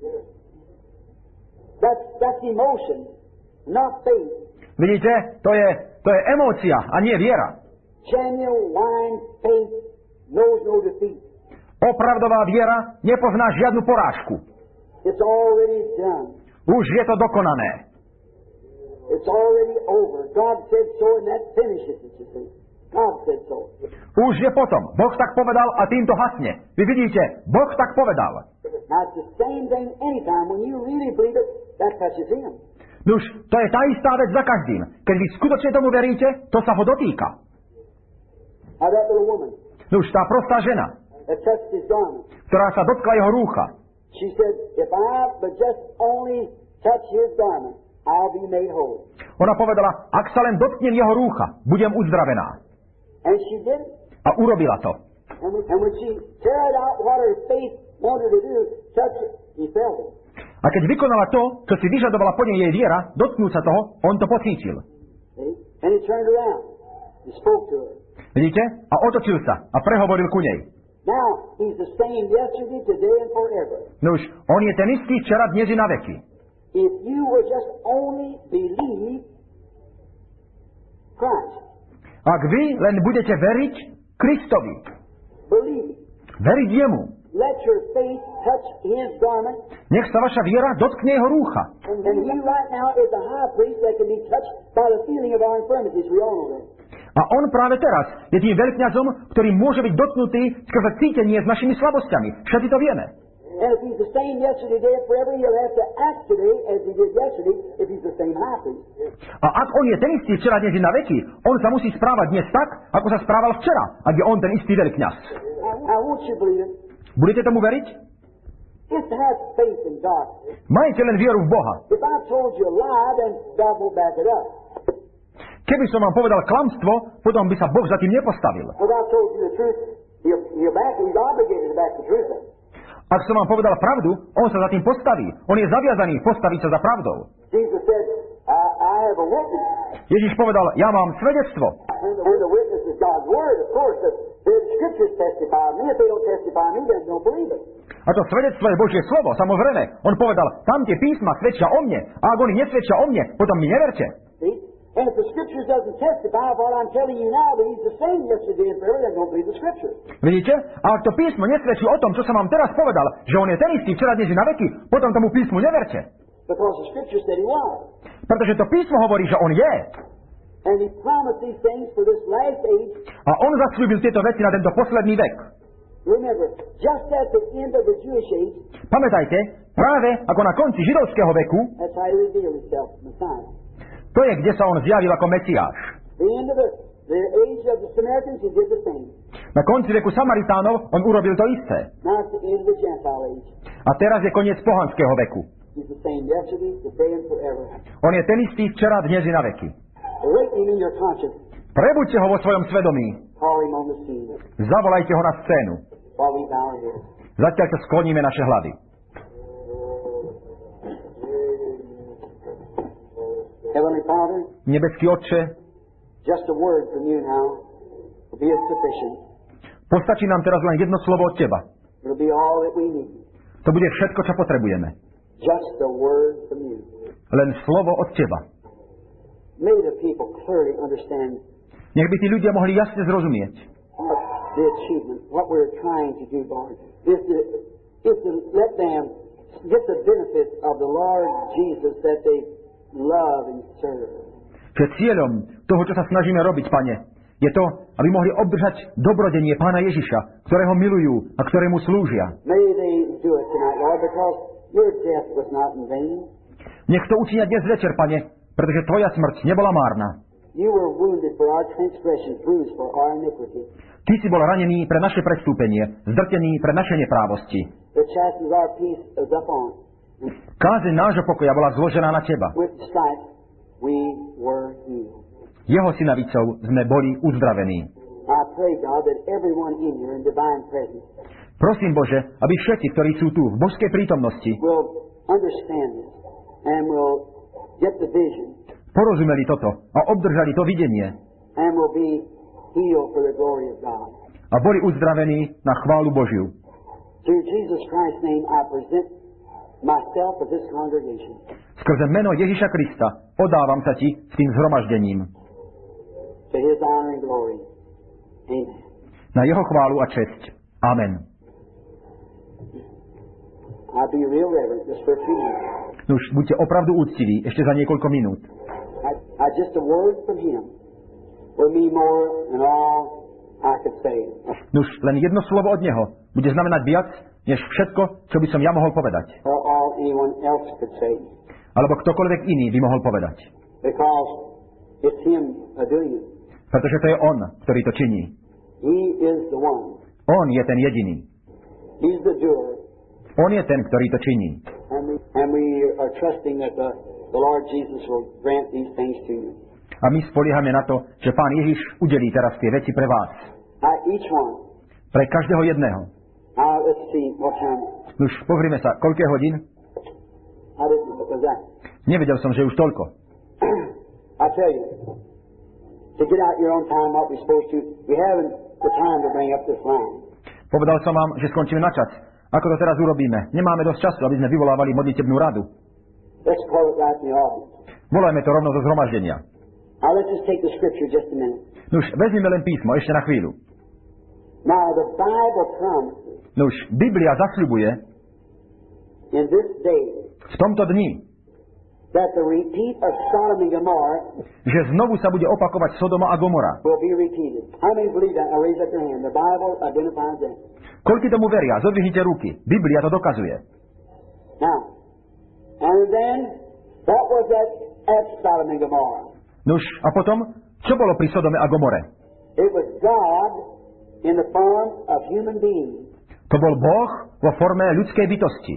That's, that's emotion, not faith. Vidíte, to je, to je emócia a nie viera. Genuine faith knows no defeat. Opravdová viera nepozná žiadnu porážku. It's already done. Už je to dokonané. It's already over. God said so, and that finishes it, you see. God said so. Už je potom. Boh tak povedal a týmto hasne. Vy vidíte, Boh tak povedal. Now, it's the same thing anytime. When you really believe it, that touches Him. Nuž, to je tá istá vec za každým. Keď vy skutočne tomu veríte, to sa ho dotýka. Now, that little woman Nuž, tá prostá žena, that touched His garment, ktorá sa dotkla jeho rúcha, she said, if I but just only touch His garment, I'll be made whole. ona povedala, ak sa len dotknem jeho rúcha, budem uzdravená. And she did it. A urobila to. And when, and when she carried out what her faith wanted to do, touch it, He felt it. A keď vykonala to, čo si vyžadovala po nej jej viera, dotknúť sa toho, on to pocítil. See? And He turned around. He spoke to her. Vidíte? A otočil sa a prehovoril ku nej. Now, He's the same yesterday, today, and forever. Nuž, on je ten istý včera, dnes i na veky. If you will just only believe Christ. Ak vy len budete veriť Kristovi, Believe. veriť jemu, Let your faith touch His garment. nech sa vaša viera dotkne jeho rúcha. And He right now is a high priest that can be touched by the feeling of our infirmities. We all know that. A on práve teraz je tým veľkňazom, ktorý môže byť dotknutý skrze cítenie s našimi slabosťami. Všetci to vieme. And if He's the same yesterday, today, and forever, He'll have to act today as He did yesterday if He's the same high priest. A ak on je ten istý včera, dnes i na veky, on sa musí správať dnes tak, ako sa správal včera, ak je on ten istý veľkňaz. Now, won't you believe it? Budete tomu veriť? Just have faith in God. Majte len vieru v Boha. If I told you a lie, then God will back it up. Keby som vám povedal klamstvo, potom by sa Boh za tým nepostavil. If I told you the truth, He'll, he'll back it. He's obligated to back the truth up. Ak som vám povedal pravdu, on sa za tým postaví. On je zaviazaný postaviť sa za pravdou. Jesus said, I, I have a witness. Ježiš povedal, ja mám svedectvo. And the, and the witness is God's word, of course. The, the scriptures testify of me. If they don't testify of me, then don't believe it. A to svedectvo je Božie slovo, samozrejme. On povedal, tam tie písma svedčia o mne, a ak oni nesvedčia o mne, potom mi neverte. See? And if the scriptures doesn't testify of what I'm telling you now, that He's the same yesterday and forever, then don't believe the scriptures. Vidíte? A ak to písmo nesvedčí o tom, čo som vám teraz povedal, že on je ten istý včera, dnes i na veky, potom tomu písmu neverte. Because the scripture said He was. Pretože to písmo hovorí, že on je. And He promised these things for this last age. A on zasľúbil tieto veci na tento posledný vek. Remember, just at the end of the Jewish age, Pamätajte, práve ako na konci židovského veku, that's how He revealed Himself, Messiah. to je, kde sa on zjavil ako Mesiáš. The end of the, the age of the Samaritans, He did the same. Na konci veku Samaritánov on urobil to isté. Now it's the end of the Gentile age. A teraz je koniec pohanského veku. He's the same yesterday, today, and forever. On je ten istý včera, dnes i na veky. Awaken him in your conscience. Prebuďte ho vo svojom svedomí. Call him on the scene. Zavolajte ho na scénu. While we bow our heads. Zatiaľ sa skloníme naše hlavy. Heavenly Father, Nebeský Otče, just a word from you now will be sufficient. postačí nám teraz len jedno slovo od Teba. It'll be all that we need. To bude všetko, čo potrebujeme. Just a word from you. Len slovo od Teba. May the people clearly understand Nech by tí ľudia mohli jasne zrozumieť, what the achievement, what we're trying to do, Lord, is to, is to let them get the benefits of the Lord Jesus that they love and serve. že cieľom toho, čo sa snažíme robiť, Pane, je to, aby mohli obdržať dobrodenie Pána Ježiša, ktorého milujú a ktorému slúžia. May they do it tonight, Lord, because your death was not in vain. Nech to učinia dnes večer, Pane, pretože Tvoja smrť nebola márna. You were wounded for our transgressions, bruised for our iniquity. Ty si bol ranený pre naše prestúpenie, zdrtený pre naše neprávosti. The chastisement of our peace is upon. Kázeň nášho pokoja bola zložená na Teba. With stripes we were healed. Jeho synavicou sme boli uzdravení. I pray, God, that everyone in here in divine presence Prosím, Bože, aby všetci, ktorí sú tu v božskej prítomnosti, will understand this and will get the vision porozumeli toto a obdržali to videnie and will be healed for the glory of God. a boli uzdravení na chválu Božiu. Through Jesus Christ's name, I present myself with this congregation. Skrze meno Ježiša Krista odávam sa Ti s tým zhromaždením. To His honor and glory. Amen. Na Jeho chválu a česť. Amen. I'll be real reverent just for a few minutes. Nuž, buďte opravdu úctiví ešte za niekoľko minút. I, I just a word from Him will mean more than all I could say. Nuž, len jedno slovo od Neho bude znamenať viac, než všetko, čo by som ja mohol povedať. Or all anyone else could say. Alebo ktokoľvek iný by mohol povedať. Because it's Him uh, doing it. Pretože to je On, ktorý to činí. He is the one. On je ten jediný. He's the doer. On je ten, ktorý to činí. And we, and we are trusting that the, the Lord Jesus will grant these things to you. A my spoliehame na to, že Pán Ježiš udelí teraz tie veci pre vás. I, each one. Pre každého jedného. Now, let's see what time. Nuž, pozrime sa, koľko hodín? I didn't, what was that? Nevedel som, že už toľko. I tell you, to get out your own time, what we're supposed to, we haven't the time to bring up this line. Povedal som vám, že skončíme na čas. Ako to teraz urobíme? Nemáme dosť času, aby sme vyvolávali modlitebnú radu. Let's call it right in the audience. Volajme to rovno zo zhromaždenia. Now, let's just take the scripture just a minute. Nuž, vezmime len písmo, ešte na chvíľu. Now, the Bible promises Nuž, Biblia zasľubuje in this day v tomto dni, that the repeat of Sodom and Gomorrah že znovu sa bude opakovať Sodoma a Gomora. will be repeated. How many believe that? Now, raise up your hand. The Bible identifies that. Koľko tomu veria? Zodvihnite ruky. Biblia to dokazuje. Now, and then, what was that at Sodom and Gomorrah? Nuž, a potom, čo bolo pri Sodome a Gomore? It was God in the form of human beings. To bol Boh vo forme ľudskej bytosti.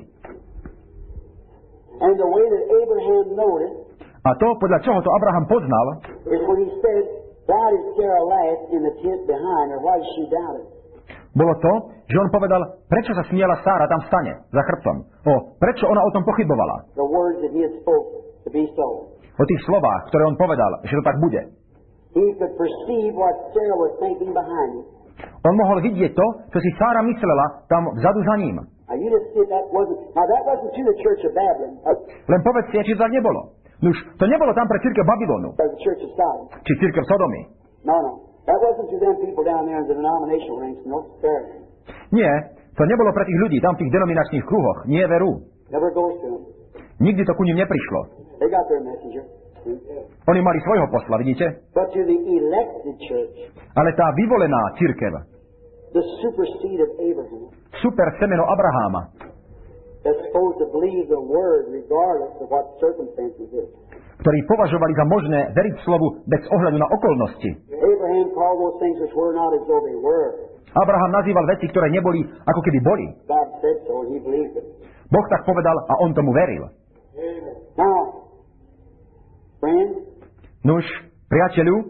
And the way that Abraham noticed A to, podľa čoho to Abraham poznal, is when he said, why did Sarah laugh in the tent behind her? Why did she doubt it? bolo to, že on povedal, prečo sa smiela Sára tam v stane, za chrbtom. O, prečo ona o tom pochybovala? The words that he had spoke to be so. O tých slovách, ktoré on povedal, že to tak bude. He could perceive what Sarah was thinking behind him. On mohol vidieť to, čo si Sára myslela tam vzadu za ním. Now you just see that wasn't, now that wasn't to the church of Babylon, uh, Len povedzte, či to tak nebolo. Nuž, to nebolo tam pre cirkev Babylonu, or the church of Sodom. či cirkev Sodomy. No, no. That wasn't to them people down there in the denominational ranks. No, sir. Nie, to nebolo pre tých ľudí tam v tých denominačných kruhoch. Nie veru. Never goes to them. Nikdy to ku nim neprišlo. They got their messenger. Oni mali svojho posla, vidíte? But to the elected church, Ale tá vyvolená cirkev, the super seed of Abraham, super semeno Abraháma, that's supposed to believe the word regardless of what circumstances is. ktorí považovali za možné veriť slovu bez ohľadu na okolnosti. Abraham called those things which were not as though they were. Abraham nazýval veci, ktoré neboli, ako keby boli. God said so, and he believed it. Boh tak povedal a on tomu veril. Now, friend, Nuž, priateľu,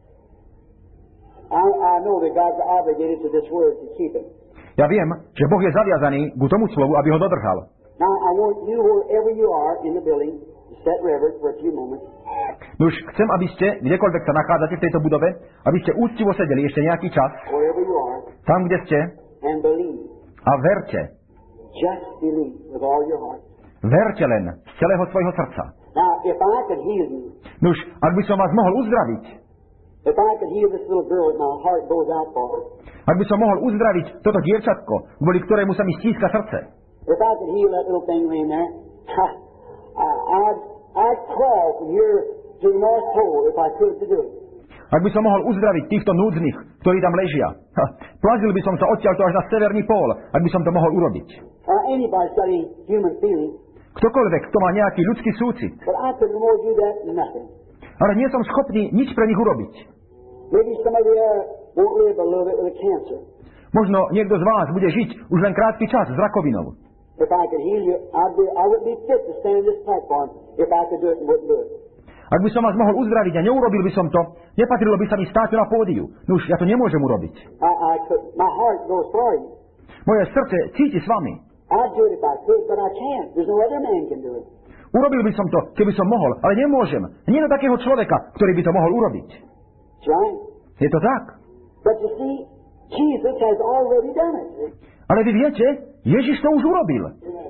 I, I know that God's obligated to this word to keep it. ja viem, že Boh je zaviazaný ku tomu slovu, aby ho dodržal. Now, I want you, wherever you are in the building, to set reverence for a few moments. Nuž, chcem, aby ste, kdekoľvek sa nachádzate v tejto budove, aby ste úctivo sedeli ešte nejaký čas, Wherever you are, tam, kde ste, and believe. a verte. Just believe with all your heart. Verte len z celého svojho srdca. Now, if I could heal you, Nuž, ak by som vás mohol uzdraviť, if I could heal this little girl that my heart goes out for her, ak by som mohol uzdraviť toto dievčatko, kvôli ktorému sa mi stíska srdce, if I could heal that little thing laying there, I, I'd, I'd crawl from here to the North Pole if I could to do it. ak by som mohol uzdraviť týchto núdznych, ktorí tam ležia, ha, plazil by som sa odtiaľto až na severný pól, ak by som to mohol urobiť. Or anybody studying human feeling, Ktokoľvek, kto má nejaký ľudský súcit, but I couldn't more do that than nothing. ale nie som schopný nič pre nich urobiť. Maybe somebody there won't live a little bit with a cancer. Možno niekto z vás bude žiť už len krátky čas s rakovinou. If I could heal you, I'd be, I wouldn't be fit to stand in this platform if I could do it and wouldn't do it. Ak by som vás mohol uzdraviť a neurobil by som to, nepatrilo by sa mi stáť na pódiu. Nuž, ja to nemôžem urobiť. I, I could, my heart goes for you. Moje srdce cíti s vami. I'd do it if I could, but I can't. There's no other man can do it. Urobil by som to, keby som mohol, ale nemôžem. Nie na takého človeka, ktorý by to mohol urobiť. That's right. Je to tak. But you see, Jesus has already done it. Ale vy viete, Ježiš to už urobil.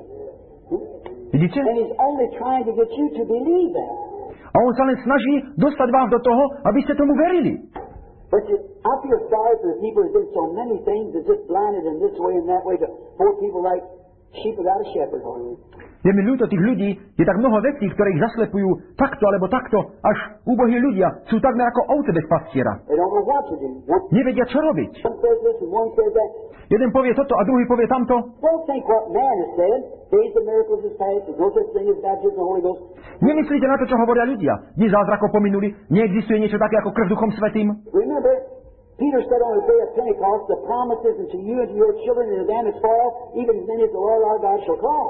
Vidíte? And he's only trying to get you to believe that. A on sa len snaží dostať vás do toho, aby ste tomu verili. But you, I feel sorry for the people who did so many things that just blinded in this way and that way to poor people like sheep without a shepherd. Je mi ľúto tých ľudí, je tak mnoho vecí, ktoré ich zaslepujú takto alebo takto, až úbohí ľudia sú takmer ako ovce bez pastiera. They don't know what to do. One Nevedia, čo robiť. says this and one says that. Jeden povie toto a druhý povie tamto. Don't think what man has said. Days of miracles is past. There's no such thing as baptism of the Holy Ghost. Nemyslíte na to, čo hovoria ľudia. Dni zázrakov pominuli, neexistuje niečo také ako krv Duchom Svätým. Remember, Peter said on the day of Pentecost, the promises unto you and to your children and to them as far, even as many as the Lord our God shall call.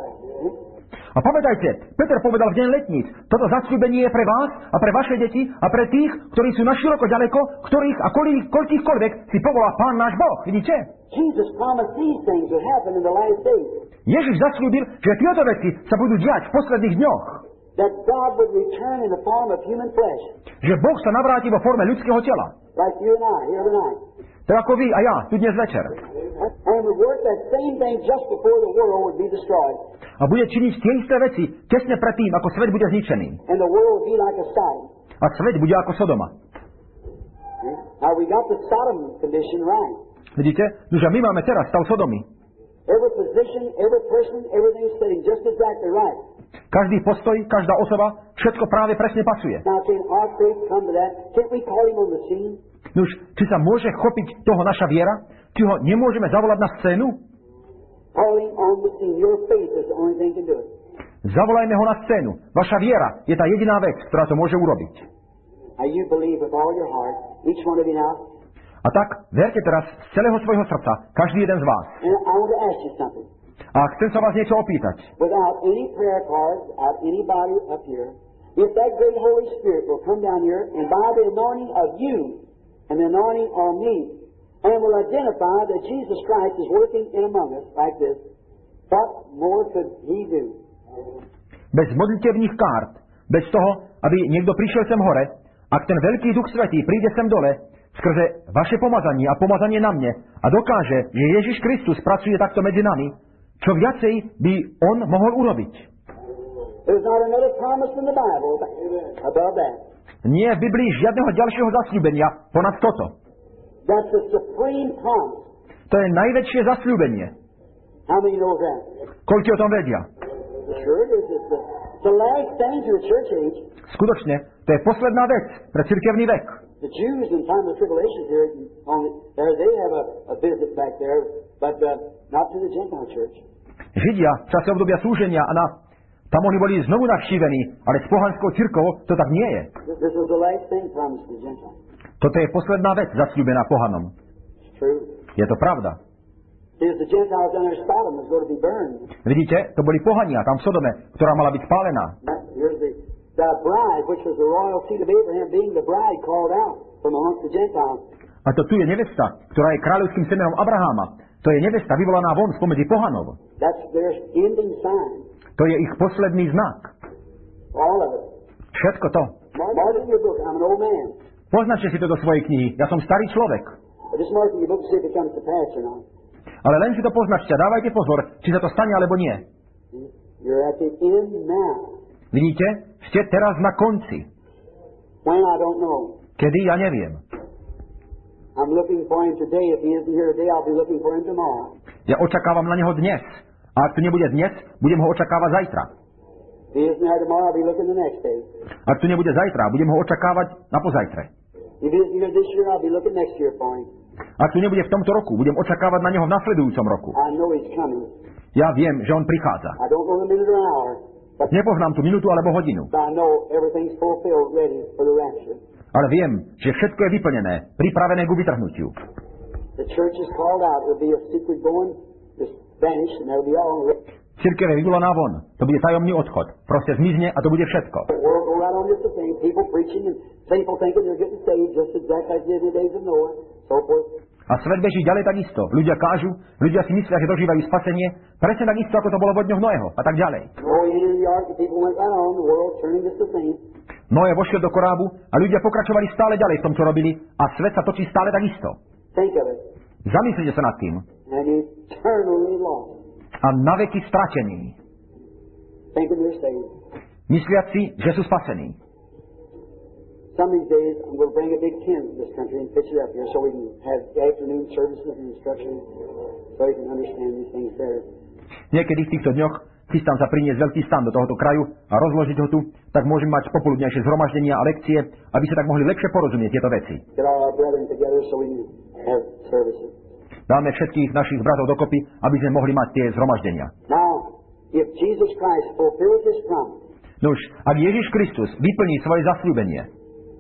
A pamätajte, Peter povedal v deň letníc, toto zasľúbenie je pre vás a pre vaše deti a pre tých, ktorí sú naširoko ďaleko, ktorých a koľkých, koľkýchkoľvek si povolá Pán náš Boh. Vidíte? Jesus promised these things would happen in the last days. Ježiš zasľúbil, že tieto veci sa budú diať v posledných dňoch. That God would return in the form of human flesh. Že Boh sa navráti vo forme ľudského tela. Like you and I here tonight. Tak ako vy a ja, tu dnes večer. And would work that same thing just before the world would be destroyed. A bude činiť tie isté veci tesne pred tým, ako svet bude zničený. And the world would be like a Sodom. A svet bude ako Sodoma. Now we got the Sodom condition right. Vidíte? Nože my máme teraz stav Sodomy. Every position, every person, everything is sitting just exactly right. Každý postoj, každá osoba, všetko práve presne pasuje. Now can our faith come to that? Can't we call him on the scene? Nuž, či sa môže chopiť toho naša viera? Či ho nemôžeme zavolať na scénu? Call him on the scene. Your faith is the only thing can do it. Zavolajme ho na scénu. Vaša viera je tá jediná vec, ktorá to môže urobiť. Now you believe with all your heart, each one of you now. A tak, verte teraz z celého svojho srdca, každý jeden z vás. And I want to ask you something. A chcem sa vás niečo opýtať. Without any prayer cards, without anybody up here, if that great Holy Spirit will come down here and by the anointing of you and the anointing on me, and will identify that Jesus Christ is working in among us like this, what more could he do? Bez modlitevných kárt, bez toho, aby niekto prišiel sem hore, ak ten veľký Duch Svätý príde sem dole, skrze vaše pomazanie a pomazanie na mne a dokáže, že Ježiš Kristus pracuje takto medzi nami, čo viacej by on mohol urobiť. There's not another promise in the Bible above that. Nie je v Biblii žiadneho ďalšieho zasľúbenia ponad toto. That's the supreme promise. To je najväčšie zasľúbenie. How many know that? Koľko o tom vedia? Sure it is. It's the, it's the last thing to the church age. Skutočne, to je posledná vec pre cirkevný vek. The Jews in time of tribulation here, on there they have a, a visit back there, but uh, not to the Gentile church. Židia v čase obdobia súženia a na, tam oni boli znovu navštívení, ale s pohanskou cirkvou to tak nie je. This was the last thing promised to the Gentiles. Toto je posledná vec zasľúbená pohanom. It's true. Je to pravda. Vidíte, to boli pohania tam v Sodome, ktorá mala byť spálená. A to tu je nevesta, ktorá je kráľovským semenom Abraháma. To je nevesta vyvolaná von spomedzi pohanov. To je ich posledný znak. Všetko to. Poznačte si to do svojej knihy. Ja som starý človek. Ale len si to poznačte a dávajte pozor, či sa to stane alebo nie. Vidíte? Ste teraz na konci. Kedy? Ja neviem. Ja očakávam na neho dnes. A ak tu nebude dnes, budem ho očakávať zajtra. Ak tu nebude zajtra, budem ho očakávať na pozajtre. Ak tu nebude v tomto roku, budem očakávať na neho v nasledujúcom roku. Ja viem, že on prichádza. Nepoznám tú minútu alebo hodinu. Ale viem, že všetko je vyplnené, pripravené k vytrhnutiu. Cirkev je vyvolaná von. To bude tajomný odchod. Proste zmizne a to bude všetko. A svet beží ďalej takisto. Ľudia kážu, ľudia si myslia, že dožívajú spasenie, presne takisto, ako to bolo vo dňoch Noého a tak ďalej. Noé vošiel do korábu a ľudia pokračovali stále ďalej v tom, čo robili a svet sa točí stále takisto. Zamyslite sa nad tým. A naveky stratení. Mysliac si, že sú spasení. Some of these days, I'm going to bring a big tent to this country and pitch it up here so we can have afternoon services and instruction so you can understand these things better. Niekedy v týchto dňoch chystám sa priniesť veľký stan do tohoto kraju a rozložiť ho tu, tak môžem mať popoludnejšie zhromaždenia a lekcie, aby sa tak mohli lepšie porozumieť tieto veci. Dáme všetkých našich bratov dokopy, aby sme mohli mať tie zhromaždenia. Now, if Jesus Christ fulfills his promise, Nuž, ak Ježiš Kristus vyplní svoje zasľúbenie,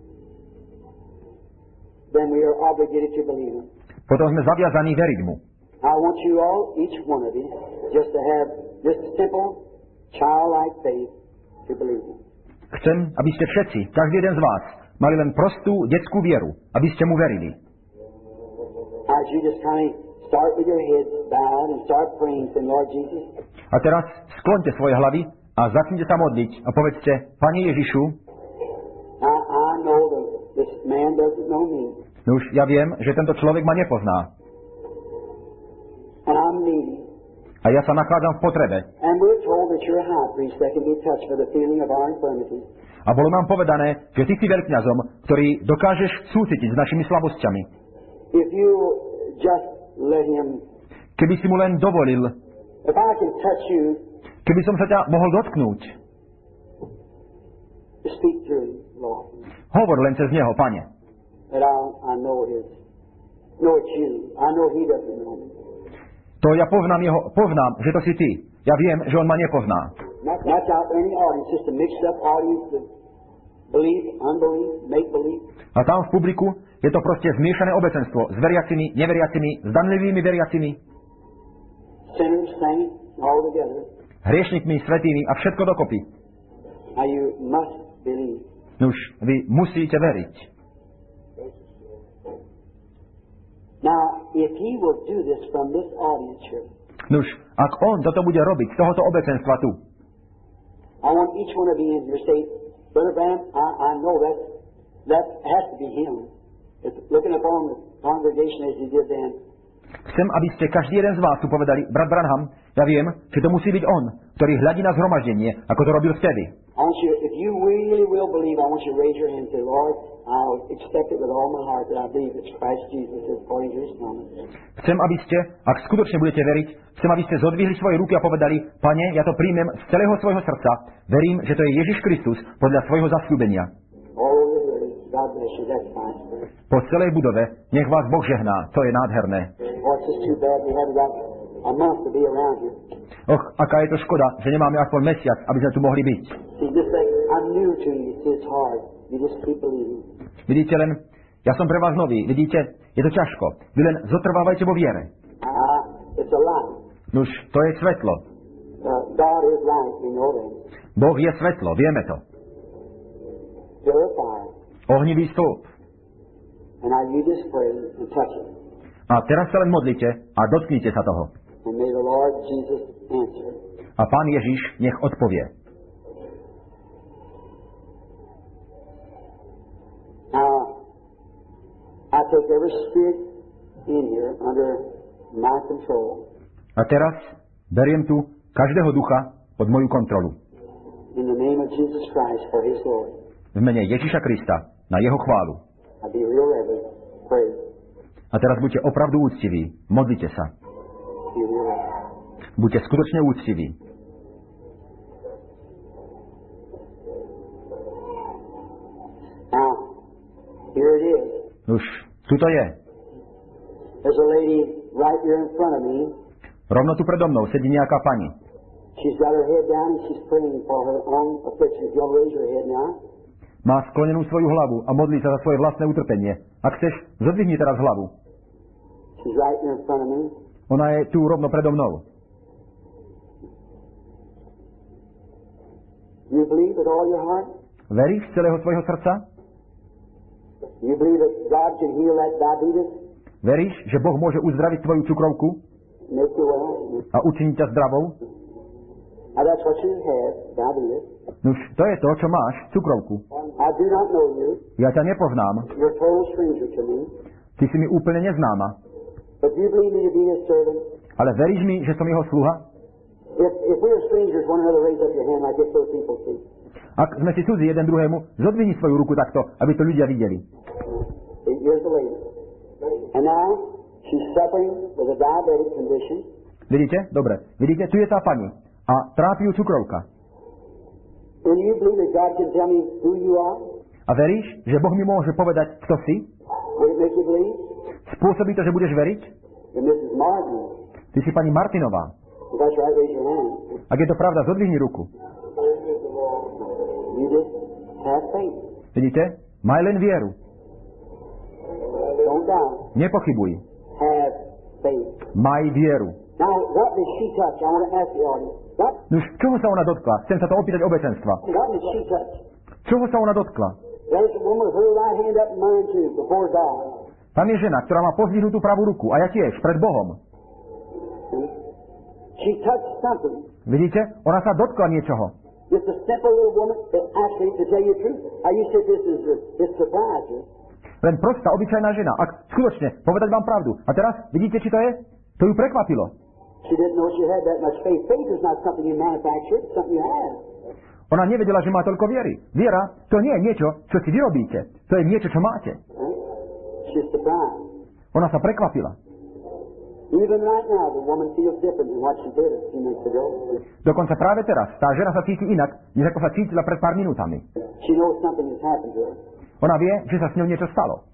then we are obligated to believe him. potom sme zaviazaní veriť mu. I want you all, each one of you, just to have this simple, childlike faith to believe him. Chcem, aby ste všetci, každý jeden z vás, mali len prostú detskú vieru, aby ste mu verili. As you just kind of start with your heads bowed and start praying, saying, Lord Jesus. A teraz skloňte svoje hlavy a začnite sa modliť a povedzte, Pane Ježišu, I, I know that this man doesn't know me. No už ja viem, že tento človek ma nepozná. And I'm needy. A ja sa nachádzam v potrebe. And we're told that you're a high priest that can be touched for the feeling of our infirmity. A bolo nám povedané, že ty si veľkňazom, ktorý dokážeš súcitiť s našimi slabosťami. If you just let him, Keby si mu len dovolil, if I can touch you, keby som sa ťa mohol dotknúť, speak to him, Lord. hovor len cez neho, Pane. That I, I know his, know it's you. I know he doesn't know me. To ja poznám, jeho, poznám, že to si ty. Ja viem, že on ma nepozná. Not, not out there in the audience, just a mixed up audience of belief, unbelief, make believe. A tam v publiku je to proste zmiešané obecenstvo s veriacimi, neveriacimi, zdanlivými veriacimi, Sinners, saints, all together. hriešnikmi, svätými a všetko dokopy. Now you must believe. Nuž, vy musíte veriť. Now, if he will do this from this audience here, Nuž, ak on toto bude robiť z tohoto obecenstva tu, I want each one of you in here say, Brother Branham, I, I know that that has to be him. It's looking upon the congregation as he did then. chcem, aby ste každý jeden z vás tu povedali, brat Branham, ja viem, že to musí byť on, ktorý hľadí na zhromaždenie, ako to robil vtedy. I want you, if you really will believe, I want you to raise your hand and say, Lord, I'll accept it with all my heart that I believe it's Christ Jesus according to his promise. Chcem, aby ste, ak skutočne budete veriť, chcem, aby ste zodvihli svoje ruky a povedali, Pane, ja to príjmem z celého svojho srdca, verím, že to je Ježiš Kristus podľa svojho zasľúbenia. All over the world, God bless you, that's fine. Po celej budove, nech vás Boh žehná, to je nádherné. Oh, it's just too bad we haven't got a month to be around here. Och, aká je to škoda, že nemáme aspoň mesiac, aby sme tu mohli byť. See, just like I'm new to you, it's hard. You just keep believing. Vidíte len, ja som pre vás nový. Vidíte, je to ťažko. Vy len zotrvávajte vo viere. Uh, it's a light. Nuž, to je svetlo. Uh, God is light, we know that. Boh je svetlo, vieme to. Pillar of fire. Ohnivý stĺp. And now you just pray and touch it. A teraz sa len modlite a dotknite sa toho. And may the Lord Jesus answer. A Pán Ježiš nech odpovie. Now, I take every spirit in here under my control. A teraz beriem tu každého ducha pod moju kontrolu. In the name of Jesus Christ for His glory. V mene Ježiša Krista na jeho chválu. I be real reverent. Pray. A teraz buďte opravdu úctiví. Modlite sa. Be real reverent. Buďte skutočne úctiví. Now, here it is. Už, tuto je. There's a lady right here in front of me. Rovno tu predo mnou sedí nejaká pani. She's got her head down and she's praying for her own affliction. If you'll raise your head now. Má sklonenú svoju hlavu a modlí sa za svoje vlastné utrpenie. Ak chceš, zodvihni teraz hlavu. She's right here in front of me. Ona je tu rovno predo mnou. You believe with all your heart? Veríš z celého svojho srdca? You believe that God can heal that diabetes? Veríš, že Boh môže uzdraviť tvoju cukrovku Make you well? a učiniť ťa zdravou? Now that's what you have, diabetes. Nuž, to je to, čo máš, cukrovku. I do not know you. Ja ťa nepoznám. You're a total stranger to me. Ty si mi úplne neznáma. But you believe me to be His servant? Ale veríš mi, že som jeho sluha? If, if we're strangers, one another, raise up your hand like this so people see. Ak sme si cudzí jeden druhému, zodvihni svoju ruku takto, aby to ľudia videli. Here's the lady. And now, she's suffering with a diabetic condition. Vidíte? Dobre. Vidíte? Tu je tá pani. A trápi ju cukrovka. And you believe that God can tell me who you are? A veríš, že Boh mi môže povedať, kto si? Would it make you believe? Spôsobí to, že budeš veriť? You're Missus Martin. Ty si pani Martinová. If that's right, raise your hand. Ak je to pravda, zodvihni ruku. You just have faith. Vidíte? Maj len vieru. Don't doubt. Nepochybuj. Have faith. Maj vieru. Now, what did she touch? I want to ask the audience. What, Nuž, čoho sa ona dotkla? Chcem sa to opýtať obecenstva. what did she touch? Čoho sa ona dotkla? There's a woman with her right hand up and mine too, before God. Tam je žena, ktorá má pozdvihnutú pravú ruku. A ja tiež, pred Bohom. See? She touched something. Vidíte? Ona sa dotkla niečoho. Just a simple little woman that actually, to tell you the truth, I you said this is this surprised you. Len prostá, obyčajná žena. Ak skutočne, povedať vám pravdu. A teraz, vidíte, či to je? To ju prekvapilo. She didn't know she had that much faith. Faith is not something you manufacture, it's something you have. Ona nevedela, že má toľko viery. Viera, to nie je niečo, čo si vyrobíte. To je niečo, čo máte. Right? She's surprised. Ona sa prekvapila. Even right now, the woman feels different than what she did a few minutes ago. Dokonca práve teraz tá žena sa cíti inak, než ako sa cítila pred pár minútami. She knows something has happened to her. Ona vie, že sa s ňou niečo stalo.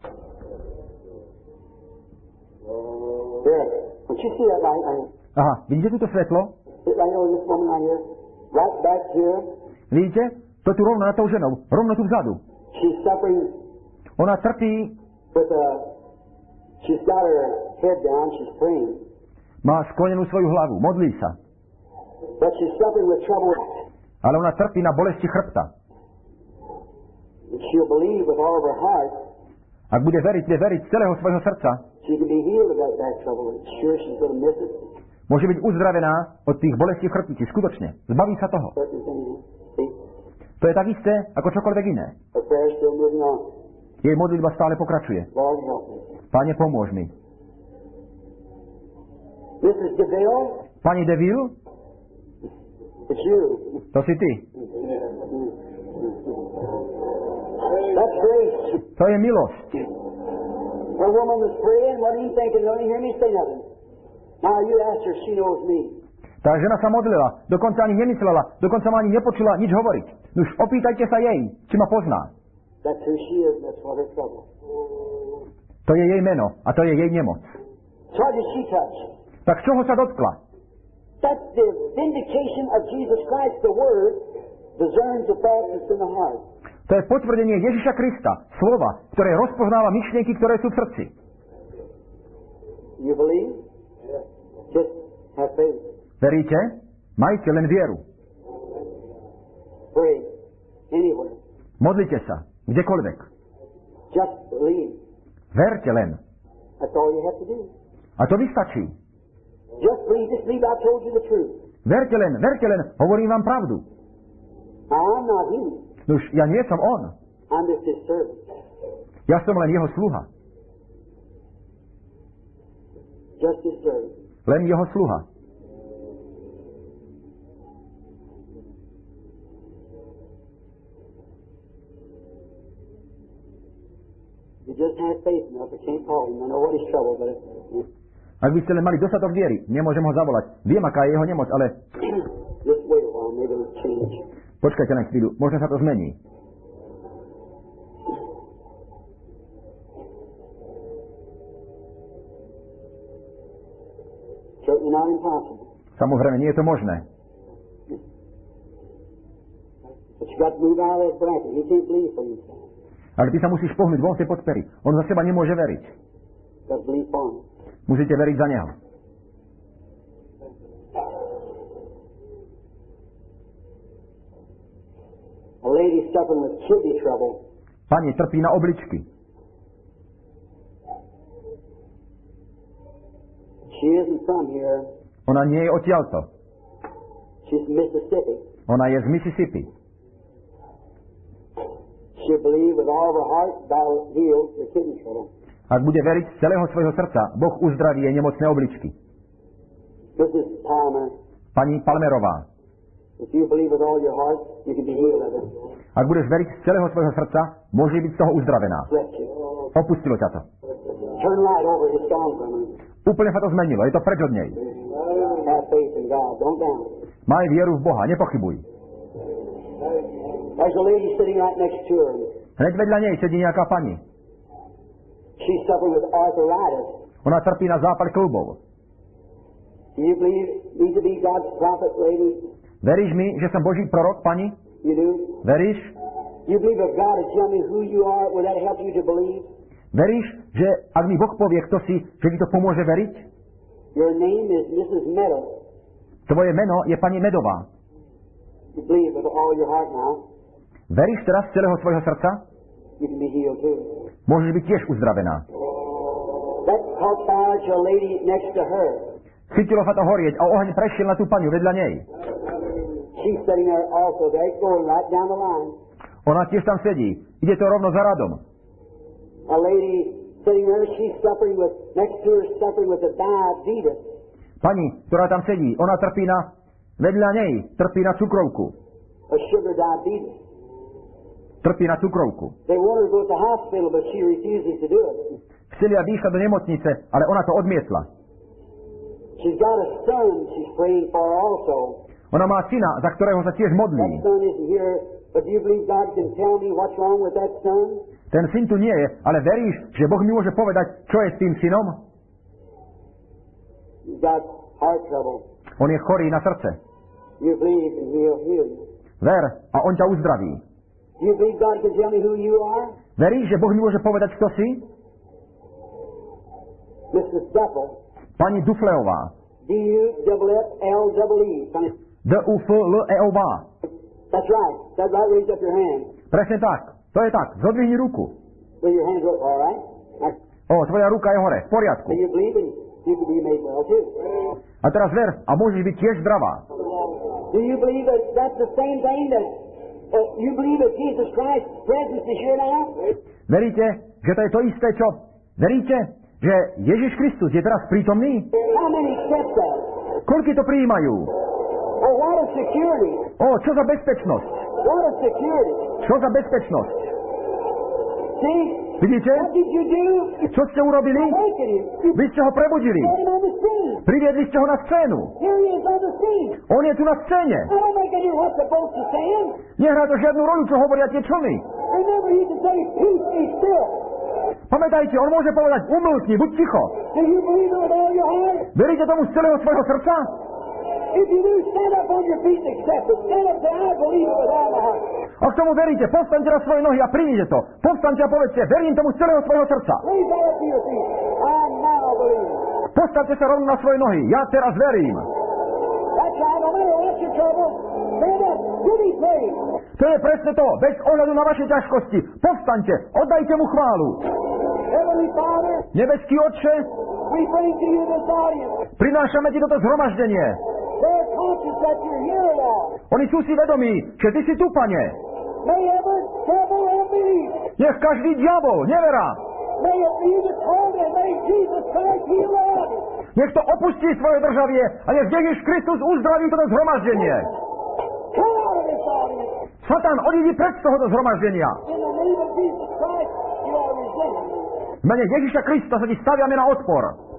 There. When she see that light, I Aha, vidíte túto svetlo? sit right over this woman right here, right back here. Vidíte? To tu rovno nad tou ženou, rovno tu vzadu. She's suffering Ona trpí, with a, she's got her head down, she's praying. má sklonenú svoju hlavu, modlí sa. But she's suffering with trouble. Ale ona trpí na bolesti chrbta. If she'll believe with all of her heart, Ak bude veriť, bude veriť z celého svojho srdca, she can be healed of that back trouble. Sure, she's going to miss it. môže byť uzdravená od tých bolestí v chrbtici. Skutočne. Zbaví sa toho. Certain things. See? To je tak isté, ako čokoľvek iné. Her prayer's still moving on. Jej modlitba stále pokračuje. Lord, help me. Pane, pomôž mi. Missus DeVille, Pani Deville, it's you. to si ty. That's grace. To je milosť. A woman was praying, what do you think? And don't you hear me say nothing. Now you ask her, she knows me. Tá žena sa modlila, dokonca ani nemyslela, dokonca ma ani nepočula nič hovoriť. Nuž opýtajte sa jej, či ma pozná. That's who she is, that's what her trouble. To je jej meno a to je jej nemoc. So what did she touch? Tak čoho sa dotkla? That's the vindication of Jesus Christ, the Word, discerns the thoughts that's in the heart. To je potvrdenie Ježiša Krista, slova, ktoré rozpoznáva myšlienky, ktoré sú v srdci. You believe? Just have faith. Veríte? Majte len vieru. Pray. Anywhere. Modlite sa, kdekoľvek. Just believe. Verte len. That's all you have to do. A to vystačí. Just believe. Just believe I told you the truth. Verte len, verte len, hovorím vám pravdu. Now, I'm not him. Nuž, ja nie som on. I'm just his servant. Ja som len jeho sluha. Just his servant. Len jeho sluha. You just have faith enough. I can't call him. I know what his trouble, but it's... Ak by ste len mali dostatok viery, nemôžem ho zavolať. Viem, aká je jeho nemoc, ale Just wait a while. Maybe it'll change. počkajte len chvíľu, možno sa to zmení. Certainly not impossible. Samozrejme, nie je to možné. But you got to move out of that bracket. He can't believe for himself. Ale ty sa musíš pohnúť von z tej podpery. On za seba nemôže veriť. Just believe for him. Musíte veriť za neho. A lady suffering with kidney trouble. Pani trpí na obličky. She isn't from here. Ona nie je odtiaľto. She's from Mississippi. Ona je z Mississippi. She believed with all of her heart God healed her kidney trouble. Ak bude veriť z celého svojho srdca, Boh uzdraví jej nemocné obličky. Missus Palmer, Pani Palmerová, if you believe with all your heart, you can be healed of it. ak budeš veriť z celého svojho srdca, môže byť z toho uzdravená. Bless you. Opustilo ťa to. Turn right over. It's gone from her. Úplne sa to zmenilo, je to preč od nej. Have faith in God. Don't doubt. Maj vieru v Boha, nepochybuj. There's a lady sitting right next to her. Hneď vedľa nej sedí nejaká pani. She's suffering with arthritis. Ona trpí na zápal kĺbov. Do you believe me to be God's prophet, lady? Veríš mi, že som Boží prorok, pani? You do? Veríš? You believe if God would tell me who you are, would that help you to believe? Veríš, že ak mi Boh povie, kto si, že ti to pomôže veriť? Your name is Missus Meadow. Tvoje meno je pani Medová. You believe with all your heart now, Veríš teraz z celého svojho srdca? you can be healed too. Môžeš byť tiež uzdravená. That caught fire to a lady next to her. Chytilo sa to horieť a oheň prešiel na tú paniu vedľa nej. She's sitting there also. There, going right down the line. Ona tiež tam sedí. Ide to rovno za radom. A lady sitting there, she's suffering with, next to her, suffering with a diabetes. Pani, ktorá tam sedí, ona trpí na, vedľa nej, trpí na cukrovku. A sugar diabetes. Trpí na cukrovku. They want her to go to the hospital, but she refuses to do it. Chceli, aby išla do nemocnice, ale ona to odmietla. She's got a son she's praying for also. Ona má syna, za ktorého sa tiež That modlí. son isn't here, but do you believe God can tell me what's wrong with that son? Ten syn tu nie je, ale veríš, že Boh mi môže povedať, čo je s tým synom? He's got heart trouble. On je chorý na srdce. You believe and he'll heal you. Ver a on ťa uzdraví. Do you believe God can tell me who you are? Veríš, že Boh mi môže povedať, kto si? Missus Duffel. Pani Dufleová. D U F F L E E. D U F L E O V A. That's right. That's right. Raise up your hand. Presne tak. To je tak. Zodvihni ruku. With your hands up, all right? Now, O, tvoja ruka je hore. V poriadku. do you believe and you can be made well too? A teraz ver a môžeš byť tiež zdravá. Do you believe that that's the same thing that uh, you believe that Jesus Christ's presence is here now? Veríte, že to je to isté, čo? Veríte, že Ježiš Kristus je teraz prítomný? How many accept that? Koľky to prijímajú? Oh, what a security! O, čo za bezpečnosť? What a security! Čo za bezpečnosť? See? Vidíte? What did you do? Čo ste urobili? Awakened him. You Vy ste ho prebudili. put him on the scene. Priviedli ste ho na scénu. Here he is on the scene. On je tu na scéne. I don't make any what the boats are saying. Nehrá to žiadnu rolu, čo hovoria tie člny. Remember, he can say, peace, be still. Pamätajte, on môže povedať, umlkni, buď ticho. Do you believe it with all your heart? Veríte tomu z celého svojho srdca? If you do, stand up on your feet and accept it. Stand up and say, I believe it with all my heart. Ak to tomu veríte, povstaňte na svoje nohy a príjmite to. Povstaňte a povedzte, verím tomu z celého svojho srdca. Please stand up to your feet. I now believe. Postavte sa rovno na svoje nohy. Ja teraz verím. That's right. No matter what's your trouble, stand up. Give me praise. To je presne to. Bez ohľadu na vaše ťažkosti. Povstaňte. Oddajte mu chválu. Heavenly Father, Nebeský Otče, we bring to you this audience. prinášame ti toto zhromaždenie. They're conscious that you're here, Lord. Oni sú si vedomí, že ty si tu, Pane. May every devil and believe. Nech každý diabol, nevera, May it be the cold and may Jesus Christ heal the audience. nech to opustí svoje državie a nech Ježiš Kristus uzdraví toto zhromaždenie. Come out of this audience. Satan, odídi preč z tohoto zhromaždenia. In the name of Jesus Christ, you are resisting. V mene Ježiša Krista sa ti staviame na odpor.